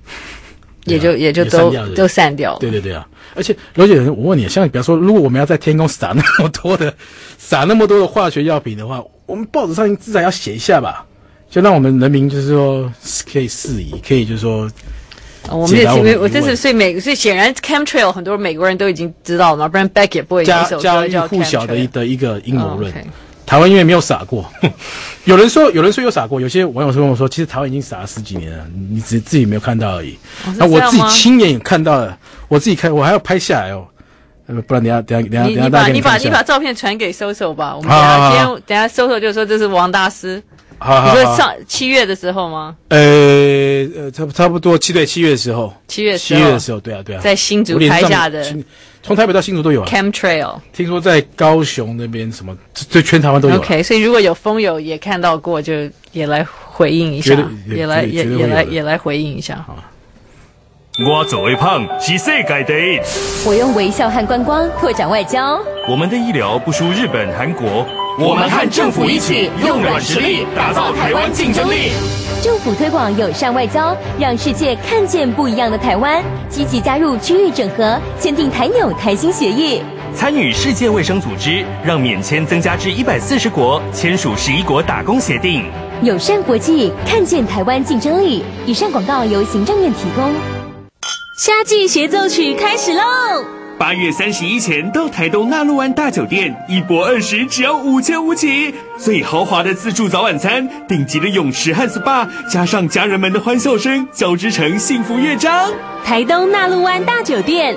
[SPEAKER 2] 都散掉了。
[SPEAKER 9] 对啊！而且罗姐，我问你，像比方说，如果我们要在天空撒那么多的化学药品的话，我们报纸上至少要写一下吧，就让我们人民就是说可以适宜，可以就是说。
[SPEAKER 2] 我所以显然 chemtrail 很多美国人都已经知道了嘛，不然 Beck 也不会有一首歌叫 chemtrail。家喻户晓的一个阴谋论。台湾因为没有撒过，有人说有撒过，有些网友说跟我说，其实台湾已经撒了10几年了，你自己没有看到而已。那我自己亲眼也看到了，我还要拍下来哦，不然等下你把照片传给搜吧，我们等下搜就说这是王大师。你说7月的时候吗？
[SPEAKER 9] 差不多7月的时候。7月的时候，对啊，
[SPEAKER 2] 在新竹拍下的，
[SPEAKER 9] 从台北到新竹都有啊。
[SPEAKER 2] chemtrail， 听
[SPEAKER 9] 说在高雄那边什么，这全台湾都有。
[SPEAKER 2] OK， 所以如果有风友也看到过，就也来回应一下，也来回应一下哈。
[SPEAKER 21] 我做微胖是世界第一。
[SPEAKER 16] 我用微笑和观光拓展外交。
[SPEAKER 21] 我们的医疗不输日本、韩国。
[SPEAKER 3] 我们和政府一起用软实力打造台湾竞争力。
[SPEAKER 16] 政府推广友善外交，让世界看见不一样的台湾。积极加入区域整合，签订台纽台新协议，
[SPEAKER 21] 参与世界卫生组织，让免签增加至140国，签署11国打工协定。
[SPEAKER 16] 友善国际，看见台湾竞争力。以上广告由行政院提供。
[SPEAKER 5] 夏季协奏曲开始喽
[SPEAKER 11] ！8月31前到台东纳陆湾大酒店，1泊20只要5500起，最豪华的自助早晚餐，顶级的泳池和 SPA， 加上家人们的欢笑声，交织成幸福乐章。
[SPEAKER 5] 台东纳陆湾大酒店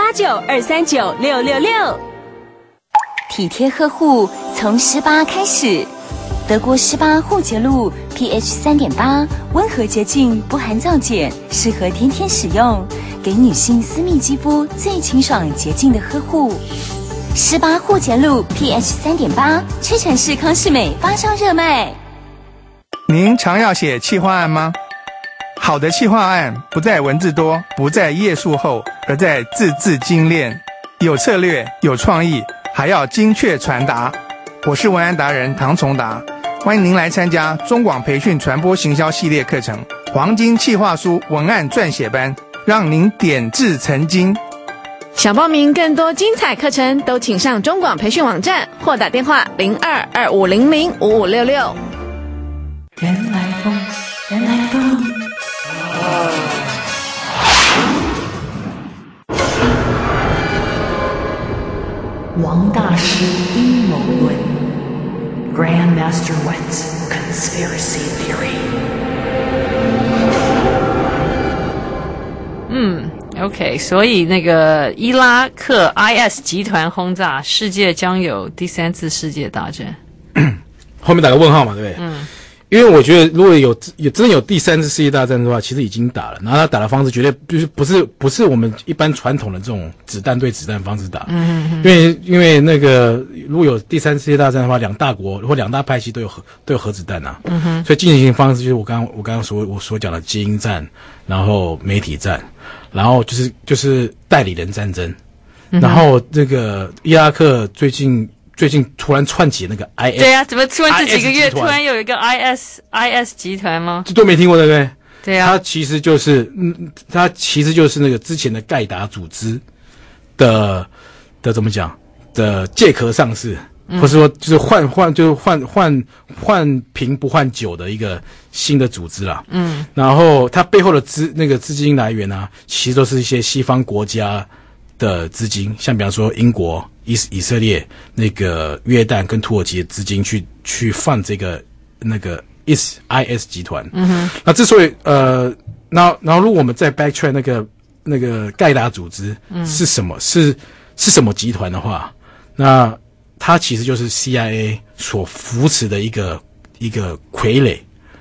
[SPEAKER 5] 089-239-666。
[SPEAKER 24] 体贴呵护从18开始，德国18护洁露 pH 3.8， 温和洁净，不含皂碱，适合天天使用。给女性私密肌肤最清爽洁净的呵护。 18户前路 pH 3.8，屈臣氏康士美发烧热卖。
[SPEAKER 7] 您常要写企划案吗？好的企划案不在文字多，不在页数厚，而在字字精炼，有策略，有创意，还要精确传达。我是文案达人唐崇达，欢迎您来参加中广培训传播行销系列课程黄金企划书文案撰写班，让您点字成金。
[SPEAKER 5] 想报名更多精彩课程，都请上中广培训网站或打电话02-2500-5566。
[SPEAKER 8] 原来风，原来风。王大师阴谋论 Grandmaster Wet Conspiracy Theory。
[SPEAKER 2] OK， 所以那个伊拉克 IS 集团轰炸，世界将有第3次世界大战。
[SPEAKER 9] 后面打个问号嘛，对不对？因为我觉得如果有真的有第3次世界大战的话，其实已经打了，然后他打的方式绝对就是不是我们一般传统的这种子弹对子弹方式打。因为那个如果有第3次世界大战的话，两大国或两大派系都有核子弹啊。所以进行方式就是我刚刚所讲的基因战，然后媒体战，然后就是代理人战争。然后这个伊拉克最近突然串起那个 IS，
[SPEAKER 2] 对啊，怎么突然这几个月突然有一个 IS 集团吗？
[SPEAKER 9] 这都没听过，对不对？
[SPEAKER 2] 对啊，
[SPEAKER 9] 它其实就是那个之前的盖达组织的怎么讲的借壳上市，或者说就是换瓶不换酒的一个新的组织啦。然后它背后的资金来源啊，其实都是一些西方国家的资金，像比方说英国、以色列、那个约旦跟土耳其的资金去放这个那个 IS 集团。那之所以然后如果我们再 backtrack 那个盖达组织是什么是什么集团的话，那它其实就是 CIA 所扶持的一个傀儡。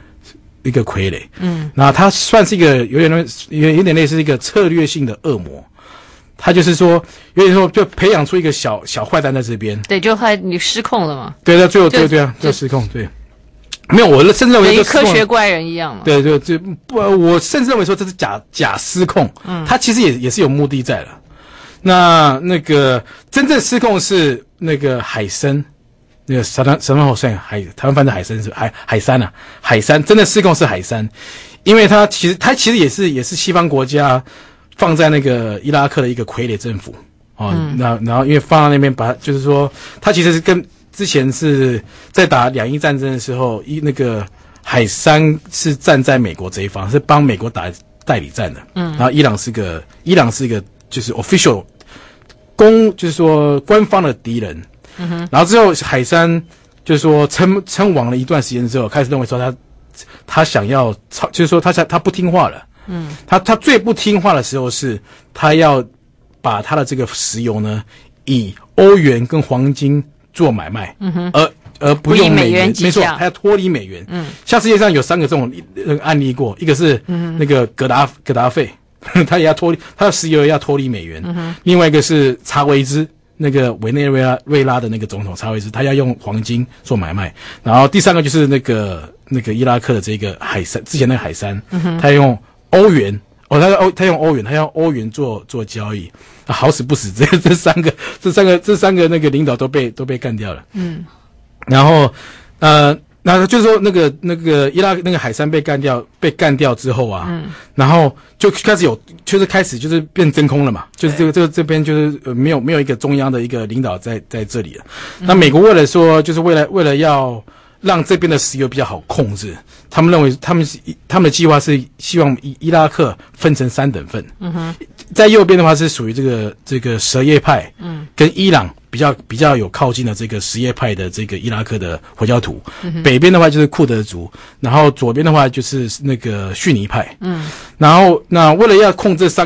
[SPEAKER 9] 那它算是一个有点类似一个策略性的恶魔。他就是说，有点说就培养出一个小坏蛋在这边，
[SPEAKER 2] 对，就你失控了嘛。
[SPEAKER 9] 对，最后对啊，就失控。对，没有，我甚至认为
[SPEAKER 2] 跟科学怪人一样嘛。
[SPEAKER 9] 对，我甚至认为说这是假失控。他其实也是有目的在了。那个真正失控是那个海参，那个萨达姆侯赛台湾翻的海参是海参啊，海参真的失控是海参，因为他其实也是西方国家放在那个伊拉克的一个傀儡政府然后因为放到那边就是说他其实是跟之前是在打两伊战争的时候，那个海参是站在美国这一方，是帮美国打代理战的。然后伊朗是一个就是 official 就是说官方的敌人。然后之后海参就是说称王了一段时间之后，开始认为说他想要就是说他不听话了。他最不听话的时候是他要把他的这个石油呢以欧元跟黄金做买卖，而不用美元，没错，他要脱离美元。像世界上有3个这种案例过，一个是那个格达费，他也要脱离他的石油要脱离美元，另外一个是查韦兹。那个委内瑞拉的那个总统查韦兹，他要用黄金做买卖，然后第3个就是那个伊拉克的这个海参，之前那个海参，他用欧元，他用欧元，他用欧元做交易，好死不死，这三个那个领导都被干掉了。然后那就是说那个伊拉克那个海参被干掉之后啊，然后就开始就是变真空了嘛，就是这边就是没有一个中央的一个领导在这里了。那美国为了说就是为了要让这边的石油比较好控制，他们认为他们的计划是希望伊拉克分成3等份。在右边的话是属于这个什叶派，跟伊朗比较有靠近的这个什叶派的这个伊拉克的回教徒，北边的话就是库德族，然后左边的话就是那个逊尼派。然后那为了要控制3个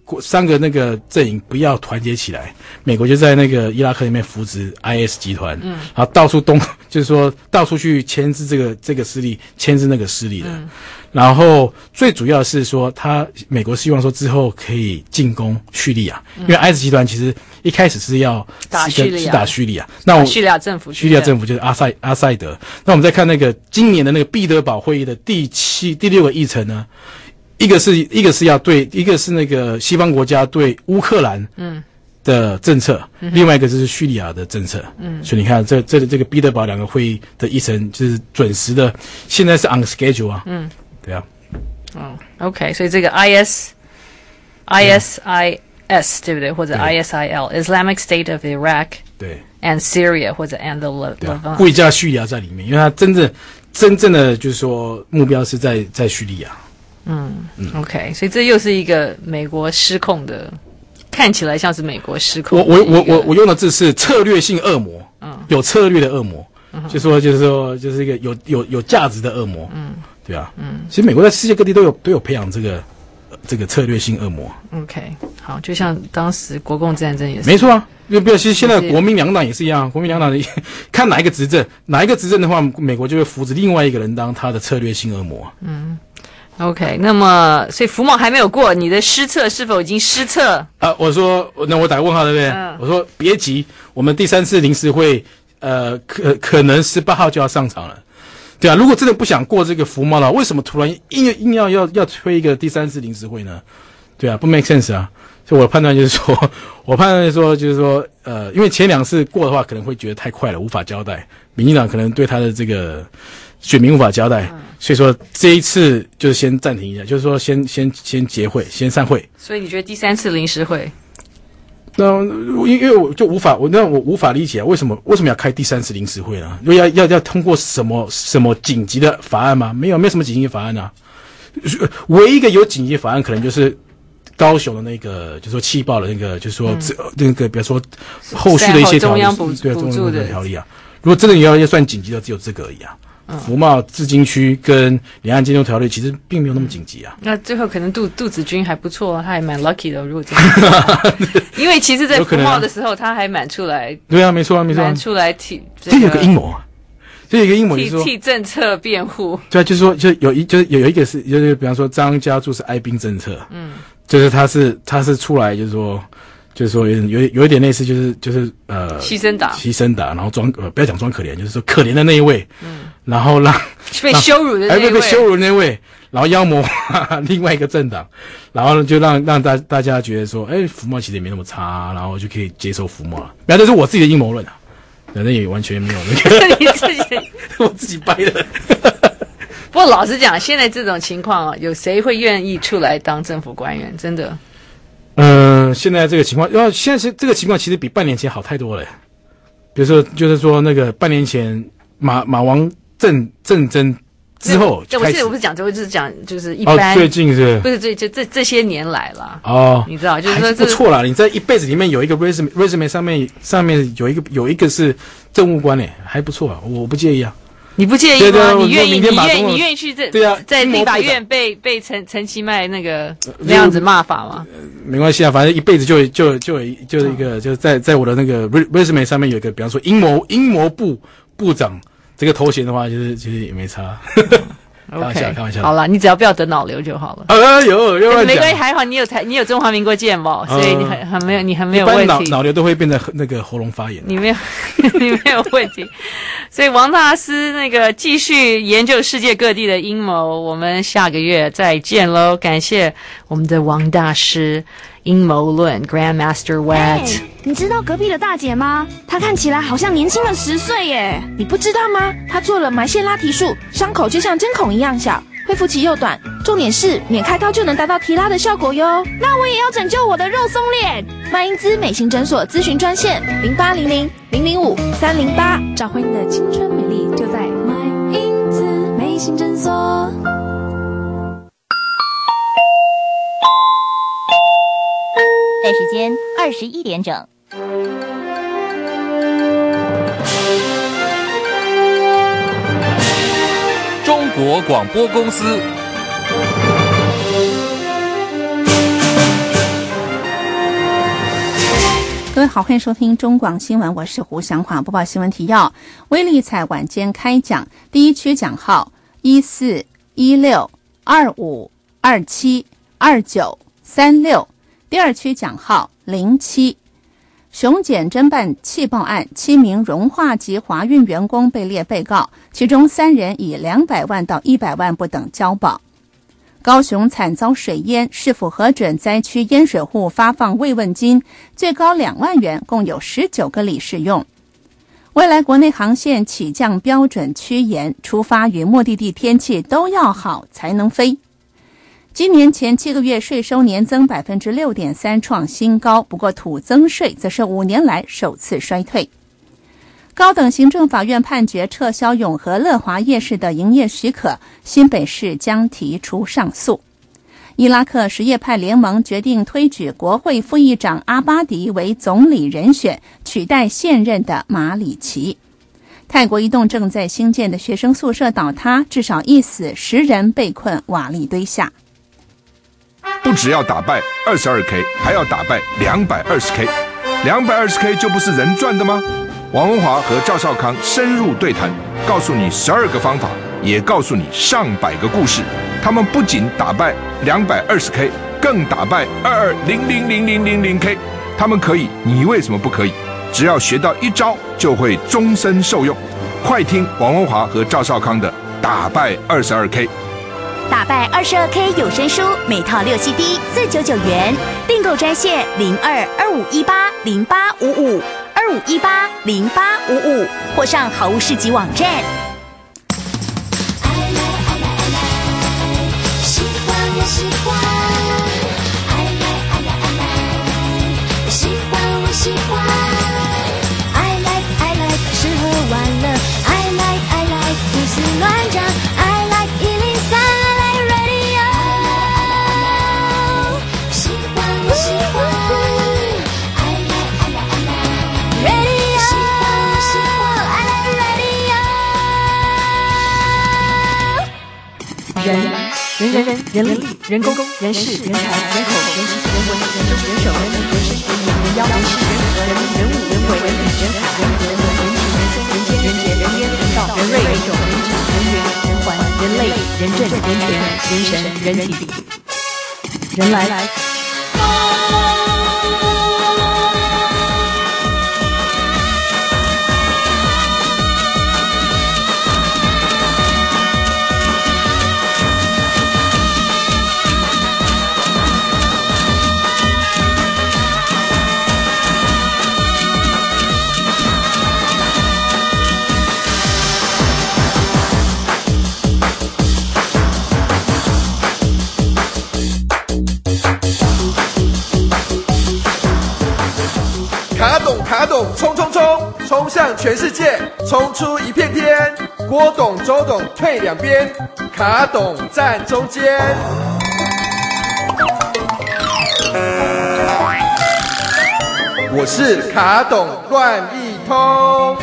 [SPEAKER 9] 那个阵营不要团结起来，美国就在那个伊拉克里面扶植 IS 集团，然后到处就是说到处去牵制这个势力，牵制那个势力的。然后最主要是说，美国希望说之后可以进攻叙利亚，因为 IS 集团其实一开始是要打叙利亚，那
[SPEAKER 2] 叙利亚政府
[SPEAKER 9] 就是阿塞德。那我们再看那个今年的那个毕德堡会议的第6个议程呢，一个是那个西方国家对乌克兰的政策，另外一个就是叙利亚的政策。所以你看这个毕德堡2个会议的议程就是准时的，现在是 on schedule 啊。对啊。
[SPEAKER 2] OK， 所以这个 ISIS 对不对？或者 ISIL Islamic State of Iraq
[SPEAKER 9] 对
[SPEAKER 2] and Syria 或者 and the Levant
[SPEAKER 9] 故意加叙利亚在里面，因为它真正的就是说目标是在叙利亚。
[SPEAKER 2] OK， 所以这又是一个美国失控的，看起来像是美国失控的。
[SPEAKER 9] 我用的字是策略性恶魔，有策略的恶魔，就是一个有价值的恶魔。对啊，其实美国在世界各地都有培养这个策略性恶魔。
[SPEAKER 2] OK， 好，就像当时国共战争也是。
[SPEAKER 9] 没错啊，其实现在国民两党也是一样，国民两党看哪一个执政的话，美国就会扶植另外一个人当他的策略性恶魔。
[SPEAKER 2] OK， 那么所以福茂还没有过，你的失策是否已经失策？
[SPEAKER 9] 我说，那我打个问号，对不对？我说别急，我们第3次临时会，可能18号就要上场了。对啊，如果真的不想过这个福茂了，为什么突然硬要推一个第3次临时会呢？对啊，不 make sense 啊。所以我的判断就是说，因为前2次过的话，可能会觉得太快了，无法交代。民进党可能对他的这个选民无法交代，所以说这一次就是先暂停一下，就是说先结会，先散会。
[SPEAKER 2] 所以你觉得第3次临时会？
[SPEAKER 9] 那因为我就无法理解为什么要开第3次临时会呢？因为要通过什么紧急的法案吗？没有什么紧急法案啊。唯一一个有紧急法案可能就是高雄的那个，就是说气爆的那个，就是说那个比如说后续的一些
[SPEAKER 2] 中央补
[SPEAKER 9] 助的条例啊。如果真的要算紧急的，只有这个而已啊。福茂自经区跟两岸监督条例其实并没有那么紧急啊。
[SPEAKER 2] 那最后可能杜子君还不错，他还蛮 lucky 的。如果这样，因为其实，在福茂的时候，他还蛮出来。
[SPEAKER 9] 对啊，没错，蛮
[SPEAKER 2] 出来替。
[SPEAKER 9] 这有个阴谋啊，这有一个阴谋，就是说
[SPEAKER 2] 替政策辩护。
[SPEAKER 9] 对啊，就是说，有一个是，就是比方说张家柱是爱兵政策，就是他是出来就是说有一点类似，就是
[SPEAKER 2] 牺牲打，
[SPEAKER 9] 然后不要讲装可怜，就是说可怜的那一位，然后让
[SPEAKER 2] 被羞辱的那一位，
[SPEAKER 9] 被羞辱的那位，然后妖魔化另外一个政党，然后就让大家觉得说，福茂其实也没那么差，然后就可以接受福茂了。那这是我自己的阴谋论啊，反正也完全没有那个
[SPEAKER 2] 你自己
[SPEAKER 9] 我自己掰的。
[SPEAKER 2] 不过老实讲，现在这种情况啊，有谁会愿意出来当政府官员？真的。
[SPEAKER 9] 现在这个情况，现在这个情况其实比半年前好太多了。比如说，就是说那个半年前马王政争之后
[SPEAKER 2] 我记得我不是讲，就是讲就是一般。
[SPEAKER 9] 最近是
[SPEAKER 2] 不是这些年来啦？你知道，就是说
[SPEAKER 9] 不错啦。你在一辈子里面有一个 resume 上面有一个是政务官还不错啊，我不介意啊。
[SPEAKER 2] 你不介意吗？你愿意去在立法院被陈其迈那样子骂法吗？
[SPEAKER 9] 没关系啊，反正一辈子就一个就是在我的那个 resume 上面有一个，比方说阴谋部长这个头衔的话，其实也没差。开玩笑。
[SPEAKER 2] 好了，你只要不要得脑瘤就好了。
[SPEAKER 9] 有
[SPEAKER 2] 没关系，还好你有中华民国健保，所以你很没有问题。
[SPEAKER 9] 脑瘤都会变成那个喉咙发炎。
[SPEAKER 2] 你没有问题。所以王大师继续研究世界各地的阴谋，我们下个月再见喽！感谢我们的王大师。阴谋论 Grandmaster Wet，
[SPEAKER 1] 你知道隔壁的大姐吗？她看起来好像年轻了10岁耶！你不知道吗？她做了埋线拉提术，伤口就像针孔一样小，恢复期又短，重点是免开刀就能达到提拉的效果哟。那我也要拯救我的肉松脸！麦因兹美心诊所咨询专线0800-005-308，找回你的青春美丽，就在麦因兹美心诊所。
[SPEAKER 16] 在时间21点整。
[SPEAKER 6] 中国广播公司。
[SPEAKER 10] 各位好，欢迎收听中广新闻，我是胡祥华，播报新闻提要。威力彩晚间开奖，第一区奖号14、16、25、27、29、36，第二区奖号07。雄检侦办气爆案，7名融化及华运员工被列被告，其中3人以200万到100万不等交保。高雄惨遭水淹，市府核准灾区淹水户发放慰问金，最高2万元，共有19个里适用。未来国内航线起降标准趋严，出发与目的地天气都要好才能飞。今年前7个月税收年增 6.3%， 创新高，不过土增税则是5年来首次衰退。高等行政法院判决撤销永和乐华夜市的营业许可，新北市将提出上诉。伊拉克什叶派联盟决定推举国会副议长阿巴迪为总理人选，取代现任的马里奇。泰国一栋正在兴建的学生宿舍倒塌，至少1死10人被困瓦砾堆下。
[SPEAKER 4] 不只要打败 22K， 还要打败 220K。 220K 就不是人赚的吗？王文华和赵少康深入对谈，告诉你12个方法，也告诉你上百个故事。他们不仅打败 220K， 更打败22000000K。他们可以，你为什么不可以？只要学到一招，就会终身受用。快听王文华和赵少康的打败 22K。
[SPEAKER 16] 打败 22K 有声书，每套6 CD 499元，订购专线02-2518-0855，2518-0855，或上好物市集网站。
[SPEAKER 1] 喜欢我喜欢，爱来爱来爱来，喜欢我喜欢，爱来爱来吃喝玩乐，爱来爱来胡思乱想，爱来103。
[SPEAKER 2] 人力、人工、人事、人才、人口、人情、人文、人政、人手、人民、人事、人言、人妖、人事、人和、人民、人物、人为、人理、人海、人和、人文、人情、人生、人间、人杰、人烟、人道、人瑞、人种、人质、人缘、人环、人类、人政、人权、人神、人体、人来。
[SPEAKER 19] 卡董冲冲冲，冲向全世界，冲出一片天。郭董周董退两边，卡董站中间。我是卡董乱一通。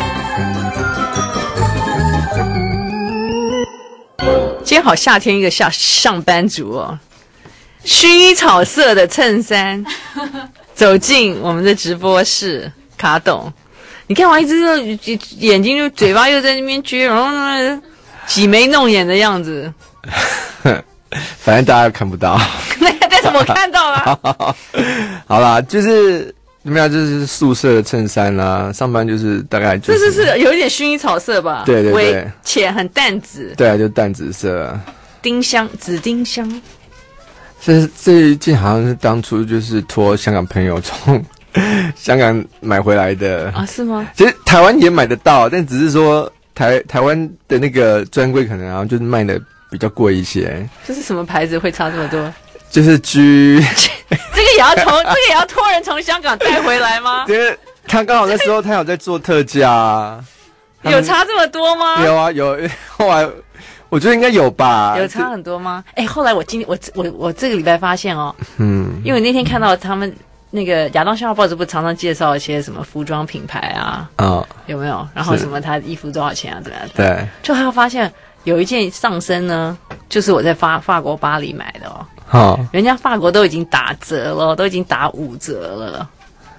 [SPEAKER 2] 今天好夏天一个上班族哦，薰衣草色的衬衫走进我们的直播室。卡董，你看我一直眼睛就嘴巴又在那边撅，然后呢挤眉弄眼的样子。
[SPEAKER 22] 反正大家看不到。
[SPEAKER 2] 但是我看到了。
[SPEAKER 22] 好啦，就是怎么样？就是素色的衬衫啦，上班就是大概就是。
[SPEAKER 2] 这是有一点薰衣草色吧？
[SPEAKER 22] 对对对，
[SPEAKER 2] 浅很淡紫。
[SPEAKER 22] 对啊，就淡紫色。
[SPEAKER 2] 丁香，紫丁香。
[SPEAKER 22] 这一件好像是当初就是托香港朋友从香港买回来的
[SPEAKER 2] 啊？是吗？
[SPEAKER 22] 其实台湾也买得到，但只是说台湾的那个专柜可能然后就是卖的比较贵一些。
[SPEAKER 2] 这是什么牌子会差这么多？
[SPEAKER 22] 就是 G
[SPEAKER 2] 这个也要托人从香港带回来吗？
[SPEAKER 22] 因为他刚好那时候他有在做特价。
[SPEAKER 2] 有差这么多吗？
[SPEAKER 22] 有啊，有。后来我觉得应该有吧。
[SPEAKER 2] 有差很多吗？后来我这个礼拜发现哦，因为那天看到他们那个亚当笑话报纸不常常介绍一些什么服装品牌啊，有没有？然后什么他衣服多少钱啊，怎么样？
[SPEAKER 22] 对，
[SPEAKER 2] 就还发现有一件上身呢，就是我在法国巴黎买的哦。人家法国都已经打折了，都已经打5折了。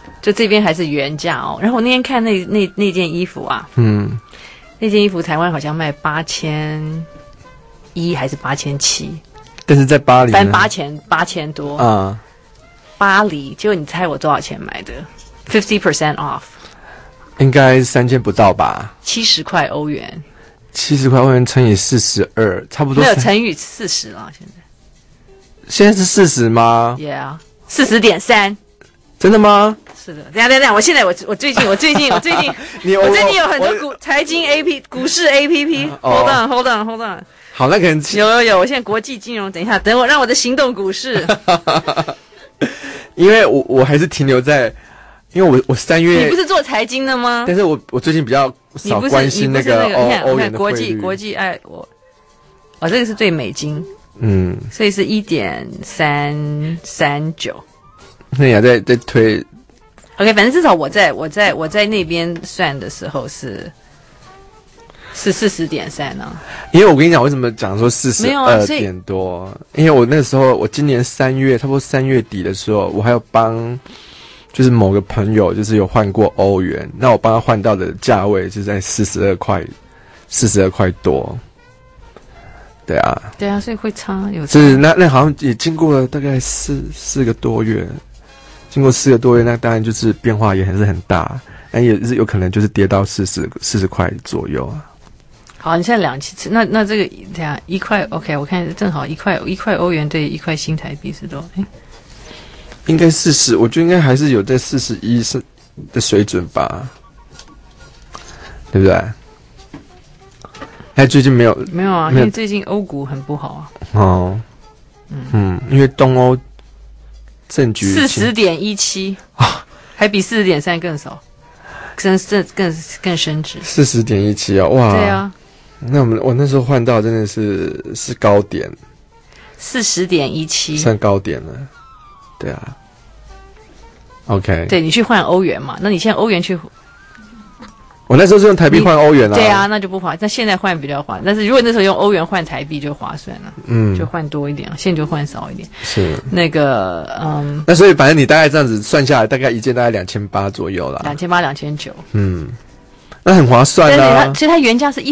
[SPEAKER 2] 就这边还是原价哦。然后我那天看那件衣服啊，那件衣服台湾好像卖8100还是8700，
[SPEAKER 22] 但是在巴黎呢，
[SPEAKER 2] 翻8000多啊。巴黎，结果你猜我多少钱买的 ？50% off，
[SPEAKER 22] 应该3000不到吧
[SPEAKER 2] ？70块欧元。
[SPEAKER 22] 70块欧元乘以42，差不多。
[SPEAKER 2] 没有乘以40了，
[SPEAKER 22] 现在是40吗
[SPEAKER 2] ？Yeah， 40.3。
[SPEAKER 22] 真的吗？
[SPEAKER 2] 是的。等一下，我现在我最近我最近有很多财经 股市 APP。Hold on。
[SPEAKER 22] 好，那可能
[SPEAKER 2] 有，我现在国际金融。等一下，等我让我的行动股市。
[SPEAKER 22] 因为我还是停留在，因为我3月。
[SPEAKER 2] 你不是做财经的吗？
[SPEAKER 22] 但是我最近比较少关心那个欧元的汇率。
[SPEAKER 2] 国际这个是对美金，所以是1.339。
[SPEAKER 22] 那你还在推
[SPEAKER 2] ？OK， 反正至少我在那边算的时候是40.3呢。
[SPEAKER 22] 因为我跟你讲，为什么讲说42点多？因为我那时候，我今年差不多3月底的时候，我还有帮就是某个朋友，就是有换过欧元，那我帮他换到的价位是在42块多。对啊，
[SPEAKER 2] 所以会差有差。
[SPEAKER 22] 是那好像也经过了大概4个多月，经过4个多月，那当然就是变化也还是很大，但也是有可能就是跌到40块左右啊。
[SPEAKER 2] 好，你现在2期，那这个等下1块 ，OK， 我看正好1块欧元对1块新台币是多少？
[SPEAKER 22] 应该40，我觉得应该还是有在41的水准吧，对不对？最近没有
[SPEAKER 2] 啊，因为最近欧股很不好
[SPEAKER 22] 啊。因为东欧政局
[SPEAKER 2] 40.17还比40.3更少，更升值。
[SPEAKER 22] 40.17啊，哇！
[SPEAKER 2] 对啊，
[SPEAKER 22] 那我那时候换到真的是高点
[SPEAKER 2] ，40.17
[SPEAKER 22] 算高点了。对啊 ，OK，
[SPEAKER 2] 对你去换欧元嘛？那你现在欧元去。
[SPEAKER 22] 我那时候是用台币换欧元啊。
[SPEAKER 2] 对啊，那就不划。但现在换比较划，但是如果那时候用欧元换台币就划算了。就换多一点，现在就换少一点。
[SPEAKER 22] 是
[SPEAKER 2] 那个
[SPEAKER 22] 那所以反正你大概这样子算下来，大概一件大概2800左右啦。
[SPEAKER 2] 2800、2900。
[SPEAKER 22] 那很划算啊。
[SPEAKER 2] 其实它原价是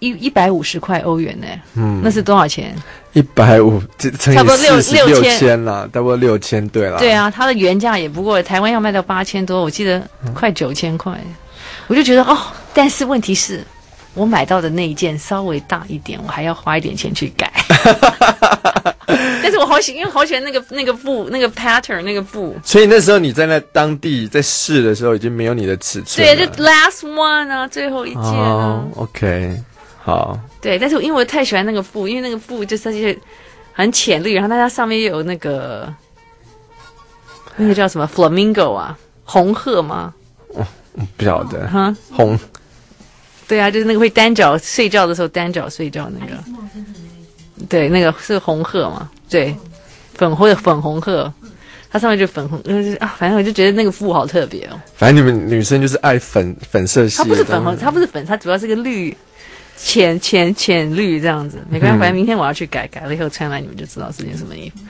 [SPEAKER 2] 150块欧元呢。那是多少钱
[SPEAKER 22] ？150乘以
[SPEAKER 2] 差不多
[SPEAKER 22] 6000啦，差不多6000对啦。
[SPEAKER 2] 对啊，它的原价也不过台湾要卖到8000多，我记得快9000块。我就觉得但是问题是我买到的那一件稍微大一点，我还要花一点钱去改。但是我好喜欢那个布，那个 pattern 那个布。
[SPEAKER 22] 所以那时候你在那当地在试的时候，已经没有你的尺寸了。
[SPEAKER 2] 对，就 last one 啊，最后一件啊。
[SPEAKER 22] OK， 好。
[SPEAKER 2] 对，但是因为我太喜欢那个布，因为那个布就是很浅绿，然后它上面又有那个叫什么 flamingo 啊，红鹤吗？
[SPEAKER 22] 不晓得红。
[SPEAKER 2] 对啊，就是那个会单脚睡觉的时候单脚睡觉那个。对，那个是红鹤嘛？对，粉红鹤，它上面就粉红，反正我就觉得那个布好特别哦。
[SPEAKER 22] 反正你们女生就是爱粉色系。
[SPEAKER 2] 它不是粉红，它不是粉，它主要是个绿，浅绿这样子。没关系，反正明天我要去改了以后穿来，你们就知道是件什么衣服。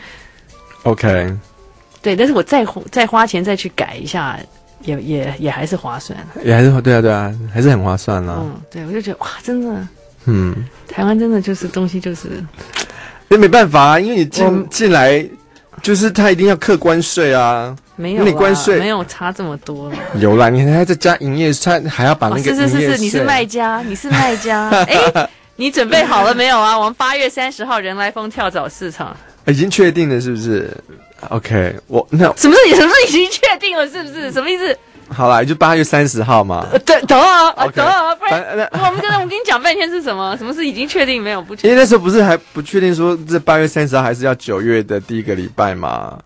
[SPEAKER 22] OK。
[SPEAKER 2] 对，但是我再花钱再去改一下。也还是划算，
[SPEAKER 22] 也还是对啊，还是很划算啦。
[SPEAKER 2] 对，我就觉得哇，真的，台湾真的就是东西就是，
[SPEAKER 22] 也没办法啊，因为你进来，就是他一定要课关税啊。
[SPEAKER 2] 没有，
[SPEAKER 22] 你关税
[SPEAKER 2] 没有差这么多了。
[SPEAKER 22] 有啦，你还在加营业，他还要把那个营业税。
[SPEAKER 2] 是，你是卖家，你准备好了没有啊？我们8月30号人来疯跳蚤市场
[SPEAKER 22] 已经确定了，是不是？OK，
[SPEAKER 2] 什么是已经确定了？是不是？什么意思？
[SPEAKER 22] 好啦，就8月30号嘛。
[SPEAKER 2] 对，等啊，不然我跟你讲半天是什么？什么是已经确定没有不确定？
[SPEAKER 22] 因为那时候不是还不确定说这8月30号还是要9月的第一个礼拜嘛？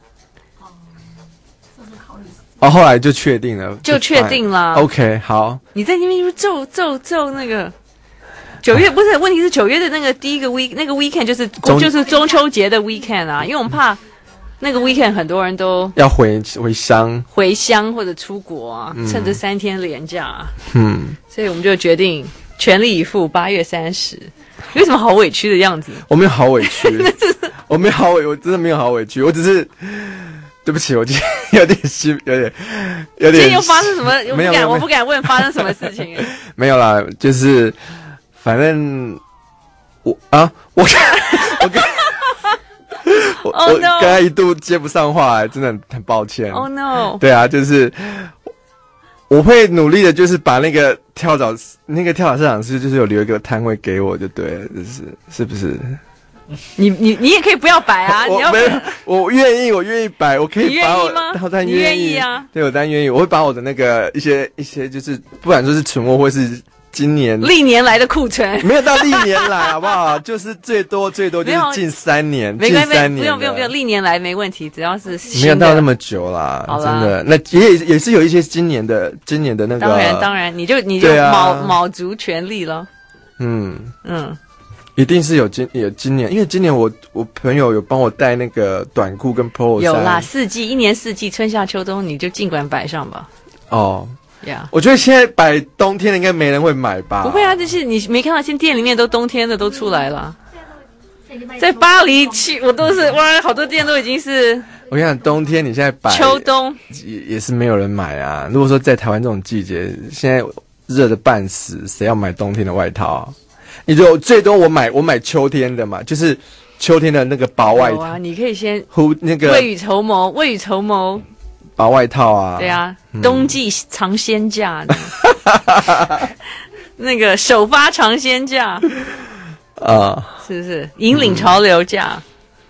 [SPEAKER 22] 后来就确定了，
[SPEAKER 2] 就确定了。
[SPEAKER 22] OK， 好。
[SPEAKER 2] 你在那边咒那个。9月不是问题是9月的那个第一个那个 weekend 就是中秋节的 weekend 啊，因为我们怕那个 weekend 很多人都
[SPEAKER 22] 要回乡
[SPEAKER 2] 或者出国啊，趁这3天连假所以我们就决定全力以赴8月30。有什么好委屈的样子？
[SPEAKER 22] 我没有好委屈，我真的没有好委屈，我只是对不起，我今天有点
[SPEAKER 2] 今天又发生什么？我不敢问发生什么事情。
[SPEAKER 22] 没有啦，就是反正我刚才一度接不上话，真的很抱歉。
[SPEAKER 2] Oh no！ 对
[SPEAKER 22] 啊，就是我会努力的，就是把那个跳蚤市场是就是有留一个摊位给我就对了，是不是？
[SPEAKER 2] 你也可以不要摆啊！
[SPEAKER 22] 我愿意摆，我可以把我当然愿意
[SPEAKER 2] 啊！
[SPEAKER 22] 对，我当然愿意，我会把我的那个一些就是不管说是存货或是今年
[SPEAKER 2] 历年来的库存，
[SPEAKER 22] 没有到历年来好不好？就是最多就是近3年，
[SPEAKER 2] 没关系，不用，历年来没问题，只要是新的
[SPEAKER 22] 没有到那么久啦，真的。那也是有一些今年的那个，
[SPEAKER 2] 当然，你就卯足全力了。
[SPEAKER 22] 一定是有今年，因为今年我朋友有帮我带那个短裤跟 polo 衫，
[SPEAKER 2] 有啦，1年四季，春夏秋冬，你就尽管摆上吧。
[SPEAKER 22] 哦，我觉得现在摆冬天的应该没人会买吧？
[SPEAKER 2] 不会啊，就是你没看到，现在店里面都冬天的都出来了。在巴黎去，我都是哇，好多店都已经是。
[SPEAKER 22] 我跟你讲，冬天你现在摆
[SPEAKER 2] 秋冬
[SPEAKER 22] 也是没有人买啊。如果说在台湾这种季节，现在热得半死，谁要买冬天的外套啊？你就最多我买秋天的嘛，就是秋天的那个薄外套
[SPEAKER 2] 啊。你可以先
[SPEAKER 22] 那个
[SPEAKER 2] 未雨绸缪
[SPEAKER 22] 薄外套啊。
[SPEAKER 2] 对啊，冬季尝鲜价，那个首发尝鲜价
[SPEAKER 22] 啊，
[SPEAKER 2] 是不是引领潮流价？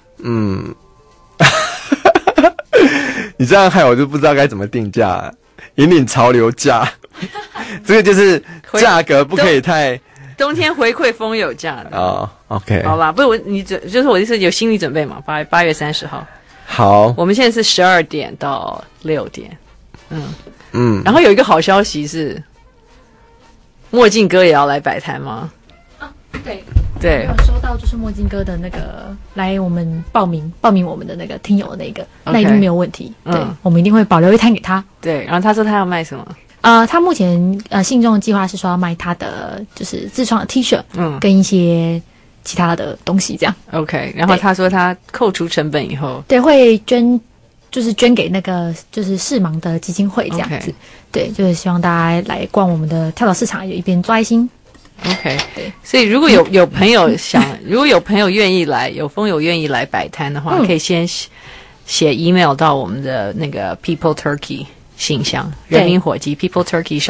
[SPEAKER 22] 你这样害我就不知道该怎么定价，引领潮流价，这个就是价格不可以太。
[SPEAKER 2] 冬天回馈风有价的
[SPEAKER 22] 哦 ，OK，
[SPEAKER 2] 好吧，不是就是我就是有心理准备嘛。8月30号，
[SPEAKER 22] 好，
[SPEAKER 2] 我们现在是12点到6点，然后有一个好消息是，墨镜哥也要来摆摊吗？
[SPEAKER 12] 啊，对，有收到就是墨镜哥的那个来我们报名我们的那个听友的那个，那一定没有问题。对，我们一定会保留一摊给他。
[SPEAKER 2] 对，然后他说他要卖什么？
[SPEAKER 12] 他目前信中的计划是说要卖他的就是自创的 T 恤，跟一些其他的东西这样。
[SPEAKER 2] OK， 然后他说他扣除成本以后，
[SPEAKER 12] 对，会捐给那个就是视盲的基金会这样子。Okay. 对，就是希望大家来逛我们的跳蚤市场，也一边做爱心。
[SPEAKER 2] OK， 对，所以如果有朋友如果有朋友愿意来，有风友愿意来摆摊的话，可以先写 email 到我们的那个 People Turkey。信箱人民火鸡 People Turkey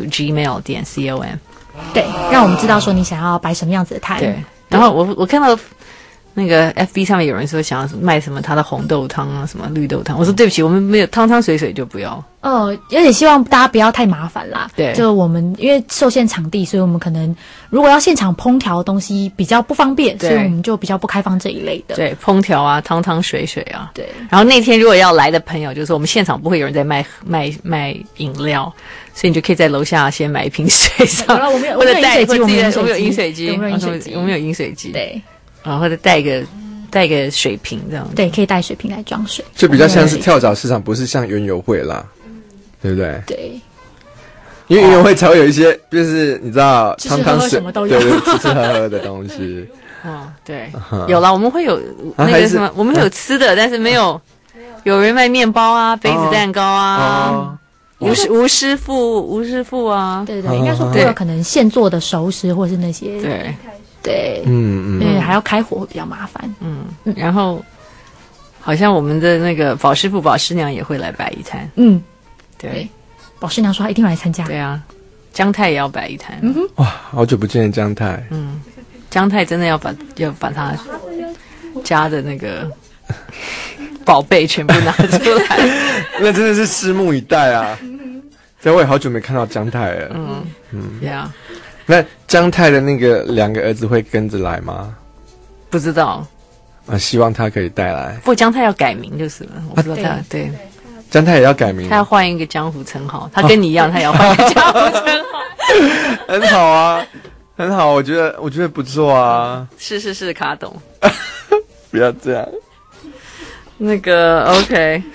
[SPEAKER 2] @gmail.com，
[SPEAKER 12] 对，让我们知道说你想要摆什么样子的摊。
[SPEAKER 2] 对，然后我看到那个 FB 上面有人说想要卖什么他的红豆汤啊，什么绿豆汤，我说对不起，我们没有汤水就不要。
[SPEAKER 12] 有点希望大家不要太麻烦啦。
[SPEAKER 2] 对，
[SPEAKER 12] 就我们因为受限场地，所以我们可能如果要现场烹调的东西比较不方便，所以我们就比较不开放这一类的。
[SPEAKER 2] 对，烹调啊，汤水啊。
[SPEAKER 12] 对。
[SPEAKER 2] 然后那天如果要来的朋友，就是我们现场不会有人在卖饮料，所以你就可以在楼下先买一瓶水上，
[SPEAKER 12] 我们有饮水机，
[SPEAKER 2] 我们有饮水机，我们有饮水机。
[SPEAKER 12] 对。
[SPEAKER 2] 然后或者带一个水瓶这样。
[SPEAKER 12] 对，可以带水瓶来装水。
[SPEAKER 22] 就比较像是跳蚤市场，不是像园游会啦。对不对？
[SPEAKER 12] 对，
[SPEAKER 22] 因为园游会才会有一些，就是你知道，
[SPEAKER 12] 汤水什么都有，
[SPEAKER 22] 对，吃喝的东西。
[SPEAKER 2] 对，有啦，我们会有那个什么，我们会有吃的，但是没有人卖面包啊、杯子蛋糕啊，吴师傅啊，
[SPEAKER 12] 对，应该说会有可能现做的熟食或是那些，对，因为还要开火会比较麻烦，
[SPEAKER 2] 然后好像我们的那个宝师傅、宝师娘也会来摆一摊，对，
[SPEAKER 12] 宝师娘说她一定要来参加。
[SPEAKER 2] 对啊，姜太也要摆一摊。
[SPEAKER 22] 哇，好久不见的姜太。
[SPEAKER 2] 姜太真的要把他家的那个宝贝全部拿出来。
[SPEAKER 22] 那真的是拭目以待啊！但我也好久没看到姜太了。
[SPEAKER 2] yeah。
[SPEAKER 22] 那姜太的那个2个儿子会跟着来吗？
[SPEAKER 2] 不知道。
[SPEAKER 22] 希望他可以带来。
[SPEAKER 2] 不过姜太要改名就是了，我不知道他对。
[SPEAKER 22] 姜太也要改名，
[SPEAKER 2] 他要换一个江湖称号，他跟你一样，他也要换一个江湖称号。
[SPEAKER 22] 很好啊，很好，我觉得不错啊。
[SPEAKER 2] 是，卡董。
[SPEAKER 22] 不要这样。
[SPEAKER 2] 那个 OK，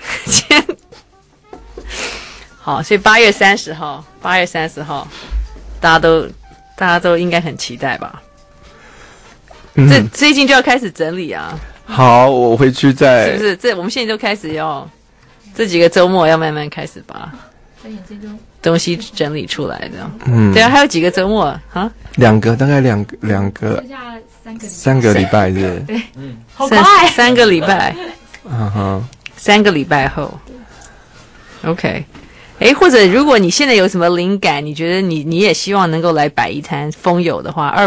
[SPEAKER 2] 好，所以8月30号，大家都应该很期待吧？这最近就要开始整理啊。
[SPEAKER 22] 好，我回去再。
[SPEAKER 2] 是不是？我们现在就开始要。 这几个周末要慢慢开始把东西整理出来的。对啊，还有几个周末啊
[SPEAKER 22] ？2个，大概两个，3个礼拜是。
[SPEAKER 12] 对，好快
[SPEAKER 2] ，3个礼拜。3个礼拜后 ，OK。或者如果你现在有什么灵感，你觉得你也希望能够来摆一摊风友的话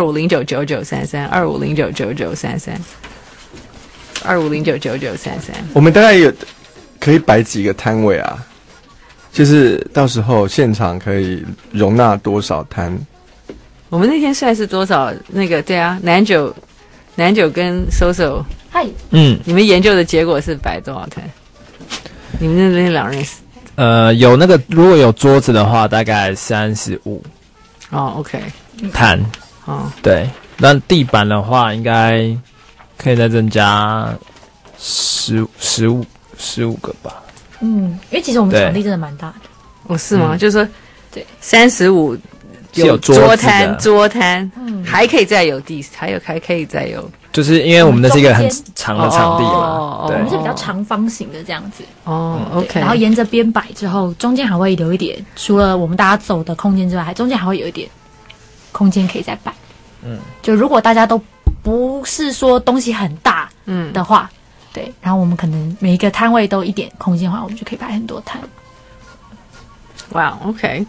[SPEAKER 2] ，25099933，25099933，25099933。
[SPEAKER 22] 我们大概有可以摆几个摊位啊？就是到时候现场可以容纳多少摊？
[SPEAKER 2] 我们那天算是多少？那个对啊，南九跟 Soso，
[SPEAKER 12] 嗨，
[SPEAKER 2] 你们研究的结果是摆多少摊？你们那2人
[SPEAKER 14] 有那个如果有桌子的话，大概35。
[SPEAKER 2] OK。
[SPEAKER 14] 摊。对。那地板的话，应该可以再增加15个吧。
[SPEAKER 12] 因为其实我们场地真的蛮大的。
[SPEAKER 2] 是吗？就是说，对，35有桌摊，还可以再有还可以再有。
[SPEAKER 14] 就是因为我们那是一个很长的场地嘛，对，
[SPEAKER 12] 我们是比较长方形的这样子。
[SPEAKER 2] OK。
[SPEAKER 12] 然后沿着边摆之后，中间还会留一点，除了我们大家走的空间之外，中间还会有一点空间可以再摆。就如果大家都不是说东西很大的话，对，然后我们可能每一个摊位都一点空间的话，我们就可以摆很多摊。
[SPEAKER 2] 哇 ，OK。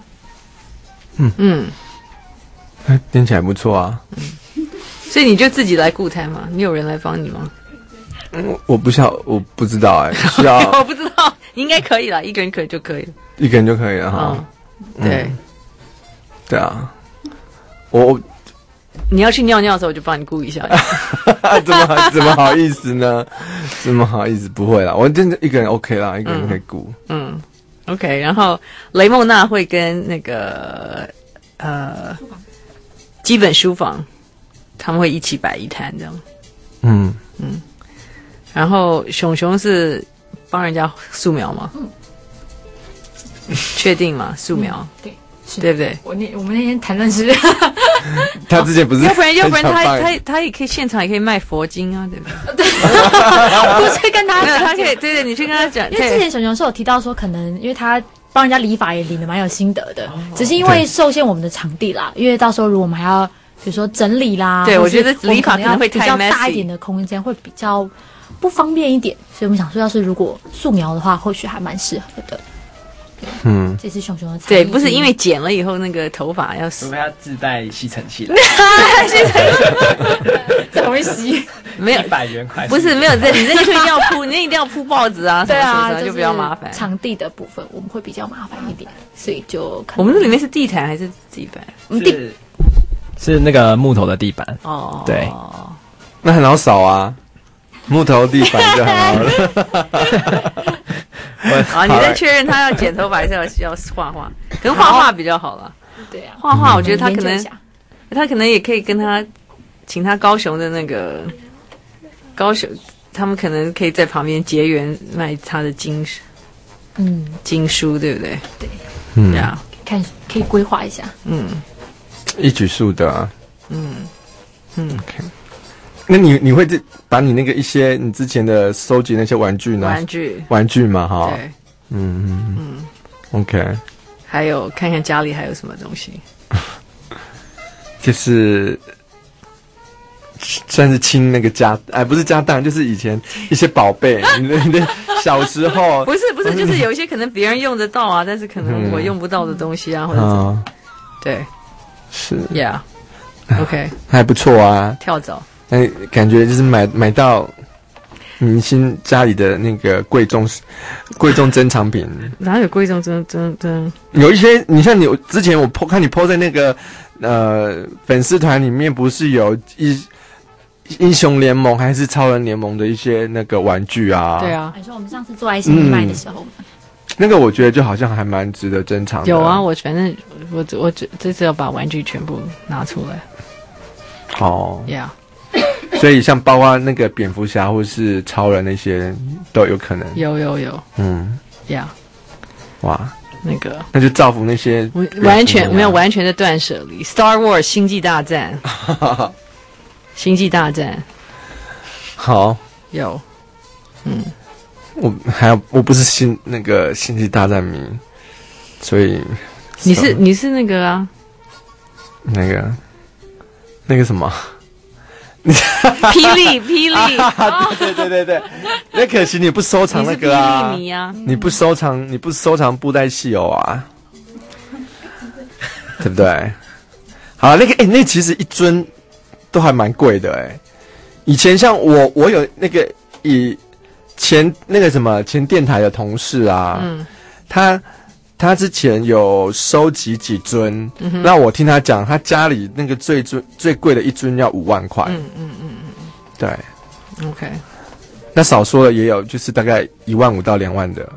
[SPEAKER 22] 听起来不错啊。
[SPEAKER 2] 所以你就自己来顾摊吗？你有人来帮你吗？
[SPEAKER 22] 我不知道需要
[SPEAKER 2] 我不知道，应该可以啦，一个人就可以了。
[SPEAKER 22] 一个人就可以了哈。对啊，
[SPEAKER 2] 你要去尿尿的时候，我就帮你顾一下。
[SPEAKER 22] 怎么好意思呢？怎么好意思？不会啦，我真的一个人 OK 啦，一个人可以顾。
[SPEAKER 2] OK。然后雷梦娜会跟那个基本书房。他们会一起摆一摊这样，然后熊是帮人家素描吗？确定吗？素描，对不对？
[SPEAKER 12] 我们那天谈论是，
[SPEAKER 22] 他之前不是，
[SPEAKER 2] 要不然他也可以现场也可以卖佛经啊，对不对？
[SPEAKER 12] 我去跟他讲，
[SPEAKER 2] 他可以对，你去跟他讲，
[SPEAKER 12] 因为之前熊是有提到说，可能因为他帮人家理发也理得蛮有心得的，只是因为受限我们的场地啦，因为到时候如果我们还要。比如说整理啦，
[SPEAKER 2] 对，我觉得理发可能会
[SPEAKER 12] 比较大一点的空间，会比较不方便一点，所以我们想说，要是如果素描的话，或许还蛮适合的。这是熊的
[SPEAKER 2] 对，不是因为剪了以后那个头发要
[SPEAKER 14] 除非要自带吸尘器来，
[SPEAKER 12] 怎么会吸？
[SPEAKER 2] 没有
[SPEAKER 14] 100元块，
[SPEAKER 2] 不是没有，你那个就一定要铺，你一定要铺报纸啊，
[SPEAKER 12] 对啊，
[SPEAKER 2] 就比较麻烦。
[SPEAKER 12] 场地的部分我们会比较麻烦一点，所以就
[SPEAKER 2] 我们这里面是地毯还是地板？
[SPEAKER 14] 是那个木头的地板对，
[SPEAKER 22] 那很好扫啊，木头地板就很好了。
[SPEAKER 2] 好，你再确认他要剪头发还是要画画？可能画画比较好了。
[SPEAKER 12] 对啊，
[SPEAKER 2] 画画我觉得他可能也可以跟他请他高雄的那个高雄，他们可能可以在旁边结缘卖他的经书，对不对？
[SPEAKER 12] 对，呀，看可以规划一下。
[SPEAKER 22] 一举数得啊。OK。那你会把你那个一些你之前的收集那些玩具呢？玩具嘛，哈。对。OK。
[SPEAKER 2] 还有看看家里还有什么东西。
[SPEAKER 22] 就是算是清那个不是家当，就是以前一些宝贝，你的小时候。
[SPEAKER 2] 不是，就是有一些可能别人用得到啊，但是可能我用不到的东西啊，或者怎么。对。是 ，Yeah，OK，
[SPEAKER 22] 还不错啊。
[SPEAKER 2] 跳蚤，
[SPEAKER 22] 感觉就是买到明星家里的那个贵重珍藏品。
[SPEAKER 2] 哪有贵重珍？
[SPEAKER 22] 有一些，你像之前我看你 po 在那个粉丝团里面，不是有英雄联盟还是超人联盟的一些那个玩具啊？
[SPEAKER 12] 对啊，你说我们上次做爱心卖的时候。
[SPEAKER 22] 那个我觉得就好像还蛮值得珍藏的。
[SPEAKER 2] 有啊，反正我这次要把玩具全部拿出来。Yeah。
[SPEAKER 22] 所以像包括那个蝙蝠侠或是超人那些都有可能。
[SPEAKER 2] 有。Yeah。
[SPEAKER 22] 哇，那就造福那些
[SPEAKER 2] 没有完全的断舍离。Star Wars 星际大战。星际大战。
[SPEAKER 22] 好。
[SPEAKER 2] 有。
[SPEAKER 22] 我不是星际大战迷，所以
[SPEAKER 2] 你是那个啊，
[SPEAKER 22] 那个什么？
[SPEAKER 2] 霹雳，
[SPEAKER 22] 对，那可惜你不收藏那个啊，
[SPEAKER 2] 你是霹雳迷啊，
[SPEAKER 22] 你不收藏布袋戏偶啊，对不对？好，那其实一尊都还蛮贵的以前像我有那个前电台的同事啊，他之前有收集几尊，那我听他讲，他家里那个最贵的一尊要5万块。对
[SPEAKER 2] ，OK。
[SPEAKER 22] 那少说了也有，就是大概1万5到2万的。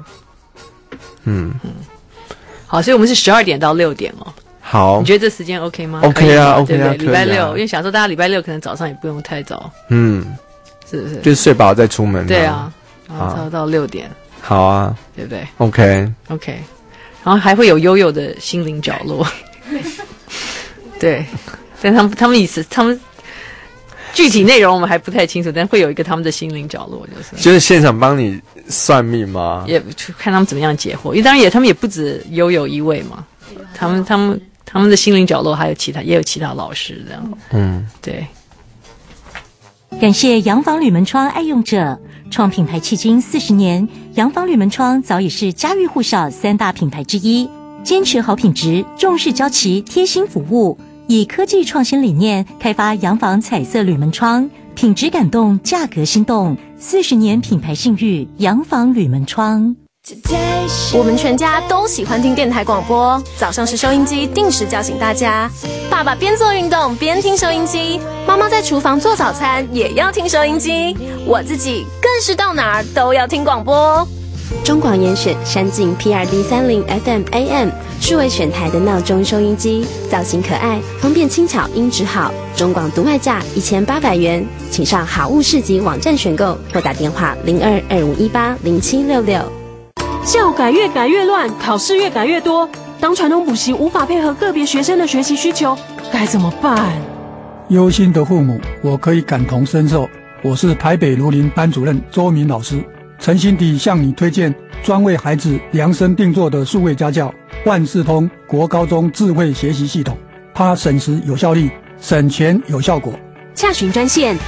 [SPEAKER 2] 好，所以我们是12点到6点哦。
[SPEAKER 22] 好，
[SPEAKER 2] 你觉得这时间 OK 吗
[SPEAKER 22] ？OK 啊，OK 啊，
[SPEAKER 2] 礼拜六，因为想说大家礼拜六可能早上也不用太早，是不是？
[SPEAKER 22] 就是睡饱再出门。
[SPEAKER 2] 对啊，然后到6点。
[SPEAKER 22] 好啊，
[SPEAKER 2] 对不对
[SPEAKER 22] ？OK，
[SPEAKER 2] 然后还会有悠悠的心灵角落，对，但他们具体内容我们还不太清楚，但会有一个他们的心灵角落，
[SPEAKER 22] 就是现场帮你算命吗？
[SPEAKER 2] 也看他们怎么样解惑，因为当然他们也不止悠悠一位嘛，他们的心灵角落还有也有其他老师这样，对。
[SPEAKER 15] 感谢洋房铝门窗爱用者，创品牌迄今40年，洋房铝门窗早已是家喻户晓3大品牌之一，坚持好品质，重视交期，贴心服务，以科技创新理念开发洋房彩色铝门窗，品质感动，价格心动，40年品牌信誉，洋房铝门窗。
[SPEAKER 17] 我们全家都喜欢听电台广播，早上是收音机定时叫醒大家。爸爸边做运动边听收音机，妈妈在厨房做早餐也要听收音机，我自己更是到哪儿都要听广播。
[SPEAKER 18] 中广严选山境 PRD30 FM AM 数位选台的闹钟收音机，造型可爱，方便轻巧，音质好。中广独卖价1800元，请上好物市集网站选购，或打电话0225180766。
[SPEAKER 5] 校改越改越乱，考试越改越多，当传统补习无法配合个别学生的学习需求，该怎么办？
[SPEAKER 23] 忧心的父母，我可以感同身受。我是台北儒林班主任周明老师，诚心地向你推荐专为孩子量身定做的数位家教万事通国高中智慧学习系统，它省时有效率，省钱有效果。
[SPEAKER 5] 洽询专线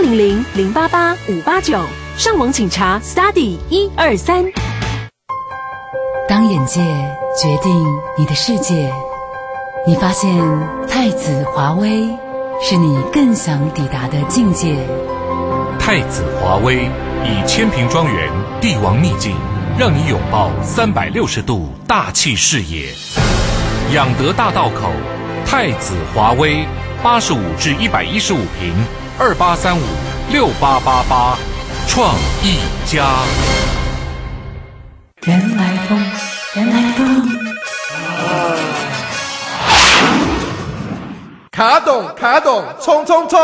[SPEAKER 5] 0800088589，上网请查 Study123。
[SPEAKER 8] 当眼界决定你的世界，你发现太子华威是你更想抵达的境界。
[SPEAKER 6] 太子华威以千坪庄园帝王秘境，让你拥抱360度大气视野。养德大道口太子华威85至115坪，28356888，创意家。
[SPEAKER 8] 人来疯，人来疯。
[SPEAKER 19] 卡懂，冲冲冲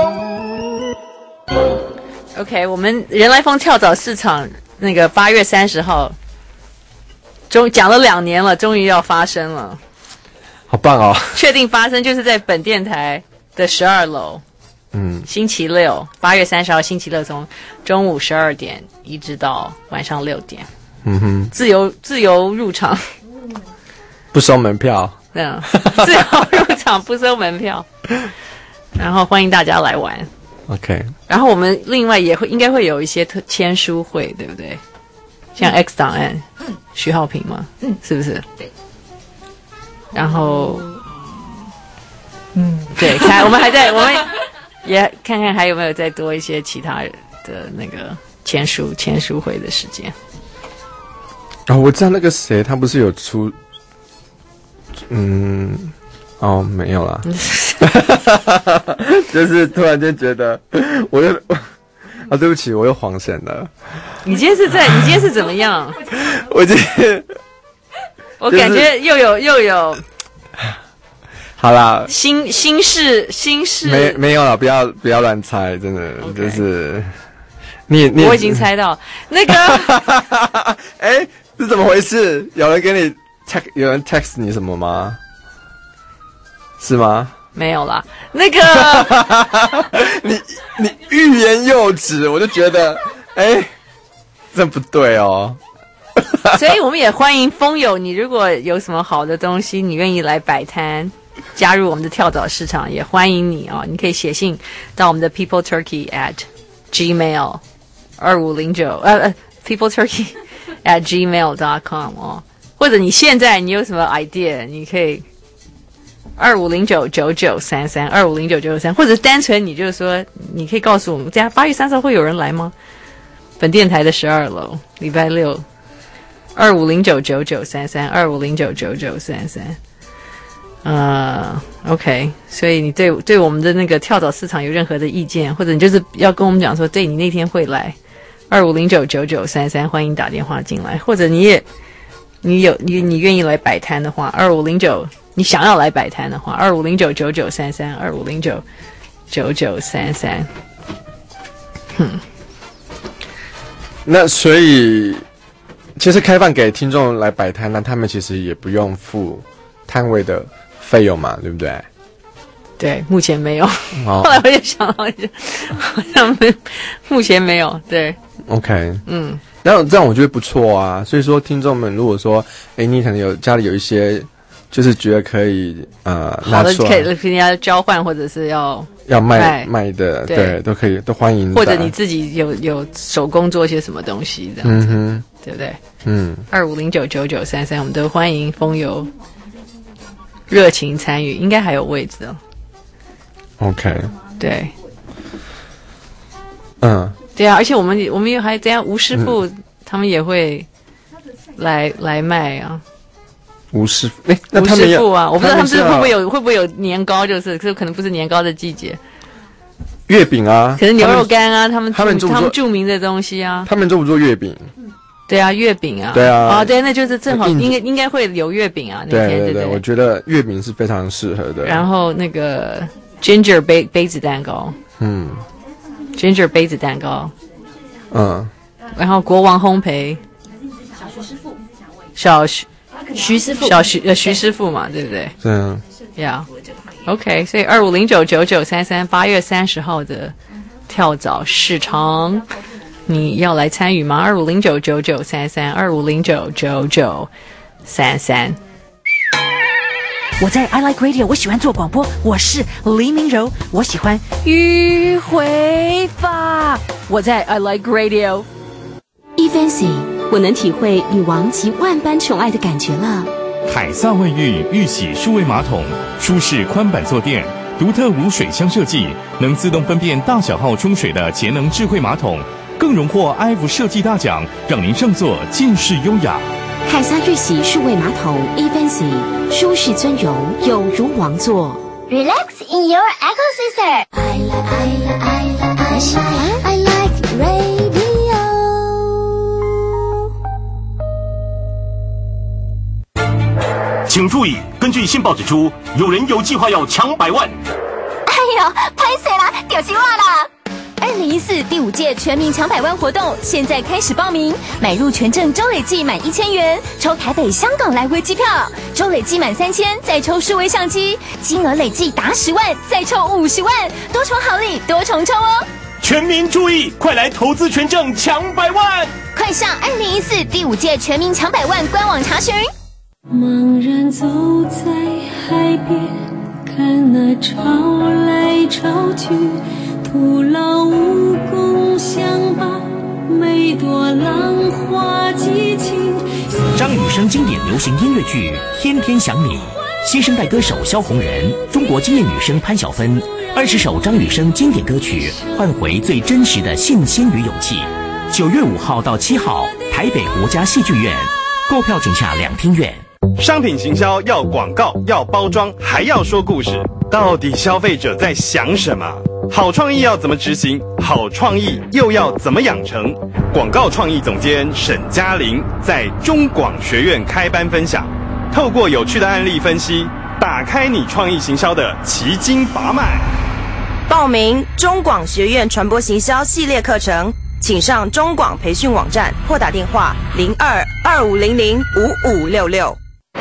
[SPEAKER 2] ！OK， 我们人来疯跳蚤市场那个8月30号，讲了2年了，终于要发生了，
[SPEAKER 22] 好棒哦！
[SPEAKER 2] 确定发生就是在本电台的12楼。星期六8月30号星期六，从中午12点一直到晚上6点。自由入场，
[SPEAKER 22] 不收门票。
[SPEAKER 2] 自由入场不收门票，然后欢迎大家来玩。
[SPEAKER 22] OK。
[SPEAKER 2] 然后我们另外应该会有一些签书会，对不对？像 X 档案，徐浩平嘛，是不是？对。然后，对，我们也看看还有没有再多一些其他的那个签书会的时间。
[SPEAKER 22] 我知道那个谁，他不是有出，没有啦，就是突然间觉得，对不起，我又恍神了。
[SPEAKER 2] 你今天是怎么样？
[SPEAKER 22] 我今天，
[SPEAKER 2] 我感觉又有，
[SPEAKER 22] 好啦，
[SPEAKER 2] 心事，
[SPEAKER 22] 没有啦，不要乱猜，真的就是
[SPEAKER 2] 我已经猜到那个，
[SPEAKER 22] 是怎么回事？有人给你有人 text 你什么吗？是吗？
[SPEAKER 2] 没有啦，那个
[SPEAKER 22] 你欲言又止，我就觉得这不对哦。
[SPEAKER 2] 所以我们也欢迎风友，你如果有什么好的东西，你愿意来摆摊，加入我们的跳蚤市场，也欢迎你哦。你可以写信到我们的 peopleturkey@gmail 2509 peopleturkey@gmail.com 哦，或者你现在你有什么 idea， 你可以25099933 25099933，或者单纯你就是说，你可以告诉我们，这样8月3号会有人来吗？本电台的12楼，礼拜六，25099933 25099933。OK， 所以你对我们的那个跳蚤市场有任何的意见，或者你就是要跟我们讲说，对你那天会来，25099933，欢迎打电话进来，或者你愿意来摆摊的话，2509，你想要来摆摊的话，25099933 25099933。
[SPEAKER 22] 那所以其实开放给听众来摆摊，那他们其实也不用付摊位的费用嘛，对不对？
[SPEAKER 2] 对，目前没有。后来我就想到，好像目前没有。对
[SPEAKER 22] ，OK， 然后这样我觉得不错啊。所以说，听众们如果说，你可能家里有一些，就是觉得可以拿出来，
[SPEAKER 2] 可以要交换或者是要
[SPEAKER 22] 卖的，对，都可以，都欢迎。
[SPEAKER 2] 或者你自己有手工做些什么东西这样子，对不对？25099933，我们都欢迎风友热情参与，应该还有位置哦。
[SPEAKER 22] OK，
[SPEAKER 2] 对，对啊，而且我们又还这样，吴师傅他们也会来卖啊。
[SPEAKER 22] 吴师傅，
[SPEAKER 2] 那他们吴师傅啊，我不知道他们会不会有年糕，就是可能不是年糕的季节。
[SPEAKER 22] 月饼啊，
[SPEAKER 2] 可能牛肉干啊，他们著名的东西啊。
[SPEAKER 22] 他们做不做月饼？
[SPEAKER 2] 对啊，月饼啊，
[SPEAKER 22] 对啊，
[SPEAKER 2] 对，那就是正好应该会有月饼啊。那天对，
[SPEAKER 22] 我觉得月饼是非常适合的。
[SPEAKER 2] 然后那个 ginger 杯子蛋糕，ginger 杯子蛋糕，然后国王烘焙，徐师傅徐师傅嘛，对不对？OK， 所以25099933 8月30号的跳蚤市场。你要来参与吗？25099933 25099933。
[SPEAKER 3] 我在 I Like Radio， 我喜欢做广播，我是黎明柔，我喜欢迂回法。我在 I Like Radio。
[SPEAKER 15] eFancy， 我能体会女王集万般宠爱的感觉了。
[SPEAKER 13] 凯撒卫浴浴洗数位马桶，舒适宽板坐垫，独特无水箱设计，能自动分辨大小号冲水的节能智慧马桶。更荣获 IVE 设计大奖，让您上座尽是优雅。
[SPEAKER 15] 凯撒浴洗数位马桶 eFancy， 舒适尊荣，有如王座。
[SPEAKER 24] Relax in your ecosystem。I like radio。
[SPEAKER 20] 请注意，根据新报指出，有人有计划要抢100万。
[SPEAKER 24] 哎呦，拍谁啦？丢希望啦！2014第5届全民抢100万活动现在开始报名，买入全证周累计满1000元，抽台北、香港来回机票；周累计满3000，再抽数位相机；金额累计达10万，再抽50万，多重好礼，多重抽哦！
[SPEAKER 20] 全民注意，快来投资全证抢100万！
[SPEAKER 24] 快上2014第5届全民抢100万官网查询。
[SPEAKER 21] 茫然走在海边，看那潮来潮去。徒劳无功，想把每朵浪花激情。
[SPEAKER 25] 张雨生经典流行音乐剧《天天想你》，新生代歌手萧红人，中国惊艳女声潘晓芬，20首张雨生经典歌曲，换回最真实的信心与勇气。9月5号到7号，台北国家戏剧院，购票请下2厅院。
[SPEAKER 26] 商品行销要广告，要包装，还要说故事，到底消费者在想什么？好创意要怎么执行？好创意又要怎么养成？广告创意总监沈嘉玲在中广学院开班分享，透过有趣的案例分析，打开你创意行销的奇经八脉。
[SPEAKER 27] 报名中广学院传播行销系列课程，请上中广培训网站或打电话02-2500-5566。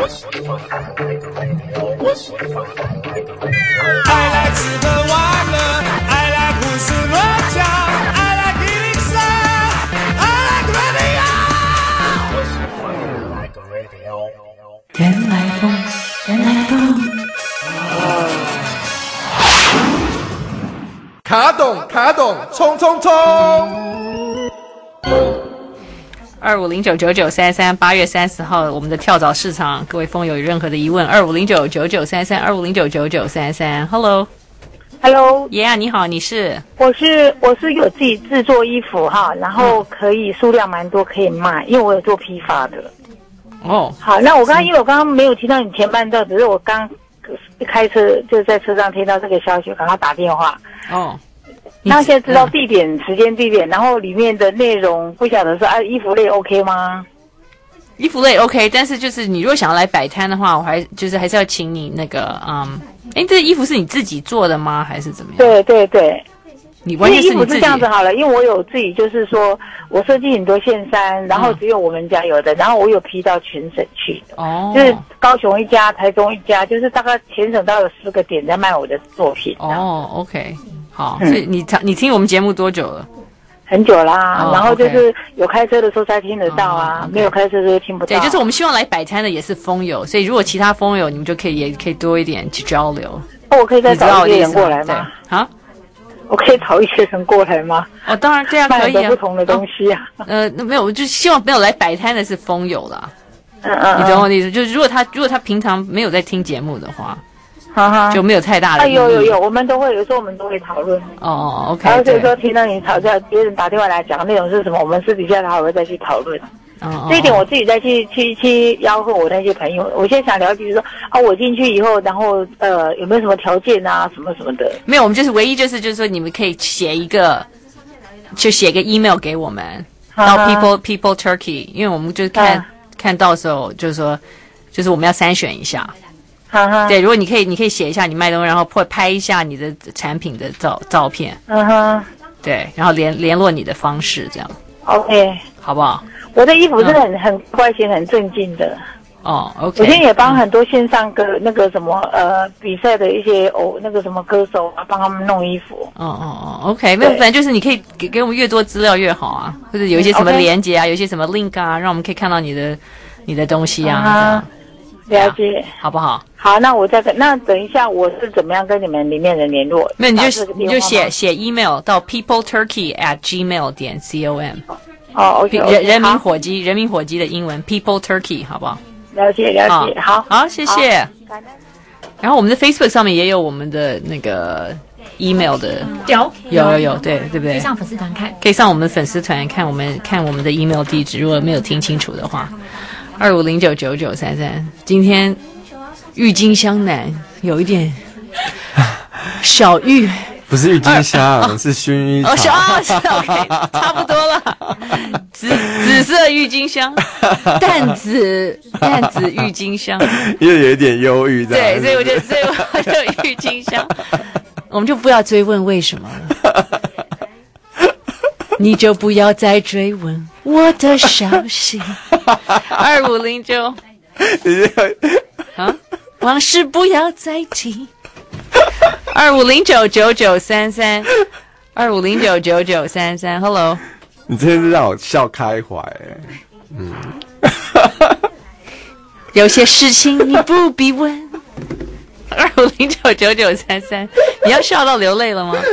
[SPEAKER 28] I like 吃喝玩乐 I like 胡思乱想 I like 103 I like radio
[SPEAKER 3] 原来风，原来风。
[SPEAKER 19] 卡懂，冲冲冲
[SPEAKER 2] ！25099933 8月30号，我们的跳蚤市场，各位风友有任何的疑问，25099933 25099933 ，Hello， yeah， 你好，你是？
[SPEAKER 1] 我是有自己制作衣服哈，然后可以数量蛮多可以卖，因为我有做批发的。
[SPEAKER 2] 哦，
[SPEAKER 1] 好，那因为我刚刚没有听到你前半段，只是我刚开车就在车上听到这个消息，赶快打电话。
[SPEAKER 2] 哦，
[SPEAKER 1] 那现在知道地点、时间、地点，然后里面的内容不晓得是衣服类 OK 吗？
[SPEAKER 2] 衣服类 OK， 但是就是你如果想要来摆摊的话，我还是要请你那个这衣服是你自己做的吗？还是怎么样？
[SPEAKER 1] 对对对。
[SPEAKER 2] 你完全是你自己。
[SPEAKER 1] 衣服是这样子好了，因为我有自己，就是说我设计很多线衫，然后只有我们家有的，然后我有批到全省去的，就是高雄一家，台中一家，就是大概全省都有4个点在卖我的作品。
[SPEAKER 2] OK， 好，所以你听我们节目多久了？
[SPEAKER 1] 很久啦，然后就是有开车的时候才听得到啊，没有开车的时候听不到。
[SPEAKER 2] 对，就是我们希望来摆摊的也是风友，所以如果其他风友，你们也可以多一点去交流。
[SPEAKER 1] 我可以再找一些人过来吗？
[SPEAKER 2] 啊？
[SPEAKER 1] 我可以找一些人过来吗？
[SPEAKER 2] 当然这样可以啊。
[SPEAKER 1] 不同的东西啊。
[SPEAKER 2] 那没有，我就希望没有来摆摊的是风友啦。你懂我的意思？就是如果他平常没有在听节目的话，就没有太大的意义。
[SPEAKER 1] 有，我们都会有时候我们都会讨论。
[SPEAKER 2] OK。
[SPEAKER 1] 然后所以说听到你吵架，别人打电话来讲的内容是什么，我们私底下还会再去讨论。这一点我自己再去吆喝我那些朋友。我现在想了解，就是说我进去以后，然后有没有什么条件啊，什么什么的？
[SPEAKER 2] 没有，我们就是唯一就是说你们可以写个 email 给我们到 People Turkey， 因为我们就看到时候就是说我们要筛选一下。对，如果你可以写一下你卖东西，然后拍一下你的产品的照片。对，然后联络你的方式这样。
[SPEAKER 1] OK，
[SPEAKER 2] 好不好？
[SPEAKER 1] 我的衣服是很乖巧、很正经的。
[SPEAKER 2] OK。
[SPEAKER 1] 我现在也帮很多线上那个什么比赛的一些那个什么歌手啊，帮他们弄衣服。
[SPEAKER 2] OK， 没有，反正就是你可以给我们越多资料越好啊，或者有一些什么连结啊，有一些什么 link 啊，让我们可以看到你的东西啊。
[SPEAKER 1] 了解，
[SPEAKER 2] 好不好？
[SPEAKER 1] 好，那我那等一下我是怎么样跟你们里面人联络？
[SPEAKER 2] 没有，你就写 email 到 peopleturkey@gmail.com。
[SPEAKER 1] OK，
[SPEAKER 2] 人民火鸡的英文 People Turkey， 好不好？
[SPEAKER 1] 了解，
[SPEAKER 2] 好，谢谢。然后我们的 Facebook 上面也有我们的那个 email 的，有，对不对？
[SPEAKER 12] 可以上粉丝团看，
[SPEAKER 2] 可以上我们的粉丝团看我们的 email 地址，如果没有听清楚的话。25099933，今天郁金香男有一点小郁，
[SPEAKER 22] 不是郁金香，是薰衣草。
[SPEAKER 2] 是 OK， 差不多了。紫色郁金香，淡紫郁金香，
[SPEAKER 22] 又有一点忧郁的。
[SPEAKER 2] 对，所以我就郁金香，我们就不要追问为什么了。你就不要再追问我的消息。2509，往事不要再提。25099933 25099933 ，Hello。
[SPEAKER 22] 你真是让我笑开怀
[SPEAKER 2] 有些事情你不必问。25099933，你要笑到流泪了吗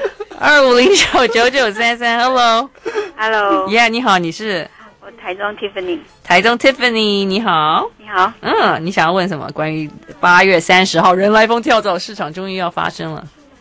[SPEAKER 2] ？25099933 ，Hello，Yeah， 你好，你是？
[SPEAKER 4] 我台中 Tiffany。
[SPEAKER 2] 台中 Tiffany， 你好。
[SPEAKER 4] 你好。
[SPEAKER 2] 你想要问什么？关于8月30号人来疯跳蚤市场终于要发生了。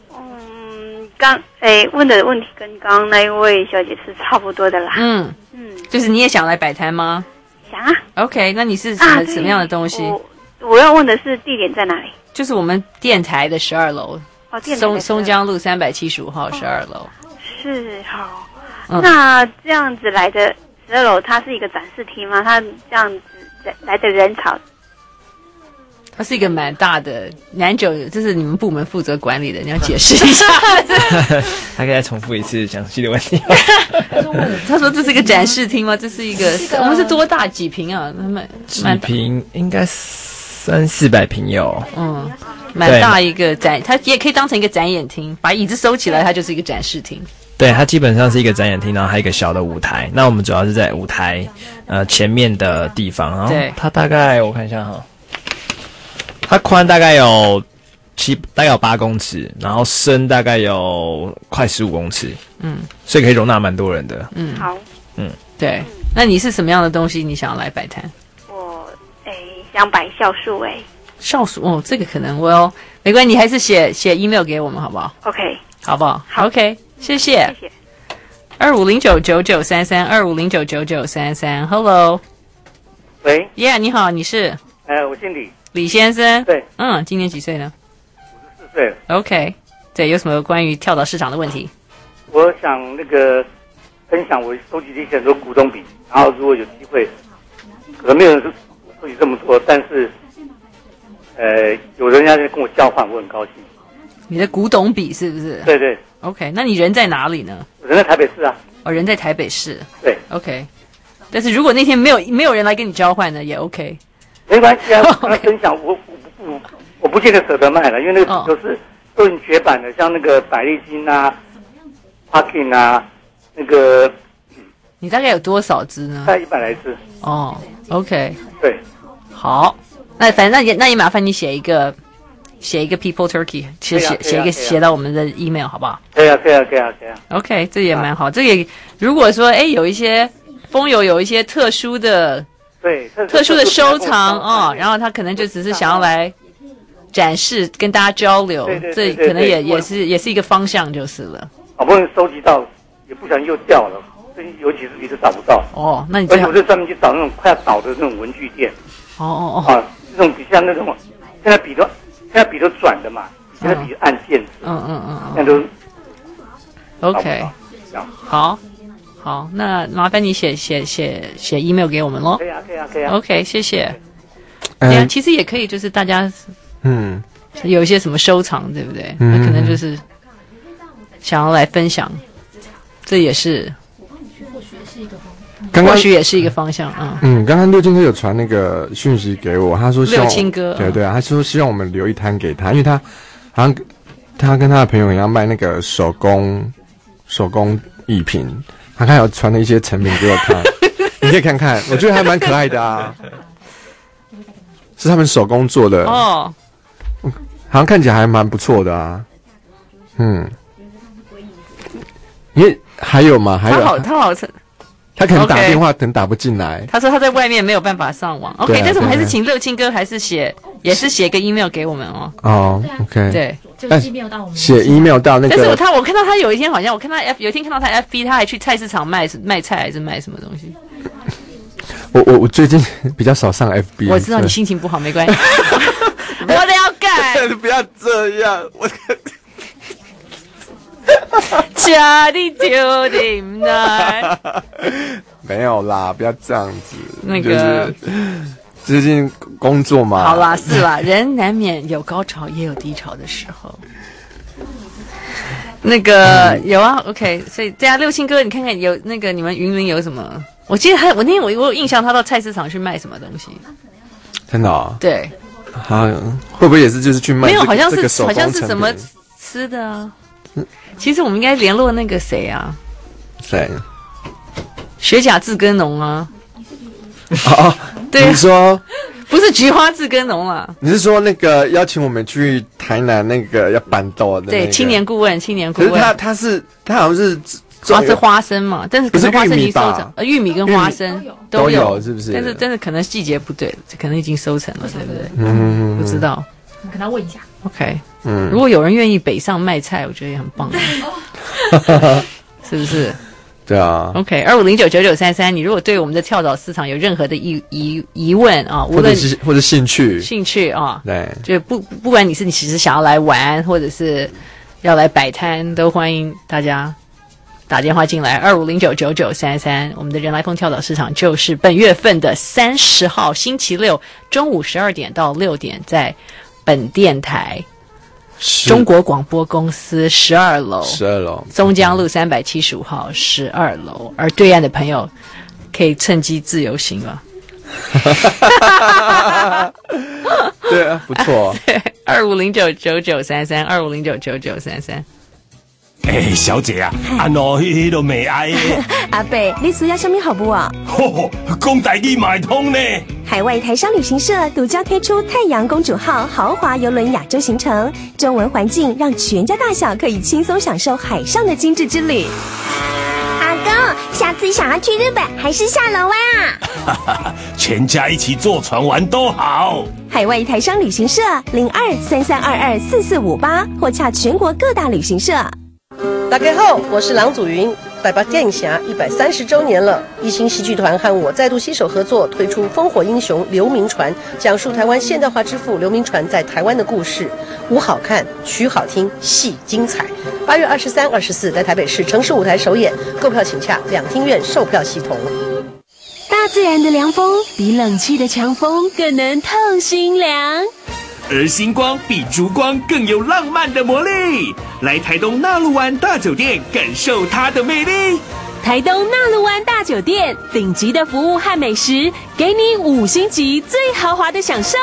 [SPEAKER 4] 问的问题跟刚刚那一位小姐是差不多的啦。
[SPEAKER 2] 就是你也想来摆摊吗？
[SPEAKER 4] 想啊。
[SPEAKER 2] OK， 那你是什么样的东西？
[SPEAKER 4] 我要问的是地点在哪里？
[SPEAKER 2] 就是我们电台的12楼。松江路375号12楼。
[SPEAKER 4] 是，好。那这样子来的12楼，它是一个展示厅吗？它这样子来的人潮？
[SPEAKER 2] 它是一个蛮大的南九，这是你们部门负责管理的，你要解释一下。
[SPEAKER 7] 他可以再重复一次详细的问题。
[SPEAKER 2] 他说这是一个展示厅吗？这是一个，我们是多大几坪啊？
[SPEAKER 7] 几坪应该300-400坪有。
[SPEAKER 2] 蛮大一个展，它也可以当成一个展演厅，把椅子收起来，它就是一个展示厅。
[SPEAKER 7] 对，它基本上是一个展演厅，然后还有一个小的舞台。那我们主要是在舞台前面的地方，然后它大概我看一下哈。 它宽大概有8公尺，然后深大概有快15公尺，所以可以容纳蛮多人的。
[SPEAKER 4] 好，
[SPEAKER 2] 对。那你是什么样的东西你想要来摆摊？
[SPEAKER 4] 我想摆酵素
[SPEAKER 2] 酵素哦，这个可能没关系，你还是写 email 给我们好不好
[SPEAKER 4] ？OK，
[SPEAKER 2] 好不好？好 ，OK， 谢谢。25099933，25099933 ，Hello，
[SPEAKER 9] 喂
[SPEAKER 2] ，Yeah， 你好，你是？
[SPEAKER 9] 我姓李，
[SPEAKER 2] 李先生。
[SPEAKER 9] 对，
[SPEAKER 2] 今年几岁呢
[SPEAKER 9] ？54岁了。
[SPEAKER 2] OK， 对，有什么关于跳蚤市场的问题？
[SPEAKER 9] 我想分享我收集的一些很多古董笔，然后如果有机会，可能没有人收集这么多，但是有人家在跟我交换，我很高兴。
[SPEAKER 2] 你的古董笔是不是？
[SPEAKER 9] 对对。
[SPEAKER 2] OK， 那你人在哪里呢？
[SPEAKER 9] 我人在台北市啊。
[SPEAKER 2] 人在台北市。
[SPEAKER 9] 对。
[SPEAKER 2] OK， 但是如果那天没有人来跟你交换呢，也 OK。
[SPEAKER 9] 没关系啊，跟他分享，我不见得舍得卖了，因为那个都很绝版的，像那个百利金啊、Parkin 啊，那个。
[SPEAKER 2] 你大概有多少只呢？
[SPEAKER 9] 大概100来只。
[SPEAKER 2] OK。
[SPEAKER 9] 对。
[SPEAKER 2] 好，那反正那也麻烦你写一个 People Turkey， 写到我们的 email 好不好？
[SPEAKER 9] 可以啊。
[SPEAKER 2] OK， 这也蛮好。这也如果说有一些风友有一些特殊的收藏然后他可能就只是想要来展示跟大家交流，这可能也是一个方向就是了。
[SPEAKER 9] 好不容易收集到，也不小心又掉了，有几只笔都找不到。
[SPEAKER 2] 那你
[SPEAKER 9] 而且我就专门去找那种快要倒的那种文具店。这种笔像那种现在笔都转的嘛，现在笔按键子。现在都
[SPEAKER 2] OK， 好，那麻烦你写 email 给我们咯。
[SPEAKER 9] 可以啊。
[SPEAKER 2] OK， 谢谢。其实也可以，就是大家有一些什么收藏，对不对？那可能就是想要来分享，这也是或许也是一个方向啊。
[SPEAKER 22] 刚刚六金哥有传那个讯息给我，他说希望
[SPEAKER 2] 六金哥，
[SPEAKER 22] 对啊，他说希望我们留一摊给他，因为他好像他跟他的朋友一样卖那个手工艺品，他有传了一些成品给我看，你可以看看，我觉得还蛮可爱的啊，是他们手工做的好像看起来还蛮不错的啊，因为还有嘛，他可能打电话可能打不进来。
[SPEAKER 2] 他说他在外面没有办法上网。OK， 但是我们还是请六庆哥还是写个 email 给我们
[SPEAKER 22] OK，
[SPEAKER 2] 对，
[SPEAKER 12] 就 email 到我们。
[SPEAKER 22] 写 email 到那个。
[SPEAKER 2] 但是我看到他有一天好像有一天看到他 FB， 他还去菜市场卖菜还是卖什么东西。
[SPEAKER 22] 我最近比较少上 FB。
[SPEAKER 2] 我知道你心情不好，没关系。我得要改。
[SPEAKER 22] 不要这样，
[SPEAKER 2] 家里丢进来，
[SPEAKER 22] 没有啦，不要这样子。
[SPEAKER 2] 那个
[SPEAKER 22] 最近工作嘛，
[SPEAKER 2] 好啦，是啦，人难免有高潮也有低潮的时候。那个有啊 ，OK， 所以对啊，六庆哥，你看看有那个你们云林有什么？我记得我那天我有印象，他到菜市场去卖什么东西？
[SPEAKER 22] 真的啊？
[SPEAKER 2] 对。
[SPEAKER 22] 会不会也是就是去卖？
[SPEAKER 2] 没有，好像是什么吃的啊。其实我们应该联络那个谁啊？
[SPEAKER 22] 谁？
[SPEAKER 2] 学甲自耕农啊。
[SPEAKER 22] 对啊，你说
[SPEAKER 2] 不是菊花自耕农啊？
[SPEAKER 22] 你是说那个邀请我们去台南那个要板豆的？
[SPEAKER 2] 对，青年顾问。可
[SPEAKER 22] 是他好像是
[SPEAKER 2] 是花生嘛？但是可能花生已经收成，玉米跟花生
[SPEAKER 22] 都有，是不是？
[SPEAKER 2] 但是可能细节不对，可能已经收成了，对不对？不知道，
[SPEAKER 12] 你跟他问一下。
[SPEAKER 2] OK， 如果有人愿意北上卖菜，我觉得也很棒，是不是？
[SPEAKER 22] 对啊。
[SPEAKER 2] OK， 25099933，你如果对我们的跳蚤市场有任何的疑问啊，无论
[SPEAKER 22] 或者兴趣
[SPEAKER 2] 啊，
[SPEAKER 22] 对，
[SPEAKER 2] 就不管你其实想要来玩，或者是要来摆摊，都欢迎大家打电话进来25099933，我们的人来疯跳蚤市场就是本月份的30号星期六中午12点到6点，在本电台中国广播公司12楼，松江路375号12楼，而对岸的朋友可以趁机自由行了。
[SPEAKER 22] 对啊，不错。
[SPEAKER 2] 对，25099933，25099933。
[SPEAKER 20] 小姐啊，安诺迄都没爱耶。
[SPEAKER 27] 阿伯，你需要什么服务啊？
[SPEAKER 20] 吼，讲台语买通呢。
[SPEAKER 27] 海外台商旅行社独家推出太阳公主号豪华邮轮亚洲行程，中文环境让全家大小可以轻松享受海上的精致之旅。
[SPEAKER 5] 阿公，下次想要去日本还是下龙湾
[SPEAKER 20] 啊？全家一起坐船玩都好。
[SPEAKER 27] 海外台商旅行社0233224458或洽全国各大旅行社。
[SPEAKER 10] 大家好，我是郎祖云。台北电影侠130周年了，一星戏剧团和我再度携手合作，推出《烽火英雄刘铭传》，讲述台湾现代化之父刘铭传在台湾的故事。舞好看，曲好听，戏精彩。8月23、24在台北市城市舞台首演，购票请洽两厅院售票系统。
[SPEAKER 5] 大自然的凉风比冷气的强风更能透心凉，
[SPEAKER 11] 而星光比烛光更有浪漫的魔力。来台东纳鹿湾大酒店，感受它的魅力。
[SPEAKER 5] 台东纳鹿湾大酒店，顶级的服务和美食，给你5星级最豪华的享受。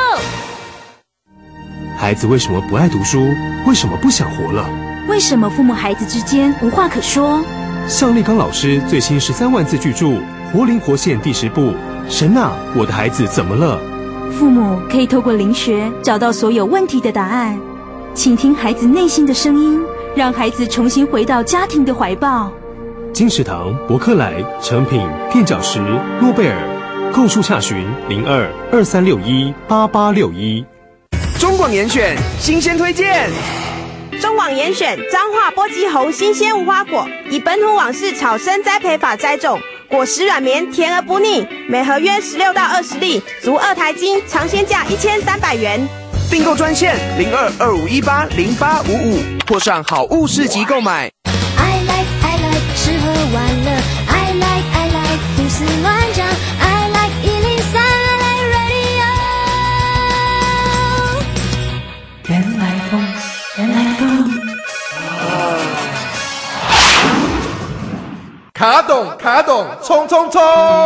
[SPEAKER 14] 孩子为什么不爱读书？为什么不想活了？
[SPEAKER 5] 为什么父母孩子之间无话可说？
[SPEAKER 14] 向立刚老师最新13万字巨著《活灵活现》第10部，神啊，我的孩子怎么了？
[SPEAKER 5] 父母可以透过灵学找到所有问题的答案，倾听孩子内心的声音，让孩子重新回到家庭的怀抱。
[SPEAKER 14] 金石堂、博客来、诚品、垫脚石、诺贝尔，购书洽询02-2361-8861。
[SPEAKER 19] 中广严选新鲜推荐。
[SPEAKER 27] 中广严选彰化波基红新鲜无花果，以本土网式草生栽培法栽种，果实软绵，甜而不腻，每盒约16到20粒，足2台斤，尝鲜价1300元。
[SPEAKER 19] 订购专线0225180855，或上好物市集购买。
[SPEAKER 21] I like 吃喝玩乐 I like 胡思乱想 I like 103 I like radio。 原来风，原来风。
[SPEAKER 19] 卡懂，冲冲冲！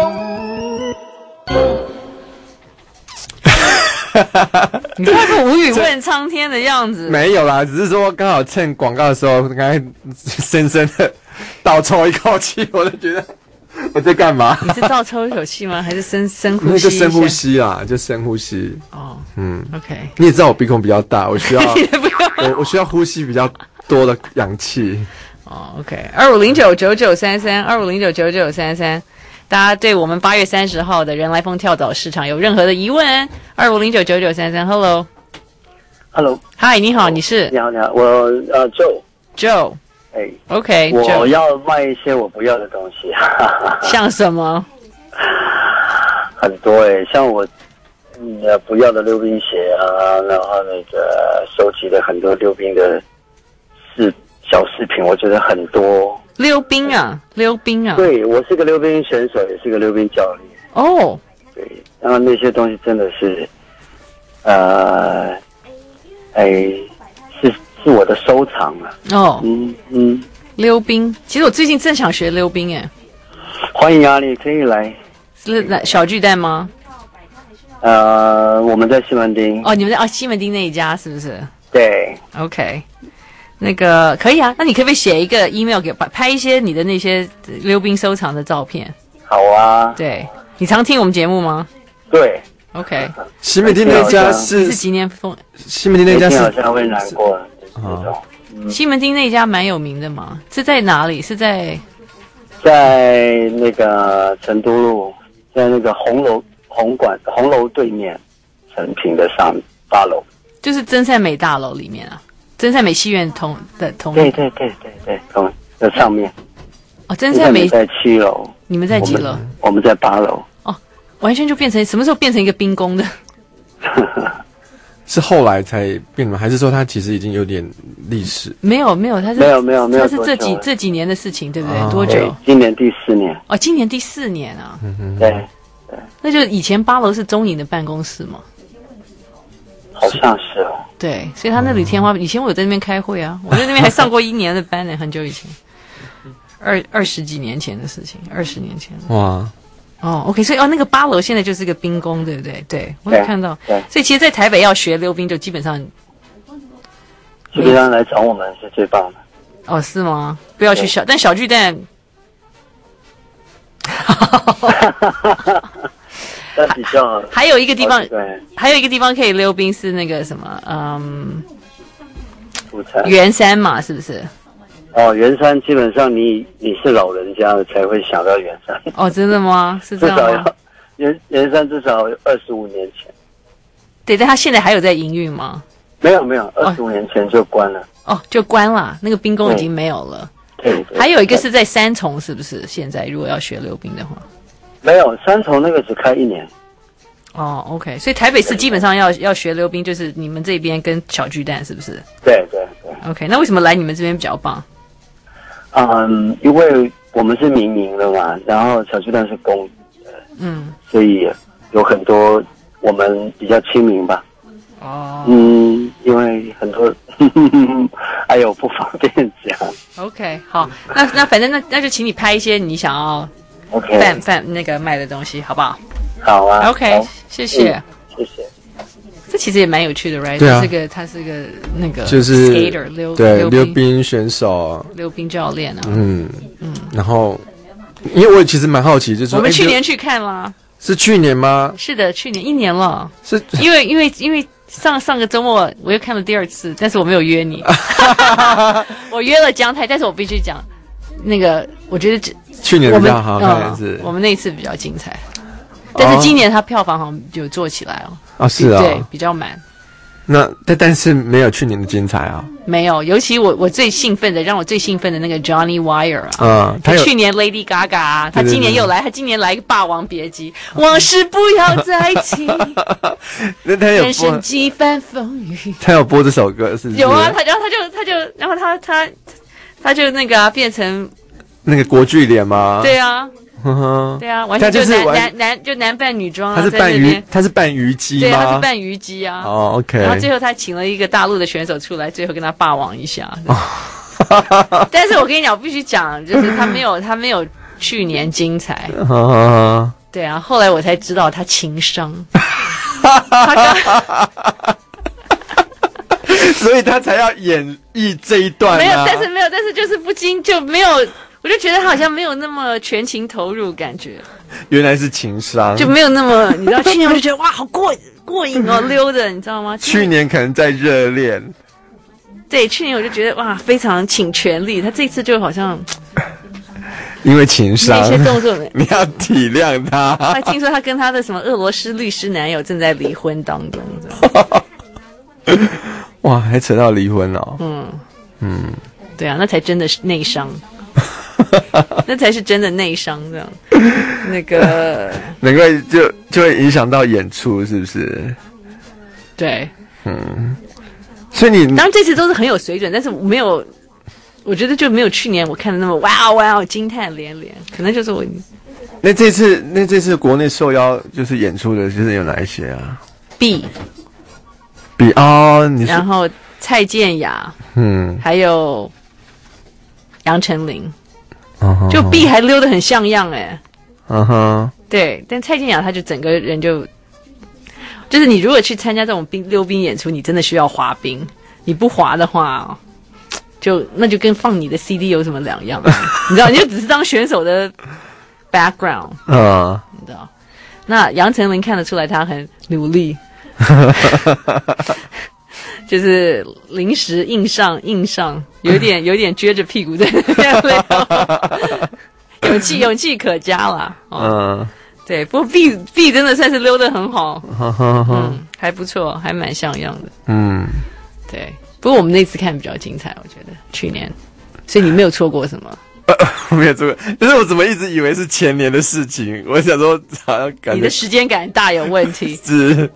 [SPEAKER 2] 你看个无语问苍天的样子。
[SPEAKER 22] 没有啦，只是说刚好趁广告的时候，刚才深深的倒抽一口气，我就觉得我在干嘛？
[SPEAKER 2] 你是倒抽一口气吗？还是深呼吸？
[SPEAKER 22] 那就深呼吸啦，就深呼吸。
[SPEAKER 2] 哦，OK。
[SPEAKER 22] 你也知道我鼻孔比较大，我需要我需要呼吸比较多的氧气。
[SPEAKER 2] 哦 ，OK，25099933，25099933，大家对我们8月30号的人来疯跳蚤市场有任何的疑问？25099933 ，Hello， 嗨，你好，你是？
[SPEAKER 16] 你好，我
[SPEAKER 2] Joe，
[SPEAKER 16] 哎
[SPEAKER 2] ，OK，
[SPEAKER 16] 我要卖一些我不要的东西，
[SPEAKER 2] 像什么？
[SPEAKER 16] 很多像我不要的溜冰鞋啊，然后那个收集了很多溜冰的小饰品，我觉得很多。
[SPEAKER 2] 溜冰啊！
[SPEAKER 16] 对，我是个溜冰选手，也是个溜冰教练。
[SPEAKER 2] 哦，
[SPEAKER 16] 对，然后那些东西真的是，是我的收藏啊。
[SPEAKER 2] 哦，溜冰，其实我最近正想学溜冰耶。
[SPEAKER 16] 欢迎啊，你可以来。
[SPEAKER 2] 是来小巨蛋吗？
[SPEAKER 16] 我们在西门町。
[SPEAKER 2] 哦，你们在西门町那一家是不是？
[SPEAKER 16] 对。
[SPEAKER 2] OK。那个可以啊，那你可不可以写一个 email 给拍一些你的那些溜冰收藏的照片？
[SPEAKER 16] 好啊。
[SPEAKER 2] 对，你常听我们节目吗？
[SPEAKER 16] 对。
[SPEAKER 2] OK。
[SPEAKER 22] 西门町那家是
[SPEAKER 2] 几年风？
[SPEAKER 14] 西门町那家是
[SPEAKER 16] 好像会难过那种。
[SPEAKER 2] 西门町那家蛮有名的嘛，是在哪里？是在
[SPEAKER 16] 那个成都路，在那个红楼对面，成品的8楼，
[SPEAKER 2] 就是真善美大楼里面啊。真善美戏院同
[SPEAKER 16] 对，同在上面。
[SPEAKER 2] 哦，真善美
[SPEAKER 16] 在7楼，
[SPEAKER 2] 你们在几楼？
[SPEAKER 16] 我们在8楼。
[SPEAKER 2] 哦，完全就变成什么时候变成一个冰宫的？
[SPEAKER 22] 是后来才变吗？还是说它其实已经有点历史？
[SPEAKER 2] 没有，它是它是这几年的事情，对不对？多久？
[SPEAKER 16] 今年第4年。
[SPEAKER 2] 哦，今年第4年啊。
[SPEAKER 16] 对。
[SPEAKER 2] 那就以前8楼是中影的办公室嘛。
[SPEAKER 16] 好像是哦。
[SPEAKER 2] 对，所以他那里天花板，以前我有在那边开会啊，我在那边还上过1年的班呢，很久以前，20几年前的事情，20年前。
[SPEAKER 22] 哇，
[SPEAKER 2] 哦 ，OK， 所以那个8楼现在就是个冰宫，对不对？对，我有看到。对，所以其实，在台北要学溜冰，就基本上
[SPEAKER 16] 来找我们是最棒的。
[SPEAKER 2] 哦，是吗？不要去但小巨蛋。
[SPEAKER 16] 但比较
[SPEAKER 2] 还有一个地方，还有一个地方可以溜冰是那个什么，圆山嘛，是不是？
[SPEAKER 16] 哦，圆山基本上你是老人家了才会想到圆山。
[SPEAKER 2] 哦，真的吗？是这样吗？
[SPEAKER 16] 圆山至少25年前。
[SPEAKER 2] 对，但他现在还有在营运吗？
[SPEAKER 16] 没有，25年前就关了。
[SPEAKER 2] 哦，就关了，那个冰宫已经没有了。
[SPEAKER 16] 对。
[SPEAKER 2] 还有一个是在三重，是不是？现在如果要学溜冰的话，
[SPEAKER 16] 没有，三重那个只开1年。
[SPEAKER 2] 哦 ，OK， 所以台北市基本上要学溜冰，就是你们这边跟小巨蛋，是不是？
[SPEAKER 16] 对。
[SPEAKER 2] OK， 那为什么来你们这边比较棒？
[SPEAKER 16] 因为我们是民营的嘛，然后小巨蛋是公营的，所以有很多我们比较亲民吧。哦，因为很多还有不方便讲。
[SPEAKER 2] OK， 好，那反正那就请你拍一些你想要贩那个卖的东西，好不好？
[SPEAKER 16] 好啊。
[SPEAKER 2] OK， 谢谢，
[SPEAKER 16] 谢谢。
[SPEAKER 2] 这其实也蛮有趣的 ，right？
[SPEAKER 22] 对啊，
[SPEAKER 2] 他是个那个
[SPEAKER 22] 就是
[SPEAKER 2] skater
[SPEAKER 22] 溜冰选手，
[SPEAKER 2] 溜冰教练啊。
[SPEAKER 22] 然后因为我其实蛮好奇，就是
[SPEAKER 2] 我们去年去看啦。
[SPEAKER 22] 是去年吗？
[SPEAKER 2] 是的，去年1年了。
[SPEAKER 22] 是
[SPEAKER 2] 因为上个周末我又看了第2次，但是我没有约你。我约了姜太，但是我必须讲，那个我觉得
[SPEAKER 22] 去年比较好看是，
[SPEAKER 2] 我们那一次比较精彩。但是今年它票房好像有做起来哦。
[SPEAKER 22] 啊，是啊，
[SPEAKER 2] 对，比较满。
[SPEAKER 22] 那但是没有去年的精彩啊。
[SPEAKER 2] 没有，尤其我最兴奋的，让我最兴奋的那个 Johnny Wire 啊，他去年 Lady Gaga 啊，他今年又来，他今年来一个《霸王别姬》，往事不要再提，
[SPEAKER 22] 那他有
[SPEAKER 2] 人生几番风雨。
[SPEAKER 22] 他有播这首歌是不是？
[SPEAKER 2] 有啊，然后他就那个变成
[SPEAKER 22] 那个国剧脸吗？
[SPEAKER 2] 对啊。对啊，完全就是男扮女装啊，
[SPEAKER 22] 他是扮虞姬吗？
[SPEAKER 2] 对，他是扮虞姬啊。
[SPEAKER 22] 哦 ，OK。
[SPEAKER 2] 然后最后他请了一个大陆的选手出来，最后跟他霸王一下。但是我跟你讲，我必须讲，就是他没有去年精彩。对啊，后来我才知道他情商。
[SPEAKER 22] 所以他才要演绎这一段。
[SPEAKER 2] 没有，但是就是不禁就没有。我就觉得他好像没有那么全情投入，感觉
[SPEAKER 22] 原来是情商，
[SPEAKER 2] 就没有那么你知道。去年我就觉得哇，好过瘾哦，溜的，你知道吗？
[SPEAKER 22] 去年可能在热恋，
[SPEAKER 2] 对，去年我就觉得哇，非常倾全力。他这次就好像
[SPEAKER 22] 因为情商，
[SPEAKER 2] 那些动作
[SPEAKER 22] 你要体谅他。
[SPEAKER 2] 还听说他跟他的什么俄罗斯律师男友正在离婚当中，
[SPEAKER 22] 哇，还扯到离婚哦。
[SPEAKER 2] 对啊，那才真的是内伤。那才是真的内伤，这样，那个
[SPEAKER 22] 难怪就会影响到演出，是不是？
[SPEAKER 2] 对，
[SPEAKER 22] 所以你
[SPEAKER 2] 当然这次都是很有水准，但是没有，我觉得就没有去年我看的那么哇惊叹连连，可能就是我。
[SPEAKER 22] 那这次国内受邀就是演出的，就是有哪一些啊
[SPEAKER 2] ？B
[SPEAKER 22] 哦，
[SPEAKER 2] 然后蔡健雅，还有杨丞琳。就 B 还溜得很像样对，但蔡健雅她就整个人就是你如果去参加这种溜冰演出，你真的需要滑冰，你不滑的话，那就跟放你的 CD 有什么两样？你知道，你就只是当选手的 background， 你知道？那杨丞琳看得出来她很努力。就是临时硬上，有点撅着屁股在那边，勇气可嘉啦。对，不过 B 真的算是溜得很好，还不错，还蛮像样的。对。不过我们那次看比较精彩，我觉得去年，所以你没有错过什么。
[SPEAKER 22] 我没有错过，但是我怎么一直以为是前年的事情？我想说，好像感觉
[SPEAKER 2] 你的时间感大有问题。
[SPEAKER 22] 是。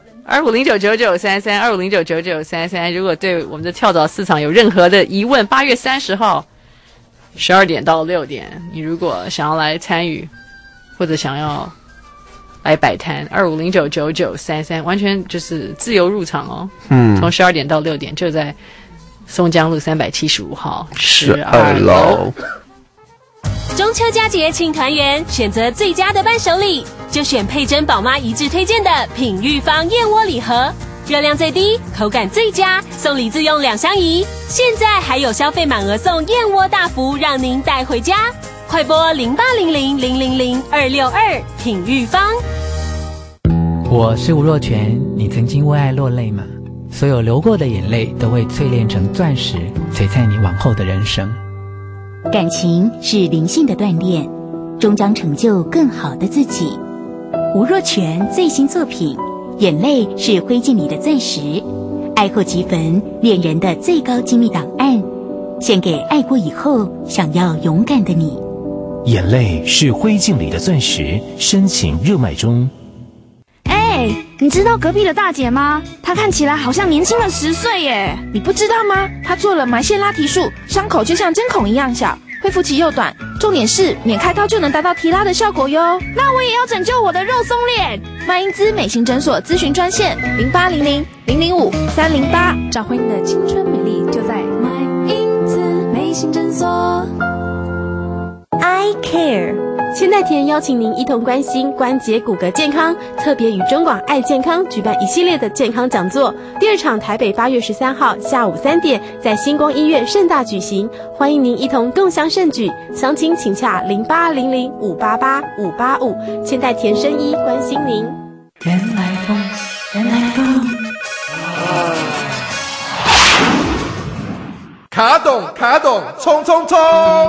[SPEAKER 2] 25099933，25099933，如果对我们的跳蚤市场有任何的疑问，8月30号12点到6点，你如果想要来参与，或者想要来摆摊，25099933，完全就是自由入场哦。从12点到6点，就在松江路375号12楼。
[SPEAKER 21] 中秋佳节庆团圆，选择最佳的伴手礼，就选佩珍宝妈一致推荐的品玉坊燕窝礼盒。
[SPEAKER 6] 热量最低，口感最佳，送礼自用2相宜。现在还有消费满额送燕窝大福，让您带回家。快拨0800000262品玉芳。
[SPEAKER 8] 我是吴若权，你曾经为爱落泪吗？所有流过的眼泪都会淬炼成钻石，璀璨你往后的人生。
[SPEAKER 5] 感情是灵性的锻炼，终将成就更好的自己。吴若权最新作品《眼泪是灰烬里的钻石》，爱后即焚，恋人的最高机密档案，献给爱过以后想要勇敢的你。
[SPEAKER 20] 眼泪是灰烬里的钻石，深情热脉中。
[SPEAKER 13] 你知道隔壁的大姐吗？她看起来好像年轻了10岁耶。你不知道吗？她做了埋线拉提术，伤口就像针孔一样小，恢复期又短，重点是免开刀就能达到提拉的效果哟。那我也要拯救我的肉松脸。麦因兹美心诊所咨询专线0800-005-308，找回你的青春美丽，就在麦因兹美心诊所。
[SPEAKER 27] I care。千代田邀请您一同关心关节骨骼健康，特别与中广爱健康举办一系列的健康讲座。第2场台北8月13号下午3点，在星光医院盛大举行，欢迎您一同共襄盛举。详情请洽0800-588-585。千代田生医关心您。
[SPEAKER 8] 原来风，原来风。
[SPEAKER 19] 卡懂，冲冲冲！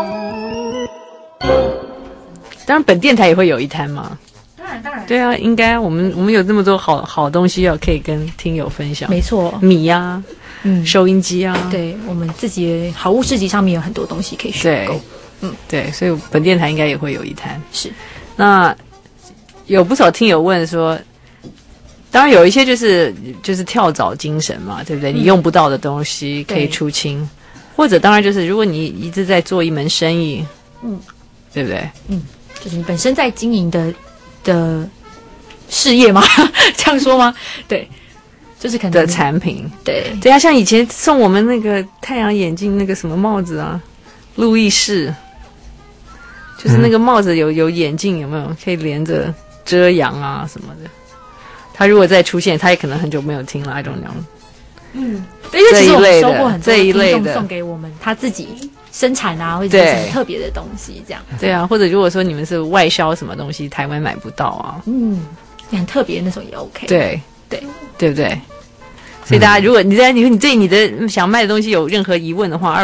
[SPEAKER 2] 当然，本电台也会有一摊嘛。当然。对啊，应该我们有这么多好东西可以跟听友分享。
[SPEAKER 12] 没错，
[SPEAKER 2] 米啊，收音机啊，
[SPEAKER 12] 对，我们自己好物市集上面有很多东西可以选购。
[SPEAKER 2] 对，所以本电台应该也会有一摊。
[SPEAKER 12] 是。
[SPEAKER 2] 那有不少听友问说，当然有一些就是跳蚤精神嘛，对不对？你用不到的东西可以出清，或者当然就是如果你一直在做一门生意，对不对？
[SPEAKER 12] 就是你本身在经营的事业吗？这样说吗？对，就是可能
[SPEAKER 2] 的产品。
[SPEAKER 12] 对
[SPEAKER 2] 啊，像以前送我们那个太阳眼镜那个什么帽子啊，路易士，就是那个帽子有眼镜，有没有可以连着遮阳啊什么的？他如果再出现，他也可能很久没有听了 ，I don't know。
[SPEAKER 12] 对，因为其实我们收过很多
[SPEAKER 2] 这一类的
[SPEAKER 12] 送给我们他自己生产啊，或者是很特别的东西，这样。
[SPEAKER 2] 对啊，或者如果说你们是外销什么东西，台湾买不到啊，
[SPEAKER 12] 很特别那种也 OK。
[SPEAKER 2] 对不对？所以大家如果你对你的想卖的东西有任何疑问的话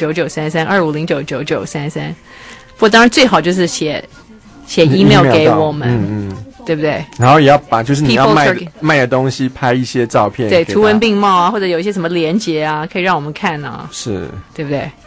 [SPEAKER 2] ，25099933，25099933，不过当然最好就是写 email 给我们，对不对？
[SPEAKER 22] 然后也要把就是你要卖的东西拍一些照片，
[SPEAKER 2] 对，图文并茂啊，或者有一些什么连结啊，可以让我们看啊，
[SPEAKER 22] 是，
[SPEAKER 2] 对不对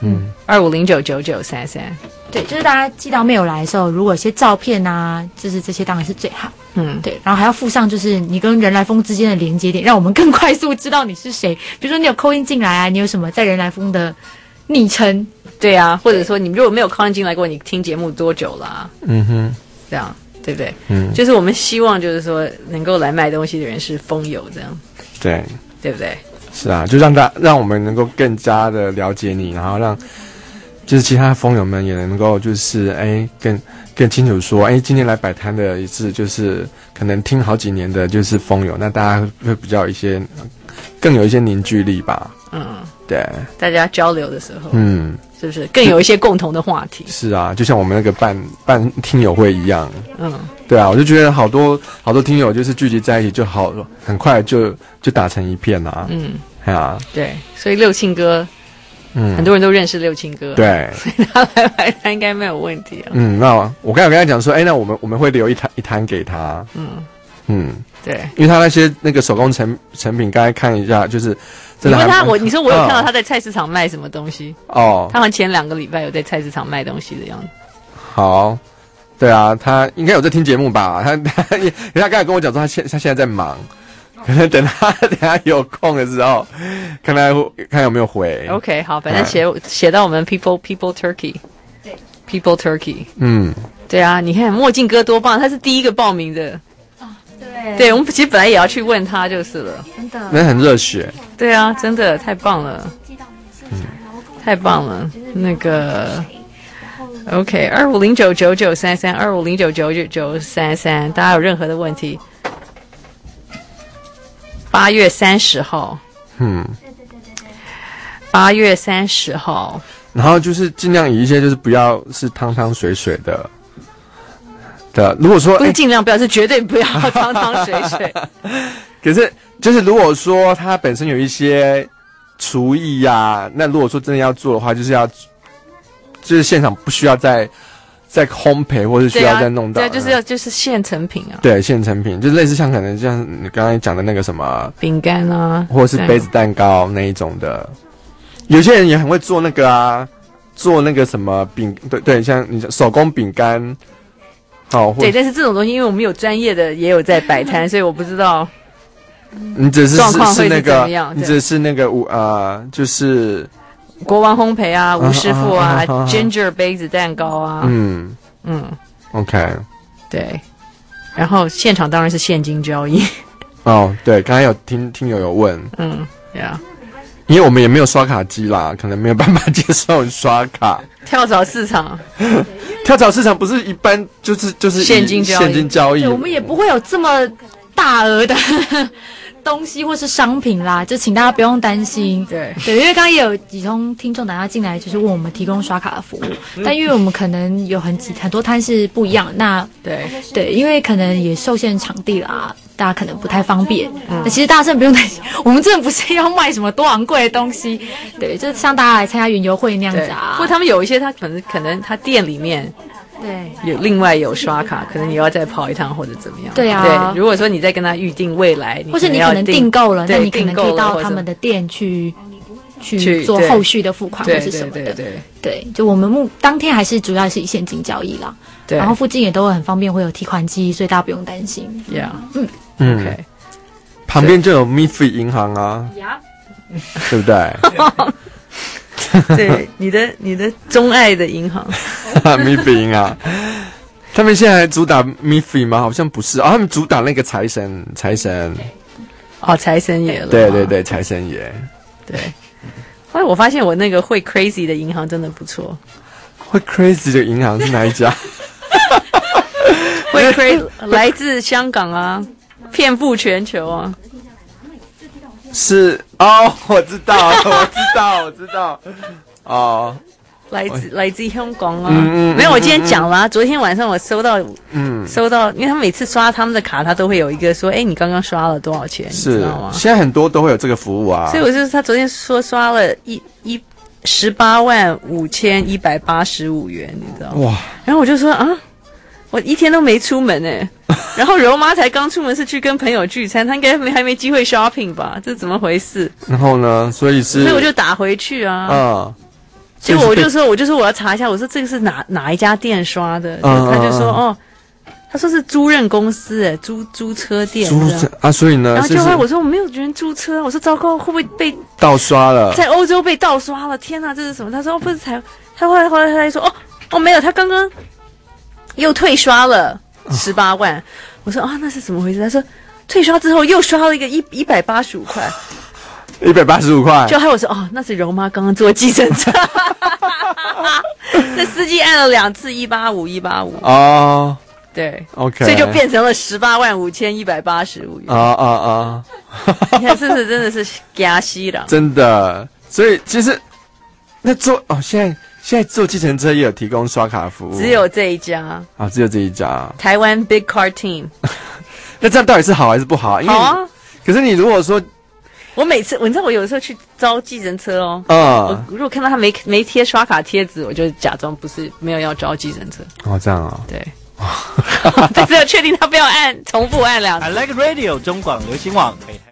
[SPEAKER 2] ？25099933，
[SPEAKER 12] 对，就是大家寄到mail来的时候，如果有些照片啊，就是这些当然是最好，对，然后还要附上就是你跟人来疯之间的连接点，让我们更快速知道你是谁。比如说你有 call in 进来啊，你有什么在人来疯的昵称，
[SPEAKER 2] 对啊，或者说你如果没有 call in 进来过，你听节目多久了啊？这样。对不对？就是我们希望，就是说能够来卖东西的人是风友这样，对不对？
[SPEAKER 22] 是啊，就让我们能够更加的了解你，然后让就是其他风友们也能够就是更清楚说，今天来摆摊的也是就是可能听好几年的就是风友，那大家会比较更有一些凝聚力吧。对，
[SPEAKER 2] 大家交流的时候，是不是更有一些共同的话题？
[SPEAKER 22] 是啊，就像我们那个办听友会一样。对啊，我就觉得好多听友就是聚集在一起，就很快就打成一片啊。
[SPEAKER 2] 对，所以六庆哥，很多人都认识六庆哥，
[SPEAKER 22] 对，
[SPEAKER 2] 所以他来摆摊应该没有问题啊。
[SPEAKER 22] 那我刚才有跟他讲说，那我们会留一摊给他。
[SPEAKER 2] 对，
[SPEAKER 22] 因为他那个手工成品，刚才看一下，就是真的。
[SPEAKER 2] 你说我有看到他在菜市场卖什么东西？他好像前2个礼拜有在菜市场卖东西的样子。好，
[SPEAKER 22] 对啊，他应该有在听节目吧？他因为他刚才跟我讲说，他现在在忙，可能等他有空的时候，看有没有回。
[SPEAKER 2] OK， 好，反正写到我们 People Turkey， 对 People Turkey， 对啊，你看墨镜哥多棒，他是第一个报名的。对，我们其实本来也要去问他就是了，
[SPEAKER 12] 真的，
[SPEAKER 22] 那很热血。
[SPEAKER 2] 对啊，真的太棒了，太棒了。那个 OK，25099933，25099933，大家有任何的问题， 8月30号。8月30号。
[SPEAKER 22] 然后就是尽量以一些就是不要是汤汤水水的。如果说
[SPEAKER 2] 不是尽量不要，是绝对不要汤汤水水。
[SPEAKER 22] 可是就是如果说它本身有一些厨艺啊，那如果说真的要做的话，就是现场不需要再烘焙，或是需要再弄到，
[SPEAKER 2] 对，就是现成品啊。
[SPEAKER 22] 对，现成品就是类似像可能像你刚才讲的那个什么
[SPEAKER 2] 饼干啊，
[SPEAKER 22] 或者是杯子蛋糕那一种的。有些人也很会做那个啊，做那个什么饼，对，像你手工饼干。好，
[SPEAKER 2] 对，但是这种东西，因为我们有专业的，也有在摆摊，所以我不知道。
[SPEAKER 22] 你只是
[SPEAKER 2] 状况会
[SPEAKER 22] 那个，
[SPEAKER 2] 你
[SPEAKER 22] 只是那个就是
[SPEAKER 2] 国王烘焙啊，吴师傅啊 ，Ginger 杯子蛋糕啊。
[SPEAKER 22] OK，
[SPEAKER 2] 对，然后现场当然是现金交易。
[SPEAKER 22] 哦，对，刚才有听友有问，
[SPEAKER 2] yeah。
[SPEAKER 22] 因为我们也没有刷卡机啦，可能没有办法接受刷卡。
[SPEAKER 2] 跳蚤市场，
[SPEAKER 22] 跳蚤市场不是一般就是
[SPEAKER 2] 现金
[SPEAKER 22] 交易，
[SPEAKER 12] 我们也不会有这么大额的东西或是商品啦，就请大家不用担心。对，因为刚刚也有几通听众打电话进来，就是问我们提供刷卡的服务，但因为我们可能有很多摊是不一样的，那对，因为可能也受限场地啦。大家可能不太方便，那其实大家真的不用担心，我们真的不是要卖什么多昂贵的东西，对，就是像大家来参加园游会那样子啊。
[SPEAKER 2] 或他们有一些，他可能他店里面
[SPEAKER 12] 对
[SPEAKER 2] 有另外有刷卡，可能你要再跑一趟或者怎么样。
[SPEAKER 12] 对啊，
[SPEAKER 2] 对，如果说你再跟他预定未来，
[SPEAKER 12] 或是你可能订购了，那你可能可以到他们的店去做后续的付款或是什么的。对，就我们当天还是主要是以现金交易啦。对，然后附近也都会很方便，会有提款机，所以大家不用担心。
[SPEAKER 2] OK，
[SPEAKER 22] 旁边就有 MiFi 银行啊，对不对？
[SPEAKER 2] 对，你的钟爱的银行
[SPEAKER 22] ，MiFi 银行，他们现在还主打 MiFi 吗？好像不是他们主打那个财神。
[SPEAKER 2] 哦，财神爷了。
[SPEAKER 22] 对，财神爷。
[SPEAKER 2] 对，后来我发现我那个会 Crazy 的银行真的不错。
[SPEAKER 22] 会 Crazy 的银行是哪一家？
[SPEAKER 2] 会 Crazy 来自香港啊。遍布全球啊！
[SPEAKER 22] 是哦，我知道哦，
[SPEAKER 2] 来自香港啊！没有，我今天讲了，昨天晚上我收到，因为他每次刷他们的卡，他都会有一个说，你刚刚刷了多少钱，你知道吗？
[SPEAKER 22] 现在很多都会有这个服务啊。
[SPEAKER 2] 所以我就是他昨天说刷了185185元，你知道吗？哇！然后我就说啊。我一天都没出门然后柔妈才刚出门是去跟朋友聚餐，她应该还没机会 shopping 吧？这怎么回事？
[SPEAKER 22] 然后呢？所以
[SPEAKER 2] 我就打回去啊。结果我就说我要查一下，我说这个是哪一家店刷的？他就说他说是租赁公司租车店。
[SPEAKER 22] 所以呢？
[SPEAKER 2] 然后就后来我说我没有人租车，我说糟糕，会不会被
[SPEAKER 22] 盗刷了？
[SPEAKER 2] 在欧洲被盗刷了？天哪，这是什么？他说不是他后来他说没有，他刚刚。又退刷了18万，我说那是怎么回事？他说退刷之后又刷了一个185块
[SPEAKER 22] ，185块。
[SPEAKER 2] 就害我说那是柔妈刚刚坐计程车，那司机按了2次185
[SPEAKER 22] 哦，
[SPEAKER 2] 对
[SPEAKER 22] ，OK，
[SPEAKER 2] 所以就变成了185185元你看是不是真的是假西了？
[SPEAKER 22] 真的，所以其实那现在坐计程车也有提供刷卡服务，
[SPEAKER 2] 只有这一家
[SPEAKER 22] 只有这一家。
[SPEAKER 2] 台湾 Big Car Team，
[SPEAKER 22] 那这样到底是好还是不好？
[SPEAKER 2] 好啊。
[SPEAKER 22] 可是你如果说，
[SPEAKER 2] 我每次你知道我有时候去招计程车我如果看到他没贴刷卡贴纸，我就假装没有要招计程车。
[SPEAKER 22] 这样
[SPEAKER 2] 对。只有确定他不要重复按2次。
[SPEAKER 15] I Like Radio 中广流行网。